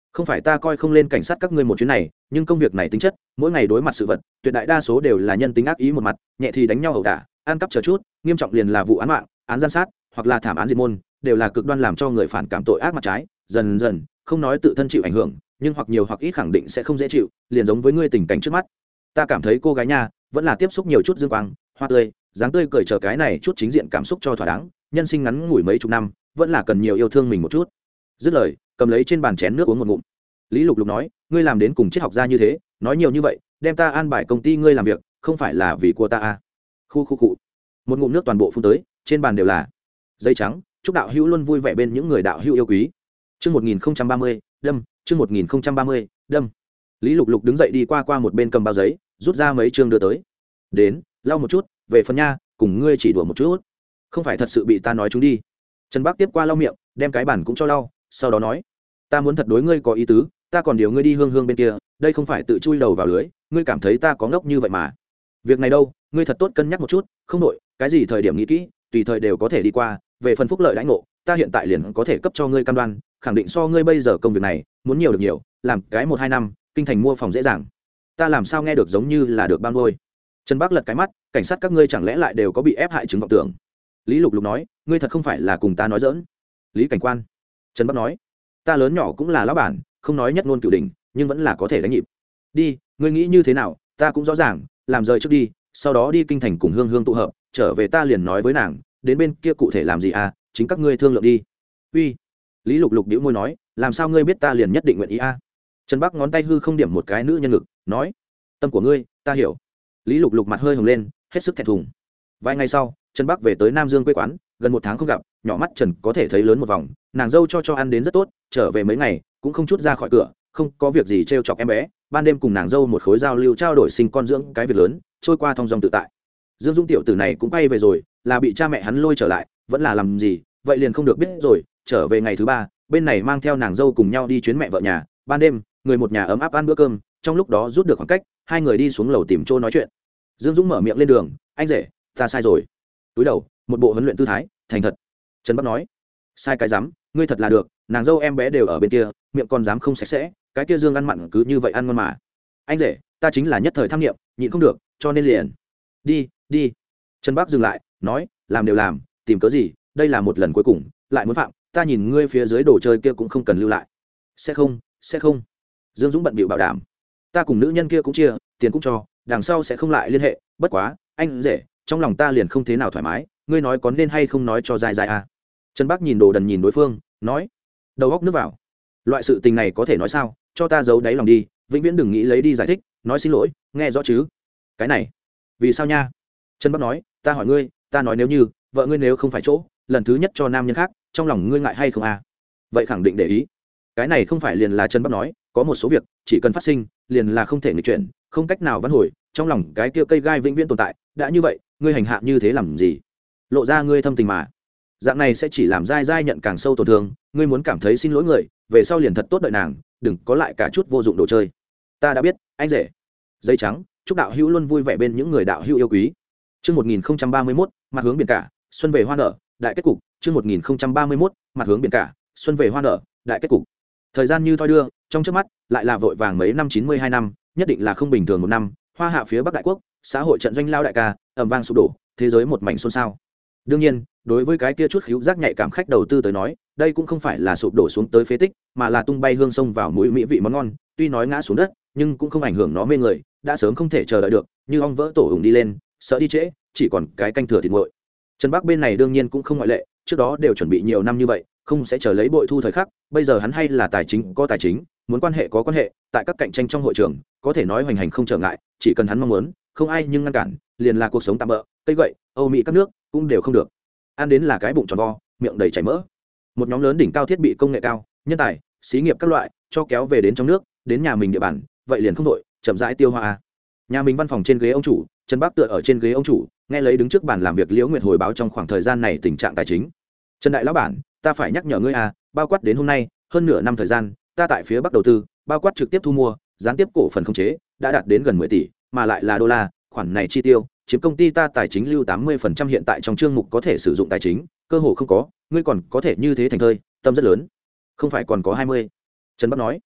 không phải ta coi không lên cảnh sát các ngươi một chuyến này, nhưng công việc này tính chất mỗi ngày đối mặt sự vật tuyệt đại đa số đều là nhân tính ác ý một mặt, nhẹ thì đánh nhau ẩu đả ăn cắp chờ chút, nghiêm trọng liền là vụ án mạng, án gian sát hoặc là thảm án diệt môn, đều là cực đoan làm cho người phản cảm tội ác mặt trái. Dần dần không nói tự thân chịu ảnh hưởng, nhưng hoặc nhiều hoặc ít khẳng định sẽ không dễ chịu, liền giống với ngươi tình cảnh trước mắt. Ta cảm thấy cô gái nha vẫn là tiếp xúc nhiều chút dương quang hoa tươi dáng tươi cười chờ cái này chút chính diện cảm xúc cho thỏa đáng, nhân sinh ngắn ngủi mấy chục năm vẫn là cần nhiều yêu thương mình một chút. Dứt lời cầm lấy trên bàn chén nước uống một ngụm. Lý Lục Lục nói, ngươi làm đến cùng triết học gia như thế, nói nhiều như vậy, đem ta an bài công ty ngươi làm việc, không phải là vì của ta à? Khu khu cụ. Một ngụm nước toàn bộ phun tới, trên bàn đều là giấy trắng. Chúc đạo hữu luôn vui vẻ bên những người đạo hữu yêu quý. Chương một nghìn không trăm ba mươi, đâm, chương một nghìn không trăm ba mươi, đâm. Lý Lục Lục đứng dậy đi qua qua một bên cầm bao giấy, rút ra mấy chương đưa tới. Đến, lau một chút, về phần nha, cùng ngươi chỉ đùa một chút. Không phải thật sự bị ta nói chúng đi. Trần Bác tiếp qua lau miệng, đem cái bản cũng cho lau, sau đó nói, ta muốn thật đối ngươi có ý tứ, ta còn điều ngươi đi hương hương bên kia, đây không phải tự chui đầu vào lưới, ngươi cảm thấy ta có ngốc như vậy mà. Việc này đâu, ngươi thật tốt cân nhắc một chút, không nội, cái gì thời điểm nghĩ kỹ, tùy thời đều có thể đi qua, về phần phúc lợi đãi ngộ, ta hiện tại liền có thể cấp cho ngươi cam đoan, khẳng định so ngươi bây giờ công việc này, muốn nhiều được nhiều, làm cái một hai năm, kinh thành mua phòng dễ dàng. Ta làm sao nghe được giống như là được ban ngôi. Trần Bác lật cái mắt, cảnh sát các ngươi chẳng lẽ lại đều có bị ép hại chứng vọng tưởng. Lý Lục Lục nói, ngươi thật không phải là cùng ta nói giỡn. Lý cảnh quan. Trần Bác nói, ta lớn nhỏ cũng là lão bản, không nói nhất ngôn cửu đỉnh, nhưng vẫn là có thể đánh nhịp. Đi, ngươi nghĩ như thế nào, ta cũng rõ ràng, làm rời trước đi, sau đó đi kinh thành cùng hương hương tụ hợp, trở về ta liền nói với nàng, đến bên kia cụ thể làm gì à, chính các ngươi thương lượng đi. Uy. Lý Lục Lục bĩu môi nói, làm sao ngươi biết ta liền nhất định nguyện ý a? À? Trần Bắc ngón tay hư không điểm một cái nữ nhân ngực, nói, tâm của ngươi, ta hiểu. Lý Lục Lục mặt hơi hồng lên, hết sức thẹn thùng. Vài ngày sau, Trần Bắc về tới Nam Dương quê quán, gần một tháng không gặp, nhỏ mắt Trần có thể thấy lớn một vòng, nàng dâu cho cho ăn đến rất tốt, trở về mấy ngày cũng không chút ra khỏi cửa, không có việc gì trêu chọc em bé, ban đêm cùng nàng dâu một khối giao lưu trao đổi sinh con dưỡng cái việc lớn, trôi qua thong dong tự tại. Dương Dung tiểu tử này cũng quay về rồi, là bị cha mẹ hắn lôi trở lại, vẫn là làm gì, vậy liền không được biết rồi. Trở về ngày thứ ba, bên này mang theo nàng dâu cùng nhau đi chuyến mẹ vợ nhà, ban đêm người một nhà ấm áp ăn bữa cơm, trong lúc đó rút được khoảng cách, hai người đi xuống lầu tìm chỗ nói chuyện. Dương Dũng mở miệng lên đường, anh rể, ta sai rồi. Túi đầu, một bộ huấn luyện tư thái, thành thật. Trần Bắc nói, sai cái dám, ngươi thật là được, nàng dâu em bé đều ở bên kia, miệng còn dám không sạch sẽ, cái kia Dương ăn mặn cứ như vậy ăn ngon mà. Anh rể, ta chính là nhất thời tham nghiệm, nhịn không được, cho nên liền. Đi, đi. Trần Bắc dừng lại, nói, làm đều làm, tìm cớ gì, đây là một lần cuối cùng, lại muốn phạm, ta nhìn ngươi phía dưới đồ chơi kia cũng không cần lưu lại. Sẽ không, sẽ không. Dương Dũng bận bịu bảo đảm, ta cùng nữ nhân kia cũng chia, tiền cũng cho, đằng sau sẽ không lại liên hệ, bất quá, anh rể, trong lòng ta liền không thế nào thoải mái, ngươi nói có nên hay không nói cho dài dài à. Trần Bắc nhìn đồ đần nhìn đối phương, nói, đầu góc nước vào, loại sự tình này có thể nói sao, cho ta giấu đáy lòng đi, vĩnh viễn đừng nghĩ lấy đi giải thích, nói xin lỗi, nghe rõ chứ. Cái này, vì sao nha? Trần Bắc nói, ta hỏi ngươi, ta nói nếu như vợ ngươi nếu không phải chỗ lần thứ nhất cho nam nhân khác, trong lòng ngươi ngại hay không à? Vậy khẳng định để ý. Cái này không phải liền là Trần Bắc nói, có một số việc chỉ cần phát sinh liền là không thể nghịch chuyển, không cách nào vãn hồi, trong lòng cái kia cây gai vĩnh viễn tồn tại, đã như vậy ngươi hành hạ như thế làm gì? Lộ ra ngươi thâm tình mà, dạng này sẽ chỉ làm dai dai nhận càng sâu tổn thương, ngươi muốn cảm thấy xin lỗi người, về sau liền thật tốt đợi nàng, đừng có lại cả chút vô dụng đồ chơi. Ta đã biết, anh rể. Dây trắng, chúc đạo hữu luôn vui vẻ bên những người đạo hữu yêu quý. Chương một nghìn không trăm ba mươi mốt, mặt hướng biển cả, xuân về hoa nở, đại kết cục. Chương một nghìn không trăm ba mươi mốt, mặt hướng biển cả, xuân về hoa nở, đại kết cục. Thời gian như thoi đưa, trong chớp mắt, lại là vội vàng mấy năm chín mươi hai năm, nhất định là không bình thường một năm. Hoa hạ phía Bắc Đại Quốc, xã hội trận doanh lao đại ca, ầm vang sụp đổ, thế giới một mảnh xôn xao. Đương nhiên, đối với cái kia chút khíu giác nhạy cảm khách đầu tư tới nói, đây cũng không phải là sụp đổ xuống tới phế tích, mà là tung bay hương sông vào mũi mỹ vị món ngon, tuy nói ngã xuống đất, nhưng cũng không ảnh hưởng nó mê người, đã sớm không thể chờ đợi được, như ong vỡ tổ ủng đi lên, sợ đi trễ, chỉ còn cái canh thừa thịt nguội. Trần Bắc bên này đương nhiên cũng không ngoại lệ, trước đó đều chuẩn bị nhiều năm như vậy, không sẽ chờ lấy bội thu thời khắc, bây giờ hắn hay là tài chính có tài chính, muốn quan hệ có quan hệ, tại các cạnh tranh trong hội trường, có thể nói hoành hành không trở ngại, chỉ cần hắn mong muốn, không ai nhưng ngăn cản, liền là cuộc sống tạm bỡ, cây gậy, Âu Mỹ các nước cũng đều không được. Ăn đến là cái bụng tròn vo, miệng đầy chảy mỡ. Một nhóm lớn đỉnh cao thiết bị công nghệ cao, nhân tài, xí nghiệp các loại, cho kéo về đến trong nước, đến nhà mình địa bàn, vậy liền không đội, chậm rãi tiêu hóa. Nhà mình văn phòng trên ghế ông chủ, Trần Bắc tựa ở trên ghế ông chủ, nghe lấy đứng trước bàn làm việc Liễu Nguyệt hồi báo trong khoảng thời gian này tình trạng tài chính. Trần đại lão bản, ta phải nhắc nhở ngươi à, bao quát đến hôm nay, hơn nửa năm thời gian, ta tại phía Bắc đầu tư, bao quát trực tiếp thu mua, gián tiếp cổ phần khống chế, đã đạt đến gần mười tỷ, mà lại là đô la, khoản này chi tiêu, chiếm công ty ta tài chính lưu tám mươi phần trăm hiện tại trong chương mục có thể sử dụng tài chính, cơ hội không có, ngươi còn có thể như thế thành thơi, tâm rất lớn. Không phải còn có hai mươi. Trần Bắc nói.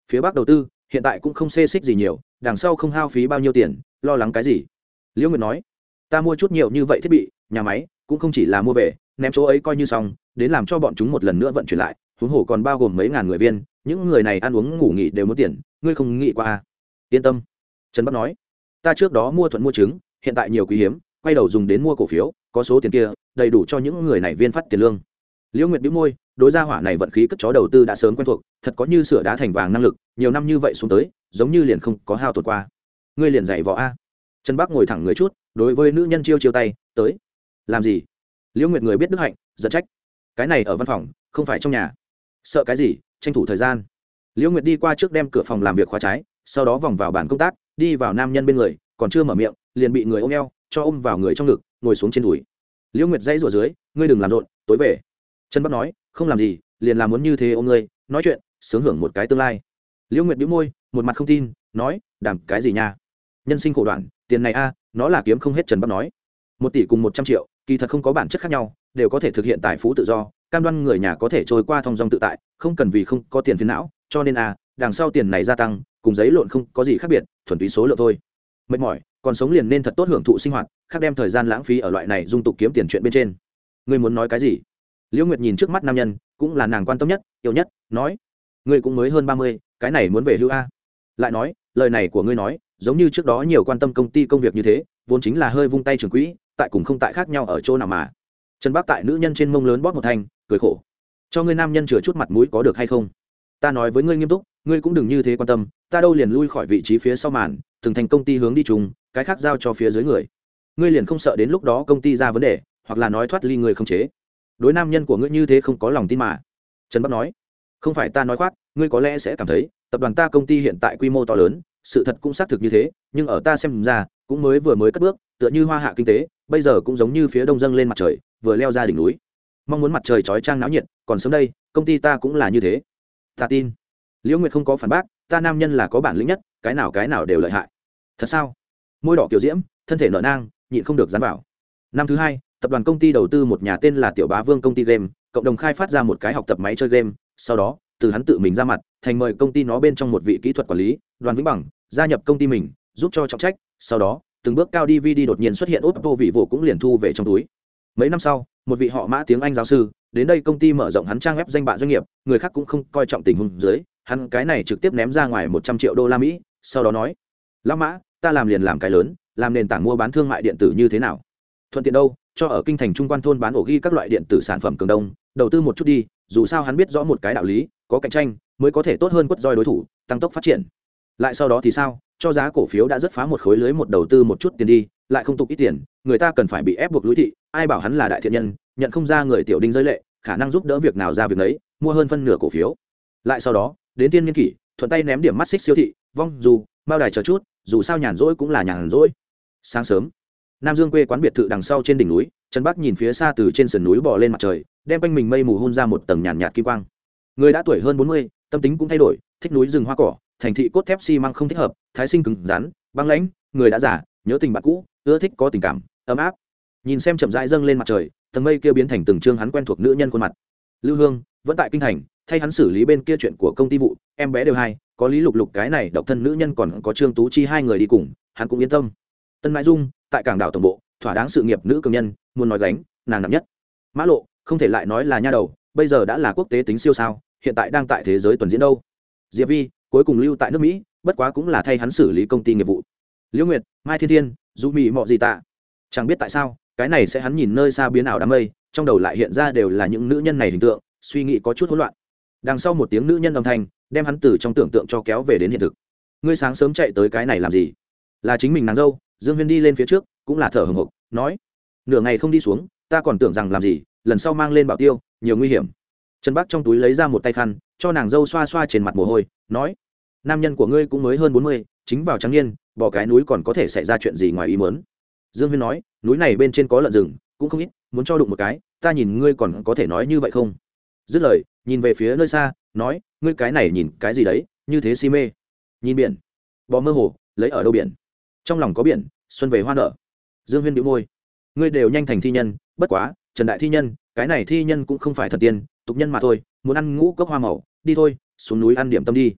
phía bắc đầu tư hiện tại cũng không xê xích gì nhiều, đằng sau không hao phí bao nhiêu tiền, lo lắng cái gì? Liễu Nguyệt nói, ta mua chút nhiều như vậy thiết bị nhà máy cũng không chỉ là mua về ném chỗ ấy coi như xong, đến làm cho bọn chúng một lần nữa vận chuyển lại, huống hồ còn bao gồm mấy ngàn người viên, những người này ăn uống ngủ nghỉ đều muốn tiền, ngươi không nghĩ qua à? Yên tâm, Trần Bắc nói, ta trước đó mua thuận mua trứng, hiện tại nhiều quý hiếm, quay đầu dùng đến mua cổ phiếu, có số tiền kia đầy đủ cho những người này viên phát tiền lương. Liễu Nguyệt bĩu môi, đối gia hỏa này vận khí cất chó đầu tư đã sớm quen thuộc, thật có như sửa đá thành vàng năng lực, nhiều năm như vậy xuống tới, giống như liền không có hao tổn qua. Ngươi liền dạy võ a? Trần Bắc ngồi thẳng người chút, đối với nữ nhân chiêu chiêu tay, tới. Làm gì? Liễu Nguyệt người biết đức hạnh, giận trách. Cái này ở văn phòng, không phải trong nhà. Sợ cái gì, tranh thủ thời gian. Liễu Nguyệt đi qua trước đem cửa phòng làm việc khóa trái, sau đó vòng vào bàn công tác, đi vào nam nhân bên người, còn chưa mở miệng, liền bị người ôm eo, cho ôm vào người trong ngực, ngồi xuống trên đùi. Liễu Nguyệt dãy rủa dưới, ngươi đừng làm rộn, tối về. Trần Bắc nói, không làm gì, liền làm muốn như thế ôm ngươi, nói chuyện, sướng hưởng một cái tương lai. Liễu Nguyệt bĩu môi, một mặt không tin, nói, đảm cái gì nha? Nhân sinh khổ đoạn, tiền này a, nó là kiếm không hết. Trần Bắc nói, một tỷ cùng một trăm triệu, kỳ thật không có bản chất khác nhau, đều có thể thực hiện tài phú tự do, cam đoan người nhà có thể trôi qua thong dong tự tại, không cần vì không có tiền phiền não, cho nên a, đằng sau tiền này gia tăng, cùng giấy lộn không có gì khác biệt, thuần túy số lượng thôi. Mệt mỏi, còn sống liền nên thật tốt hưởng thụ sinh hoạt, khác đem thời gian lãng phí ở loại này dung tục kiếm tiền chuyện bên trên. Ngươi muốn nói cái gì? Liễu Nguyệt nhìn trước mắt nam nhân, cũng là nàng quan tâm nhất, yêu nhất, nói, ngươi cũng mới hơn ba mươi, cái này muốn về hưu a? Lại nói, lời này của ngươi nói, giống như trước đó nhiều quan tâm công ty công việc như thế, vốn chính là hơi vung tay trường quỹ, tại cùng không tại khác nhau ở chỗ nào mà. Trần Bắc tại nữ nhân trên mông lớn bóp một thanh, cười khổ, cho ngươi nam nhân chừa chút mặt mũi có được hay không? Ta nói với ngươi nghiêm túc, ngươi cũng đừng như thế quan tâm, ta đâu liền lui khỏi vị trí phía sau màn, từng thành công ty hướng đi chung, cái khác giao cho phía dưới người. Ngươi liền không sợ đến lúc đó công ty ra vấn đề, hoặc là nói thoát ly người không chế? Đối nam nhân của ngươi như thế không có lòng tin mà. Trần Bắc nói, không phải ta nói khoác, ngươi có lẽ sẽ cảm thấy tập đoàn ta công ty hiện tại quy mô to lớn, sự thật cũng xác thực như thế, nhưng ở ta xem ra cũng mới vừa mới cất bước, tựa như hoa hạ kinh tế bây giờ cũng giống như phía đông dâng lên mặt trời vừa leo ra đỉnh núi, mong muốn mặt trời chói chang náo nhiệt, còn sớm đây, công ty ta cũng là như thế. Ta tin. Liễu Nguyệt không có phản bác, ta nam nhân là có bản lĩnh nhất, cái nào cái nào đều lợi hại. Thật sao? Môi đỏ kiểu diễm, thân thể nở nang, nhịn không được dán vào. Năm thứ hai, tập đoàn công ty đầu tư một nhà tên là Tiểu Bá Vương công ty game, cộng đồng khai phát ra một cái học tập máy chơi game, sau đó từ hắn tự mình ra mặt, thành mời công ty nó bên trong một vị kỹ thuật quản lý, Đoàn Vĩnh Bằng, gia nhập công ty mình, giúp cho trọng trách, sau đó từng bước cao đi vi đi đột nhiên xuất hiện, Oppo vị vụ cũng liền thu về trong túi. Mấy năm sau, một vị họ Mã tiếng Anh giáo sư đến đây công ty mở rộng hắn trang web danh bạ doanh nghiệp, người khác cũng không coi trọng tình huống dưới, hắn cái này trực tiếp ném ra ngoài một trăm triệu đô la Mỹ, sau đó nói, lão Mã, ta làm liền làm cái lớn, làm nền tảng mua bán thương mại điện tử như thế nào? Thuận tiện đâu, cho ở kinh thành trung quan thôn bán ổ ghi các loại điện tử sản phẩm cường đông, đầu tư một chút đi, dù sao hắn biết rõ một cái đạo lý, có cạnh tranh mới có thể tốt hơn quất roi đối thủ, tăng tốc phát triển. Lại sau đó thì sao, cho giá cổ phiếu đã rất phá một khối lưới, một đầu tư một chút tiền đi, lại không tục ít tiền, người ta cần phải bị ép buộc lũi thị, ai bảo hắn là đại thiện nhân, nhận không ra người tiểu đinh giới lệ, khả năng giúp đỡ việc nào ra việc nấy, mua hơn phân nửa cổ phiếu. Lại sau đó đến tiên niên kỷ, thuận tay ném điểm mắt xích siêu thị, vong dù bao đài chờ chút, dù sao nhàn rỗi cũng là nhàn rỗi. Sáng sớm, Nam Dương quê quán biệt thự đằng sau trên đỉnh núi, Trần Bắc nhìn phía xa từ trên sườn núi bò lên mặt trời, đem quanh mình mây mù hun ra một tầng nhàn nhạt kim quang. Người đã tuổi hơn bốn mươi, tâm tính cũng thay đổi, thích núi rừng hoa cỏ, thành thị cốt thép xi măng không thích hợp, thái sinh cứng rắn, băng lãnh, người đã già, nhớ tình bạn cũ, ưa thích có tình cảm, ấm áp. Nhìn xem chậm rãi dâng lên mặt trời, tầng mây kia biến thành từng trương hắn quen thuộc nữ nhân khuôn mặt. Lưu Hương vẫn tại kinh thành, thay hắn xử lý bên kia chuyện của công ty vụ, em bé đều hai, có Lý Lục Lục cái này độc thân nữ nhân, còn có Trương Tú Chi hai người đi cùng, hắn cũng yên tâm. Tân Mãi Dung tại cảng đảo tổng bộ, thỏa đáng sự nghiệp nữ cường nhân, muốn nói gánh, nàng nặng nhất. Mã Lộ không thể lại nói là nha đầu, bây giờ đã là quốc tế tính siêu sao, hiện tại đang tại thế giới tuần diễn đâu. Diệp Vi cuối cùng lưu tại nước Mỹ, bất quá cũng là thay hắn xử lý công ty nghiệp vụ. Liễu Nguyệt, Mai Thiên Thiên, Du Mỹ mọ gì tạ, chẳng biết tại sao cái này sẽ hắn nhìn nơi xa biến ảo đám mây, trong đầu lại hiện ra đều là những nữ nhân này hình tượng, suy nghĩ có chút hỗn loạn. Đằng sau một tiếng nữ nhân âm thanh đem hắn từ trong tưởng tượng cho kéo về đến hiện thực. Ngươi sáng sớm chạy tới cái này làm gì? Là chính mình nàng dâu. Dương Huyên đi lên phía trước, cũng là thở hổn hộc, nói, nửa ngày không đi xuống, ta còn tưởng rằng làm gì, lần sau mang lên bảo tiêu, nhiều nguy hiểm. Trần Bắc trong túi lấy ra một tay khăn, cho nàng dâu xoa xoa trên mặt mồ hôi, nói, nam nhân của ngươi cũng mới hơn bốn mươi, chính vào trắng niên, bỏ cái núi còn có thể xảy ra chuyện gì ngoài ý muốn. Dương Huyên nói, núi này bên trên có lợn rừng, cũng không ít, muốn cho đụng một cái, ta nhìn ngươi còn có thể nói như vậy không? Dứt lời, nhìn về phía nơi xa, nói, ngươi cái này nhìn cái gì đấy, như thế si mê. Nhìn biển. Bò mơ hồ, lấy ở đâu biển? Trong lòng có biển, xuân về hoa nở. Dương Huyên bĩu môi, ngươi đều nhanh thành thi nhân, bất quá Trần đại thi nhân, cái này thi nhân cũng không phải thần tiên, tục nhân mà thôi, muốn ăn ngũ cốc hoa màu, đi thôi, xuống núi ăn điểm tâm đi.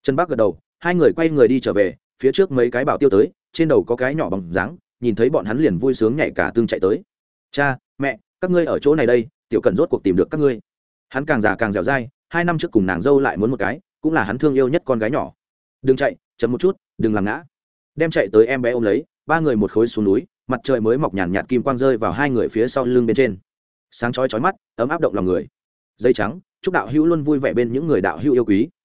trần bác gật đầu, hai người quay người đi trở về. Phía trước mấy cái bảo tiêu tới, trên đầu có cái nhỏ bằng dáng, nhìn thấy bọn hắn liền vui sướng nhảy cả tương chạy tới. Cha mẹ, các ngươi ở chỗ này đây, tiểu Cẩn rốt cuộc tìm được các ngươi. Hắn càng già càng dẻo dai, hai năm trước cùng nàng dâu lại muốn một cái, cũng là hắn thương yêu nhất con gái nhỏ. Đừng chạy, chậm một chút, đừng làm ngã. Đem chạy tới em bé ôm lấy, ba người một khối xuống núi. Mặt trời mới mọc nhàn nhạt kim quang rơi vào hai người phía sau lưng bên trên, sáng chói chói mắt, ấm áp động lòng người. Dây trắng, chúc đạo hữu luôn vui vẻ bên những người đạo hữu yêu quý.